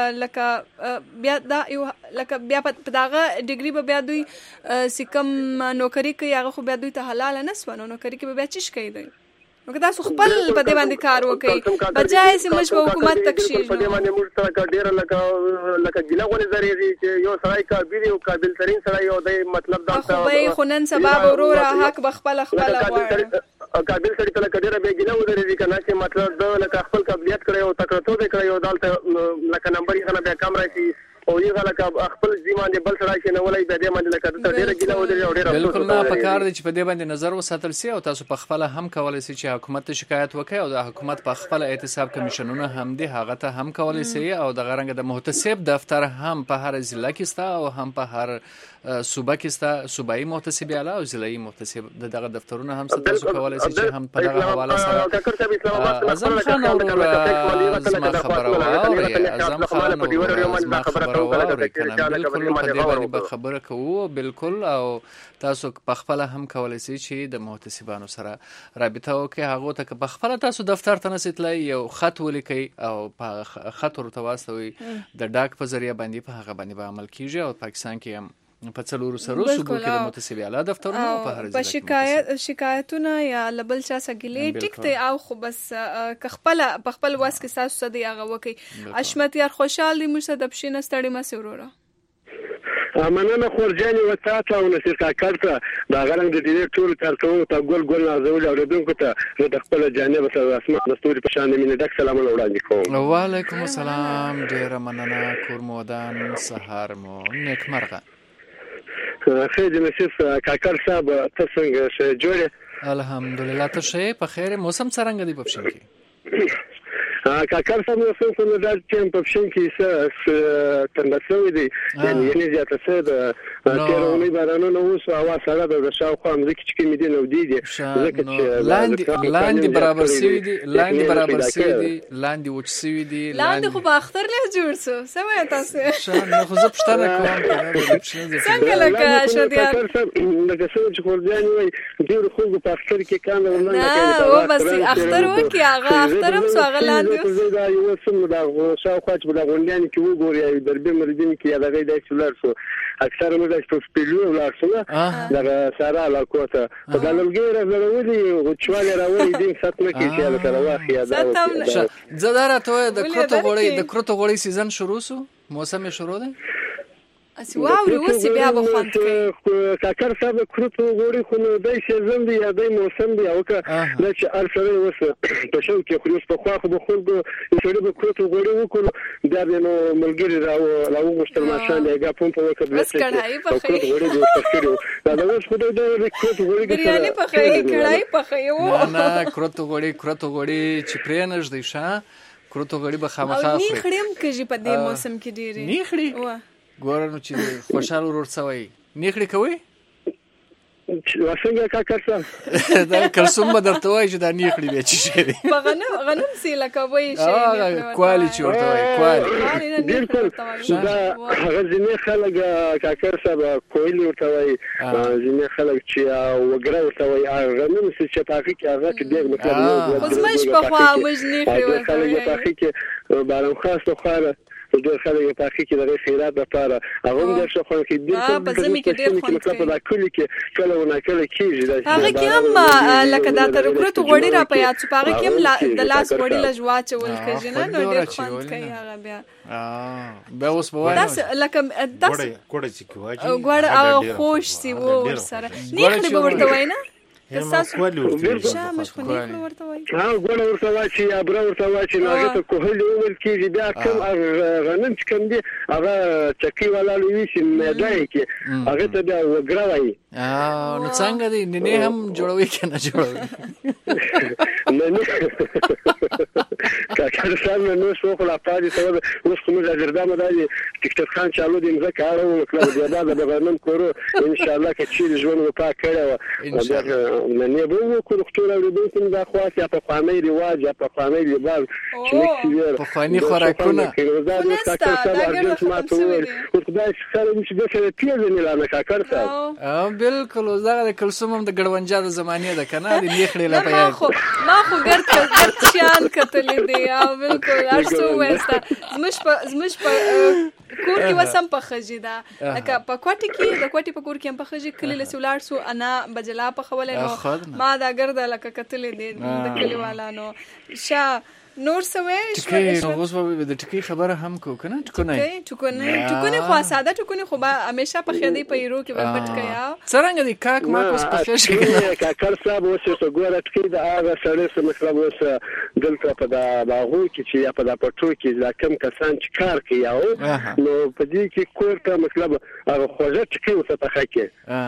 لکه بیا دا یو لکه بیا په داغه ډیګري به بیا دوی سکم نوکری کوي هغه خو بیا دوی ته حلال نه سونه نوکری کې به بیا چیش کوي دوی نو که تاسو خپل په دې باندې کار وکړئ بجای چې موږ په حکومت تکشیر په دې باندې موږ سره ډیر لکه لکه ګیله غوړي زری چې یو سړی قابل او قابل ترين سړی او د مطلب دا خو به خنن سبب وروره حق بخپل خپل غواړي قابل سړی ته لکه ډیر به ګیله وزري کنه چې مطلب دا لکه خپل قابلیت کړی او تکړه به کړی او دالته لکه نمبر یې غلا به کم راشي او یې غلا خپل ځیمان بل سره چې نه ولای به دې باندې لکه ډیره ګیله ودرې او ډیره بالکل نه پکار دي چې په دې باندې نظر وساتل سي او تاسو په خپل هم کولای سي چې حکومت ته شکایت وکړي او د حکومت په خپل احتساب کمیشنونه هم دي هغه ته هم کولای سي او د غرنګ د محتسب دفتر هم په هر ضلع کې ستا او هم په هر صوبه کې ستا صوبایي محتسب اعلی او ضلعي محتسب دغه دفترونه هم تاسو کولای سي چې هم په دغه حواله سره اعظم خان او زما خبره واوري اعظم خان او زما خبره واوري کنه بالکل په دې باندې به خبره کوو بالکل او تاسو په خپل هم کولای شئ چې د محتسبانو سره رابطه وکړئ هغه ته په خپل تاسو دفتر ته نسیتلای یو خط ولیکئ او په خط ورته واستوي د ډاک په ذریعہ باندې په هغه باندې به عمل کیږي او پاکستان کې هم په څلورو سرو صوبو کې د محتسب اعلی دفترونه په هر ځای کې شکایت شکایتونه یا لبل چا سګلې ټیک ته او خو بس خپل په خپل واس کې تاسو سده هغه وکي اشمت یار خوشحال دي موږ د بشینه ستړي ما سوروره مننه خورجاني وتاته او نصر کاکر ته دا غرنګ د دې ټول کارکونکو ته ګل ګل نازول اوریدونکو ته د خپل جانب سره اسماء د ستوري په شان مینه ډک سلام وړاندې کوم. وعلیکم السلام ډیر مننه کور مودان سهار مو نیک مرغه. خیر دې نصر کاکر صاحب تاسو څنګه شه جوړه؟ الحمدلله ته شه په خیر موسم څنګه دی په پښین کې؟ کاکر صاحب نو څنګه نو دا چې په پښین کې څه تندسوي دي یعنی یعنی زیاته څه د تیرونی بارانونو اوس هوا سره د شاوخوا مزکی چې کې دي نو دي دي ځکه چې لاندې لاندې برابر سوي دي لاندې برابر سوي دي لاندې وچ سوي دي لاندې خو په اختر له جوړ سو سمه تاسو شان نو خو زه پښتنه کوم څنګه لکه شدیا لکه څنګه چې خورجان وي ډیر خو په اختر کې کاندل نه او بس اختر وکي هغه اختر هم سو هغه لاندې اوس زه دا یو سم دا شاوخوا چې په غونډیانو کې وګوري یا دربي مریدین کې یا دغه داسې ولاړ شو اکثر موږ د سپیلو ولاړ شو دا سارا علاقه ته په دلګي راغلي او چواله راوړي دې ساتنه کې چې سره واخی دا زدار ته د کروتو غوړی د کروتو غوړی سیزن شروع شو موسم شروع ده اسی واوري اوس بیا به خوند کوي کاکر صاحب کروتو غوړي خو نو دای سیزن دی یا دای موسم دی او که د چې ارسره وس په شو کې خو په خوا خو به خلکو یې به کروتو غوړي وکړو دا به نو ملګری راو راو مشتل ماشان دی هغه پمپ وکړ بس کړای په خې غوړي د تفکر دا د اوس خو د کروتو غوړي بریاني په خې کړای په خې و نه کروتو غوړي کروتو غوړي چې پرېنځ دی شه کروتو غوړي به خامخا خوري نه خړم کېږي په دې موسم کې ډېری نه خړي ګورنو چې خوشاله ورور سوي نیخړي کوي واسنګه کاکر صاحب دا کلسوم بدرته وای چې دا نیخړي به چی شي په غنم غنم سی لکه وای شي کوالیټي ورته وای کوالیټي بالکل دا غزنی خلک کاکر صاحب کویلی ورته وای غزنی خلک چې وګړه ورته وای غنم سی چې پاکي کې هغه کې ډېر مطلب اوس مش په خوا مش نیخړي ورته خلک پاکي کې بارم خاصه خاله د خلک په اخی کې د خیرات لپاره هغه د شخص کې د څه کې ډېر خوند کوي په کلی کې کله ونه کله کېږي هغه کې هم لکه دا تر کروت غوړي را پیات چې هغه کې هم د لاس غوړي لجوا چول کوي نه نو ډېر خوند کوي هغه بیا اه به اوس په وای دا لکه داس ګوړه چې کوي ګوړه خوش سی و سره نه خري ورته وای نه تاسو شامش خو نه ورته وای ها ګوره ورته وای چې ابره ورته وای چې هغه ته کوهل ول کېږي بیا کوم غنم چې کوم دي هغه چکی والا لوي چې مېدای کې هغه ته بیا وګرا وای اه نو څنګه دي نه هم جوړوي کنه جوړوي نه نه کاکر صاحب نو شو خلا پاتې ته اوس کوم ځای مداري ټیک ټاک خان چالو دي موږ کارو وکړو بیا دا د غنم کورو ان شاء الله کې چې ژوند وکړ کړو ان شاء الله نه به وکړو خو راوړو کوم دا خاص یا په خواني رواج یا په خواني لباس چې نکسي په خواني خوراکونه دا د کاکر صاحب ارجنټ ما ته او خدای خیر چې د سره پیژنې لاله کاکر صاحب اه بالکل زغه د کلسوم د ګړونجا د زمانه د کنه د نیخړې لا ما خو ما خو ګرد ګرد شان کتلې دی او بالکل ارسو وستا زمش په زمش په کور کې وسم په خجی دا لکه په کوټی کې د کوټی په کور کې هم په خجی کلی له سولار سو انا بجلا په خولې نو ما دا ګرد لکه کتلې دی د کلیوالانو شا نور سوي ټکی اوس به د ټکی خبره هم کو کنه ټکونه ټکونه ټکونه خو ساده ټکونه خو به همیشه په خېدی په یرو کې به پټ کیا څنګه دی کاک ما کوس په خېش کې کاکر صاحب اوس څه ګوره ټکی دا هغه سره څه مطلب اوس دلته په دا باغو کې چې یا په دا پټو کې دا کم کسان چې کار کوي او نو په دې کې کور ته مطلب هغه خوځه ټکی اوس په خې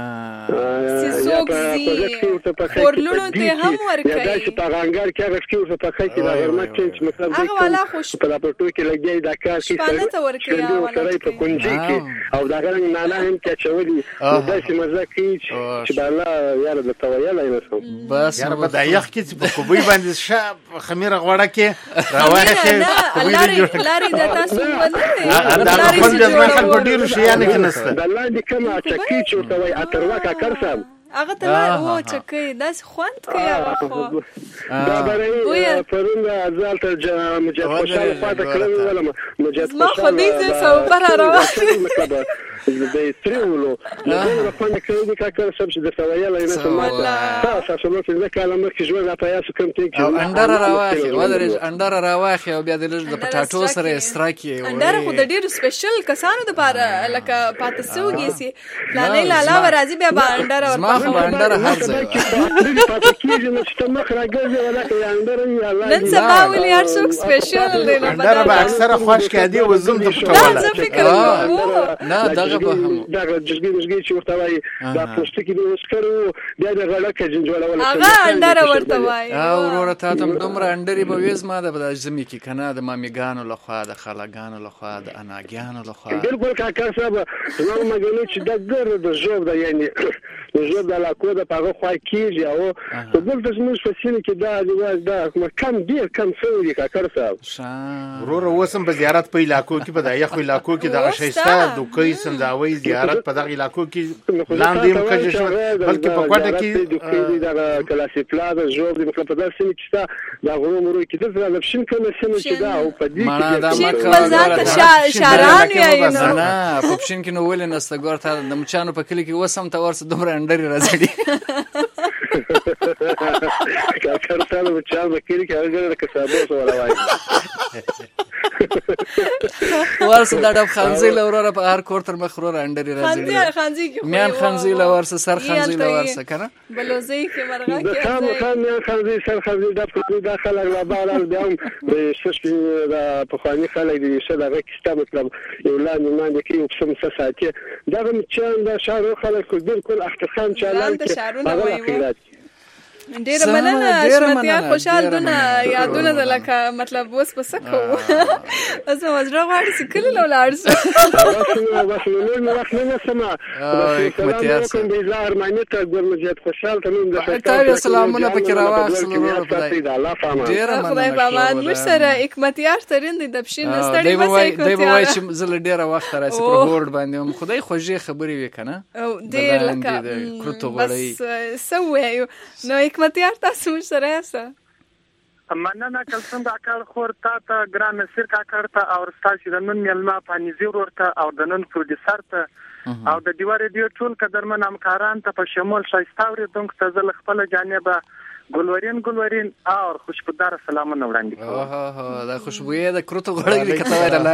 کې سيسوګزي ورلونو ته هم ورکړي یا دا چې په غانګار کې هغه ټکی اوس په خې کې دا ورمه چې مطلب هغه والا خوش په لاپټو کې لګي دا کار کې شپانه ته ورکیا ولا په کنجي کې او دا غره نه نه هم کې چولي دا چې مزه کوي چې بالا یاره د تویل نه سم بس یاره په دایخ کې په کوبي باندې شاب خميره غوړه کې راوایخه لاري لاري د تاسو باندې دا خپل د ځمکه په ډیرو شیانو کې نشته د لاندې کومه چکی چې توي اتروا کا کرسم هغه ته و چکه داس خوند کوي هغه خو دا برای پرون ازال ته مجد خوشاله پاتې کړو ولا مجد ما خو دې زه صبر راوړم د تریولو نو په پاندې کې د کاکر سب چې د سوایل نه سم تاسو نو چې ځکه لمر کې ژوند په یاسو کوم ټیک او اندر راواخي ودرج اندر راواخي او بیا د لږ د پټاټو سره استراکی اندر خو د ډیرو سپیشل کسانو د لپاره لکه پاتسوږي سي پلانې لاله ورازي بیا باندر ور ما خو اندر هڅه پاتکیږي نو چې مخ راګرځي ولکه اندر یاله نن سبا ولې هر څوک سپیشل دی نو اندر به اکثره خوش کړي او زم ته پټوله نه دغه به هم دا جزګي جزګي چې ورته وای دا پوسټ کې د وسکرو بیا د غړکه جنجوړول هغه اندر ورته وای او ورور ته تم دومره اندري به وېز ما د زمي کې کنه د ماميګانو لخوا د خالاګانو لخوا د اناګانو لخوا بالکل کاکا صاحب نو مګنه چې د ګر د جوب د یعنی د ژوند د علاقو د هغه خوا کېږي او خو دلته زموږ په سیمه کې دا رواج دا کم ډېر کم شوی دی کاکړ صاحب وروره اوس هم په زیارت په علاقو کې په د یخو علاقو کې دغه ښایسته دوکۍ سنځاوۍ زیارت په دغه علاقو کې لاندې هم کجې شو بلکې په کوټه کې دوکۍ دغه کلاسي پلاده ژوب د مطلب په داسې سیمه کې شته د غرو مرو کې دلته د پښین کومه سیمه چې دا او په دې کې شاران یې نه په پښین کې نو ولې نسته ګور ته د مچانو په کلی کې وسم ته ورسه دومره انډري راځي کاکړ صاحب مچان په کلی کې هغه د کسابو سره وایي ورسه دا ډب خانزي لورره په هر کور تر مخ وروره انډري راځي خانزي کې میان خانزي لورسه سر خانزي لورسه کنه بلوزي کې مرغه کې خام خام میان خانزي سر خانزي د په داخله لا بار بیا د شش د په خواني خلک دي چې دا کیسه مطلب یو لاندې باندې کې یو څه ساتي دا مچان د شارو خلک بالکل احتخام چالان کې هغه خیرات ډیره مننه اشمتیا خوشحال دونه یادونه د لکه مطلب اوس په سکو اوس مزرعه غواړي چې کله لاړ شو بس نو نو وخت نه سما حکمتیا کوم د ارماني ته ګورمجیت خوشحال ته نوم د ته سلامونه پکې راوخل ورو ډیره خدای په امان مش سره حکمتیا ترين د پښین ستړي بس دی به وای چې زل ډیره وخت راسي پر بورډ باندې خدای خوږی خبرې وکنه او ډیر لکه بس سوې نو حکمتیار تاسو مش سره یاسته مننه کلسم کاکړ خور تا ته ګران نصیر کاکړ ته او ستاسو د نن ملما پانیزي ورته او د نن پروډوسر ته او د دیوار ریډیو ټول قدرمن همکاران ته په شمول شایستاوري دونک ته زل خپل جانبه ګلورین ګلورین او خوشبودار سلامونه وړاندې کوم اوه دا خوشبوې د کروتو غړګ دي کته وای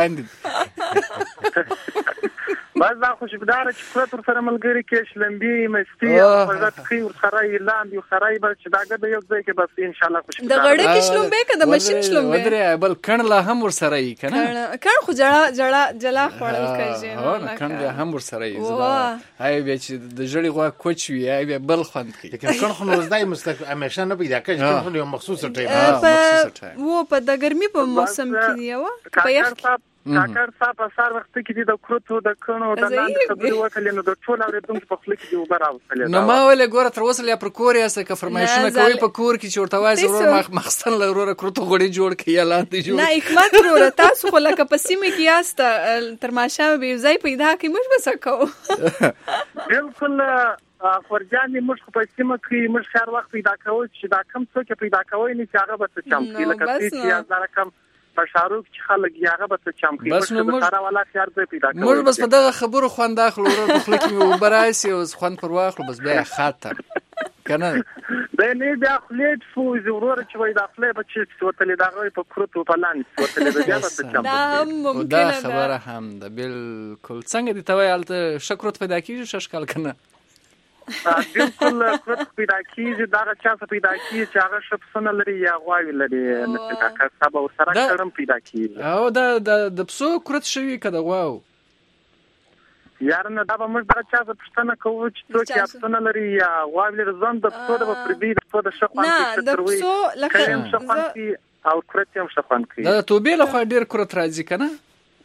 لاندې بس دا خوشبودار چې کروت سره ملګری کې شلمبي مستی او فزات خي ور خړای لاندې خړای بل چې داګه د یو ځای کې بس ان شاء الله خوشبودار د غړې کې شلمبي کې د ماشين شلمبي ودرې بل کڼ لا هم ور سره یې کنه کڼ خو جړه جړه جلا خړل کوي نو کڼ لا هم ور سره یې زدا هاي به چې د جړې غوا کوچ وی هاي به بل خوند کوي لیکن کڼ خو نو زدای مستق همیشه نه پیدا کوي کڼ خو یو مخصوصه ټایم مخصوصه ټایم وو په د ګرمي په موسم کې دی و په یخ کاکړ صاحب په سار وخت کې د کروتو د کڼو د لاندې خبرې وکړې نو د ټول اوریدونکو په خپل کې دی وبراوسلې نو ما ولې ګوره تر اوسه په کور یې څه فرمایشونه کوي په کور کې چې ورته وایي ضرور مخستن لرور کروتو غړي جوړ کړي لاندې جوړ نه حکمت ورو تاسو خو لکه په سیمه کې یاست تر ماشه به ځای پیدا کوي موږ وسکو بالکل خورجانې موږ په سیمه کې موږ هر وخت پیدا کوو چې دا کم څوک پیدا کوي نه چې هغه به چم کې لکه چې یا زره کم په شاروک چې خلک یاغه به چم کې بس نو موږ سره والا خيار به پیدا کوو موږ بس په دغه خبرو خوان داخل ورو په خلک مې وبراسي او خوان پر واخلو بس بیا ختم کنه به نه بیا خلیت فو ضرور چې وای داخله به چې وتلې دغه په کروتو په لاندې وتلې بیا به چم دا ممکن دا خبره هم ده بالکل څنګه دي توای الته شکرت پیدا کیږي ششکل کنه بالکل کروت پیدا کیږي دا چا څه پیدا کیږي چې هغه شپسونه لري یا غواوی لري نو کاکا صاحب او سره کړم پیدا کیږي او دا د پسو کروت شوی کده غواو یار نه دا به موږ دا چا څه پښتنه کوو چې څوک یا شپسونه لري یا غواوی لري ځان د پسو د پربي د پسو د شخوان کې د پسو لکه او کروت هم شخوان کوي دا توبې له خو ډیر کروت راځي کنه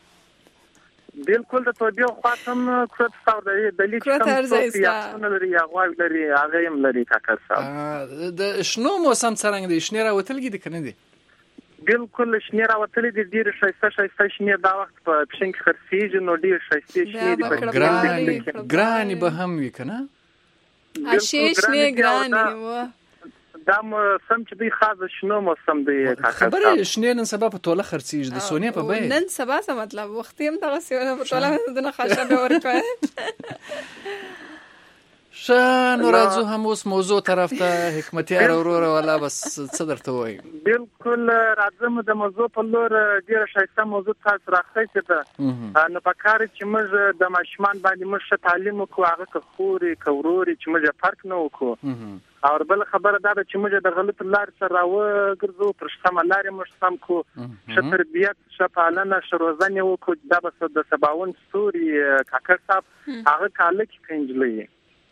بالکل د توبې خاطم کروت څاو د دلی چې کوم څه لري یا غواوی لري هغه هم لري کاکړ صاحب د شنو موسم څنګه دي شنه راوتلګي دي کنه دي بالکل شنه راوتلې دي ډیر شایسته شایسته شنه دا وخت په پښین کې خرسیږي نو ډیر شایسته شنه دي په ګران ګران به هم وي کنه اشیش نه ګران و دا موسم چې دی خاص شنو موسم دی خبره شنه نن سبا په توله خرڅیږي د سونې په بای نن سبا څه مطلب وخت هم دغه سیونه په توله نه خاصه به ورکوي شان راځو هم اوس موضوع طرف ته حکمتیار وروره ولا بس څه درته وایي بالکل راځم د موضوع په لور ډیره شایسته موضوع تاسو راخی ته نو په کار چې موږ د ماشومان باندې موږ تعلیم وکړو هغه که خوري کوروري چې موږ فرق نه وکړو او بل خبره دا چې موږ د غلط لار سره راوګرځو پر شتمه لارې موږ سم کو چې تربیت شپالنه شروزنه وکړو دا بس د سباون ستوري کاکړ صاحب هغه کاله کې کنجلې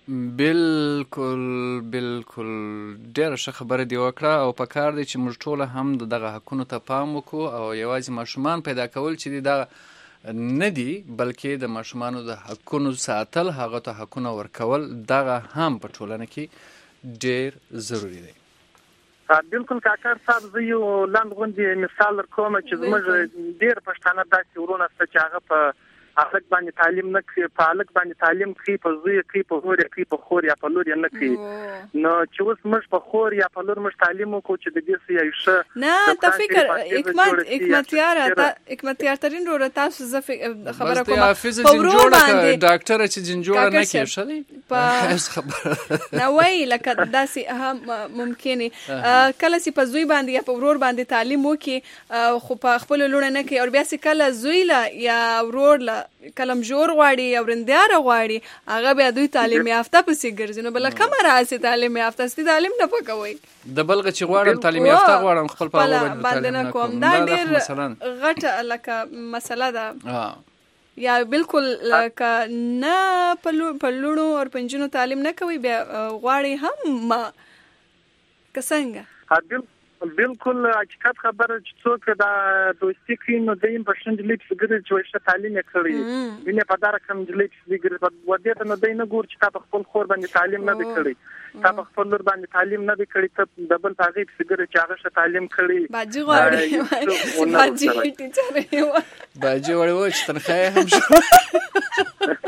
بالکل بالکل ډېر ښه خبره دی وکړه او په کار دی چې موږ ټول هم دغه حقونو ته پام وکړو او یوازې ماشومان پیدا کول چې دغه نه دي، بلکې د ماشومانو د حقونو ساتل، هغه ته حقونه ورکول، دغه هم په ټولنه کې ډېر ضروري دی. بالکل کاکر صاحب، زه یو لاندې غوندې مثال درکوم چې زموږ ډېر پښتانه داسې ورونه شته چې هغه په هلک باندې تعلیم نه کوي، په هلک باندې تعلیم کوي، په زوی کوي، په هور کوي، په خور یا په لور نه کوي. نو چې اوس موږ په خور یا په لور موږ تعلیم وکړو چې د دې څه یو ښه نه ته فکر حکمت حکمتیار حکمتیار ترين رو تاسو زه خبره کوم په ورور باندې ډاکټر چې جن جوړه نه کوي شلي په نه وای لکه داسې هم ممکنه کله چې په زوی باندې یا په ورور باندې تعلیم وکړي خو په خپل لور نه کوي، او بیا چې کله زوی لا یا ورور لا کلم جوړ غواړي یا ورندیار غواړي، هغه بیا دوی تعلیم یافته پسې ګرځي. نو بل کومه راځي تعلیم یافته ستې تعلیم نه پکوي د بلغه چې غواړم تعلیم یافته غواړم خپل په هغه باندې نه کوم. دا ډېر غټه لکه مسله ده یا بالکل لکه نه په لونو او پنځونو تعلیم نه کوي، بیا غواړي هم ما کسنګ بالکل حقیقت خبره چې څوک دا دوستي کوي نو دیم په شند لیک فکر چې څه تعلیم کړی ویني په دار کوم لیک فکر په ودې ته نه دینه ګور چې تا په خپل خور باندې تعلیم نه کړی، تا په خپل لور باندې تعلیم نه کړی، ته دبل تاغي فکر چې هغه څه تعلیم کړی. باجی غواړي باجی ټیچر یو باجی وړي و چې تنخواه هم شو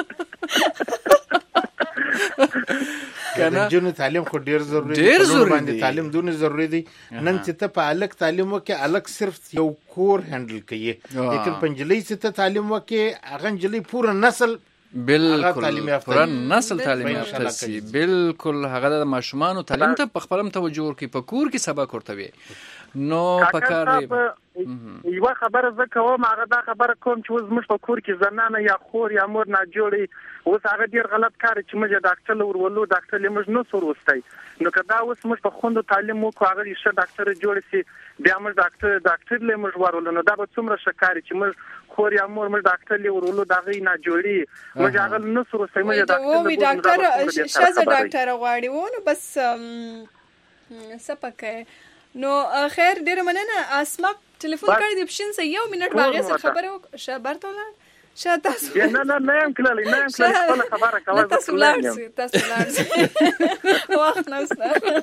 کنه جنو تعلیم خو ډیر ضروری دی، ډیر ضروری دی، تعلیم دونه ضروری دی. نن چې ته په الک تعلیم وکې، الک صرف یو کور هندل کوي، لیکن پنځلې چې ته تعلیم وکې هغه جلی پورا نسل بالکل پورا نسل تعلیم یافته سي. بالکل هغه د ماشومانو تعلیم ته په خپلم توجه ورکړي، په کور کې سبق ورته وي. نو پکار دی یو خبره زه کوم، هغه دا خبره کوم چې اوس موږ په کور کې زنانه یا خور یا مور نه جوړي، اوس هغه ډیر غلط کار چې موږ ډاکټر ورولو، ډاکټر موږ نو سور وستای. نو کدا اوس موږ په خوندو تعلیم وکړو، هغه یې ښه ډاکټر جوړ شي، بیا موږ ډاکټر ډاکټر له موږ ورولو، نو دا به څومره شکاري چې موږ خور یا مور موږ ډاکټر له ورولو دا غي نه جوړي، موږ هغه نو سور وستای، موږ ډاکټر ډاکټر شاز ډاکټر غواړي و نو بس سپکه. نو خیر ډیر مننه. اسما ټلیفون کړی دی پښین سه یو منټ باغې سره خبره وکړه شابرته ولا شاتاسو نه نه نه ام کله نه ام کله خپل خبره کوي تاسو لارسي تاسو لارسي وخت نشته.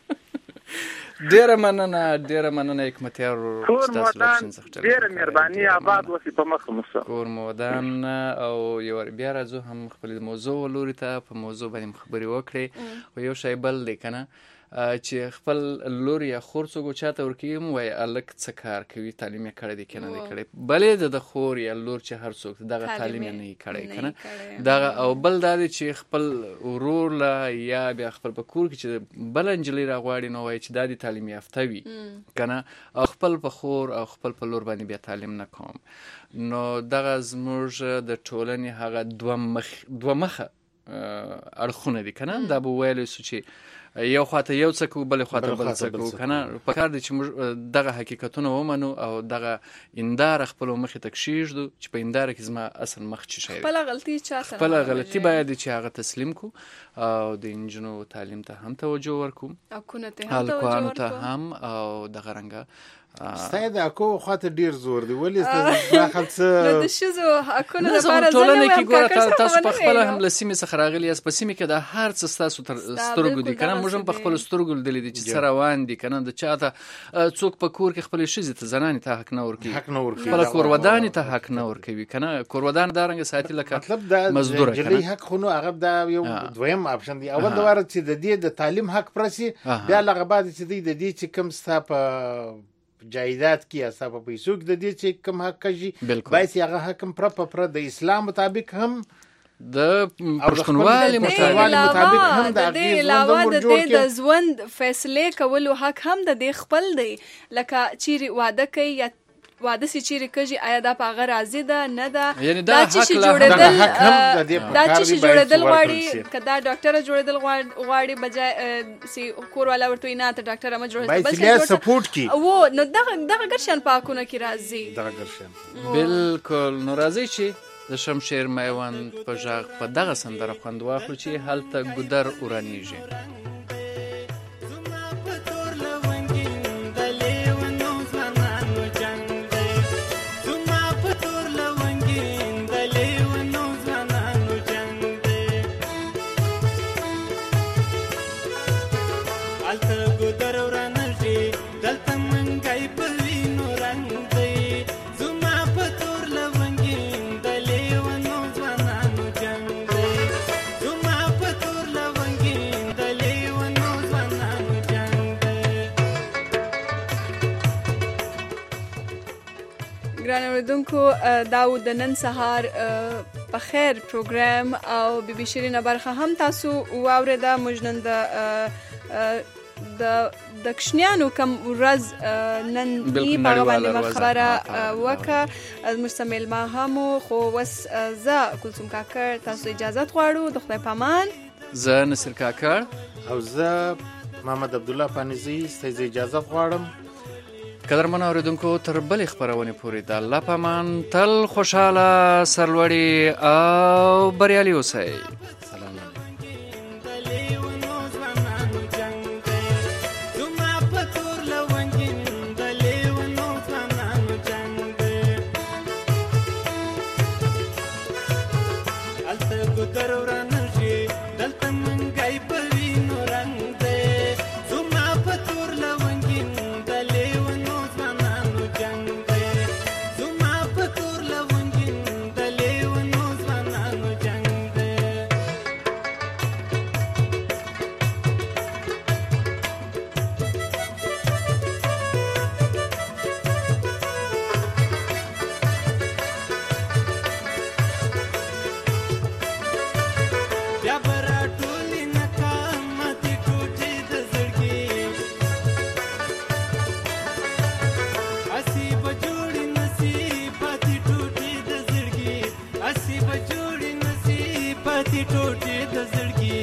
ډیر مننه ډیر مننه حکمتیار تاسو لارسي ډیر مهرباني آباد وسی په مخ مسه کور مودان او یو بیا راځو هم خپل موضوع ولوري ته په موضوع باندې خبري وکړي. او یو شی بل دی کنه چې خپل لور یا خور څوک چاته ورکیم وای الک څه کار کوي، تعلیم یې کړی دی کنه دی کړی، بلې د خور یا لور چې هر څوک دغه تعلیم یې نه کړی کنه دغه. او بل دا چې خپل ورور لا یا بیا خپل په کور کې چې بل انجلی را غواړي نو وای چې د دې تعلیم یافته وي کنه، او خپل په خور او خپل په لور باندې بیا تعلیم نه کوم. نو دغه زموږ د ټولنې هغه دوه مخ دوه مخه اړخونه دي کنه. دا به ویل سو چې یو خواته یو څه کو بل خواته بل څه کو کنه. په کار دي چې دغه حقیقتونه ومنو او دغه اندار خپل مخ ته کشیږدو چې په اندار کې زما اصل مخ چی شي، خپل غلطي چاته خپل غلطي باید چې هغه تسلیم کو او د انجنو تعلیم ته هم توجه ورکو او کونه ته هم توجه ورکو هم او دغه رنګه ستاید اكو خاطر ډیر زور دی ولی داخل څه نو د شزو اكو نه لپاره ټولنه کې ګوره تاسو په خپل هم لسیمه څخه راغلی اس په سیمه کې د هر څه تاسو تر سترګو دي کنه. موږ په خپل سترګو لیدل دي چې سره روان دي کنه. د چاته څوک په کور کې خپل شزه ته زنانه ته حق نه ورکي، حق نه ورکي، خپل کور ودان ته حق نه ورکوي کنه. کور ودان دارنګ ساتي لکه مطلب دا مزدور کنه جلی حق خو نو هغه دا یو دویم اپشن دی. اول د واره چې د دې د تعلیم حق پرسي، بیا لغه بعد چې د دې چې کم ستا په جایداد کې اسا په پیسو کې د دې چې کم حق کږي باید هغه حکم پر پر د اسلام مطابق هم د پښتونوالي مطابق هم د دې علاوه د دې د ژوند فیصله کولو حق هم د دې خپل دی. لکه چیرې واده کوي یا واده سي چیرې کوي آیا دا په هغه راضي ده نه ده، دا چې جوړېدل دا چې جوړېدل غواړي کدا ډاکټر جوړېدل غواړي بجای سي کور والا ورته نه ته ډاکټر ما جوړېدل بس بیا سپورټ کی و نو دغه دغه ګرشن پاکونه کی راضي دغه ګرشن بالکل نو راضي چې د شمشیر میوند په ژغ په دغه سندره خوند واخلو چې هلته ګودر اورانیږي. زما په تور لونګي اوریدونکو دا و د نن سهار په خیر پروګرام او بي بي شیرینه برخه هم تاسو واوریده. موږ نن د د د کشنیانو کم ورځ نن دی په باندې خبره وکړه. مستمل ما هم خو وس ز کلثوم کاکر تاسو اجازه غواړو. د خدای پامان زه نصر کاکر او زه محمد عبد الله پانیزی ستاسو اجازه غواړم. قدرمن اوریدونکو تر بلې خبرونه پورې د الله پامان تل خوشاله سرلوړي او بریالي اوسئ. سلام ټوټې د زړګي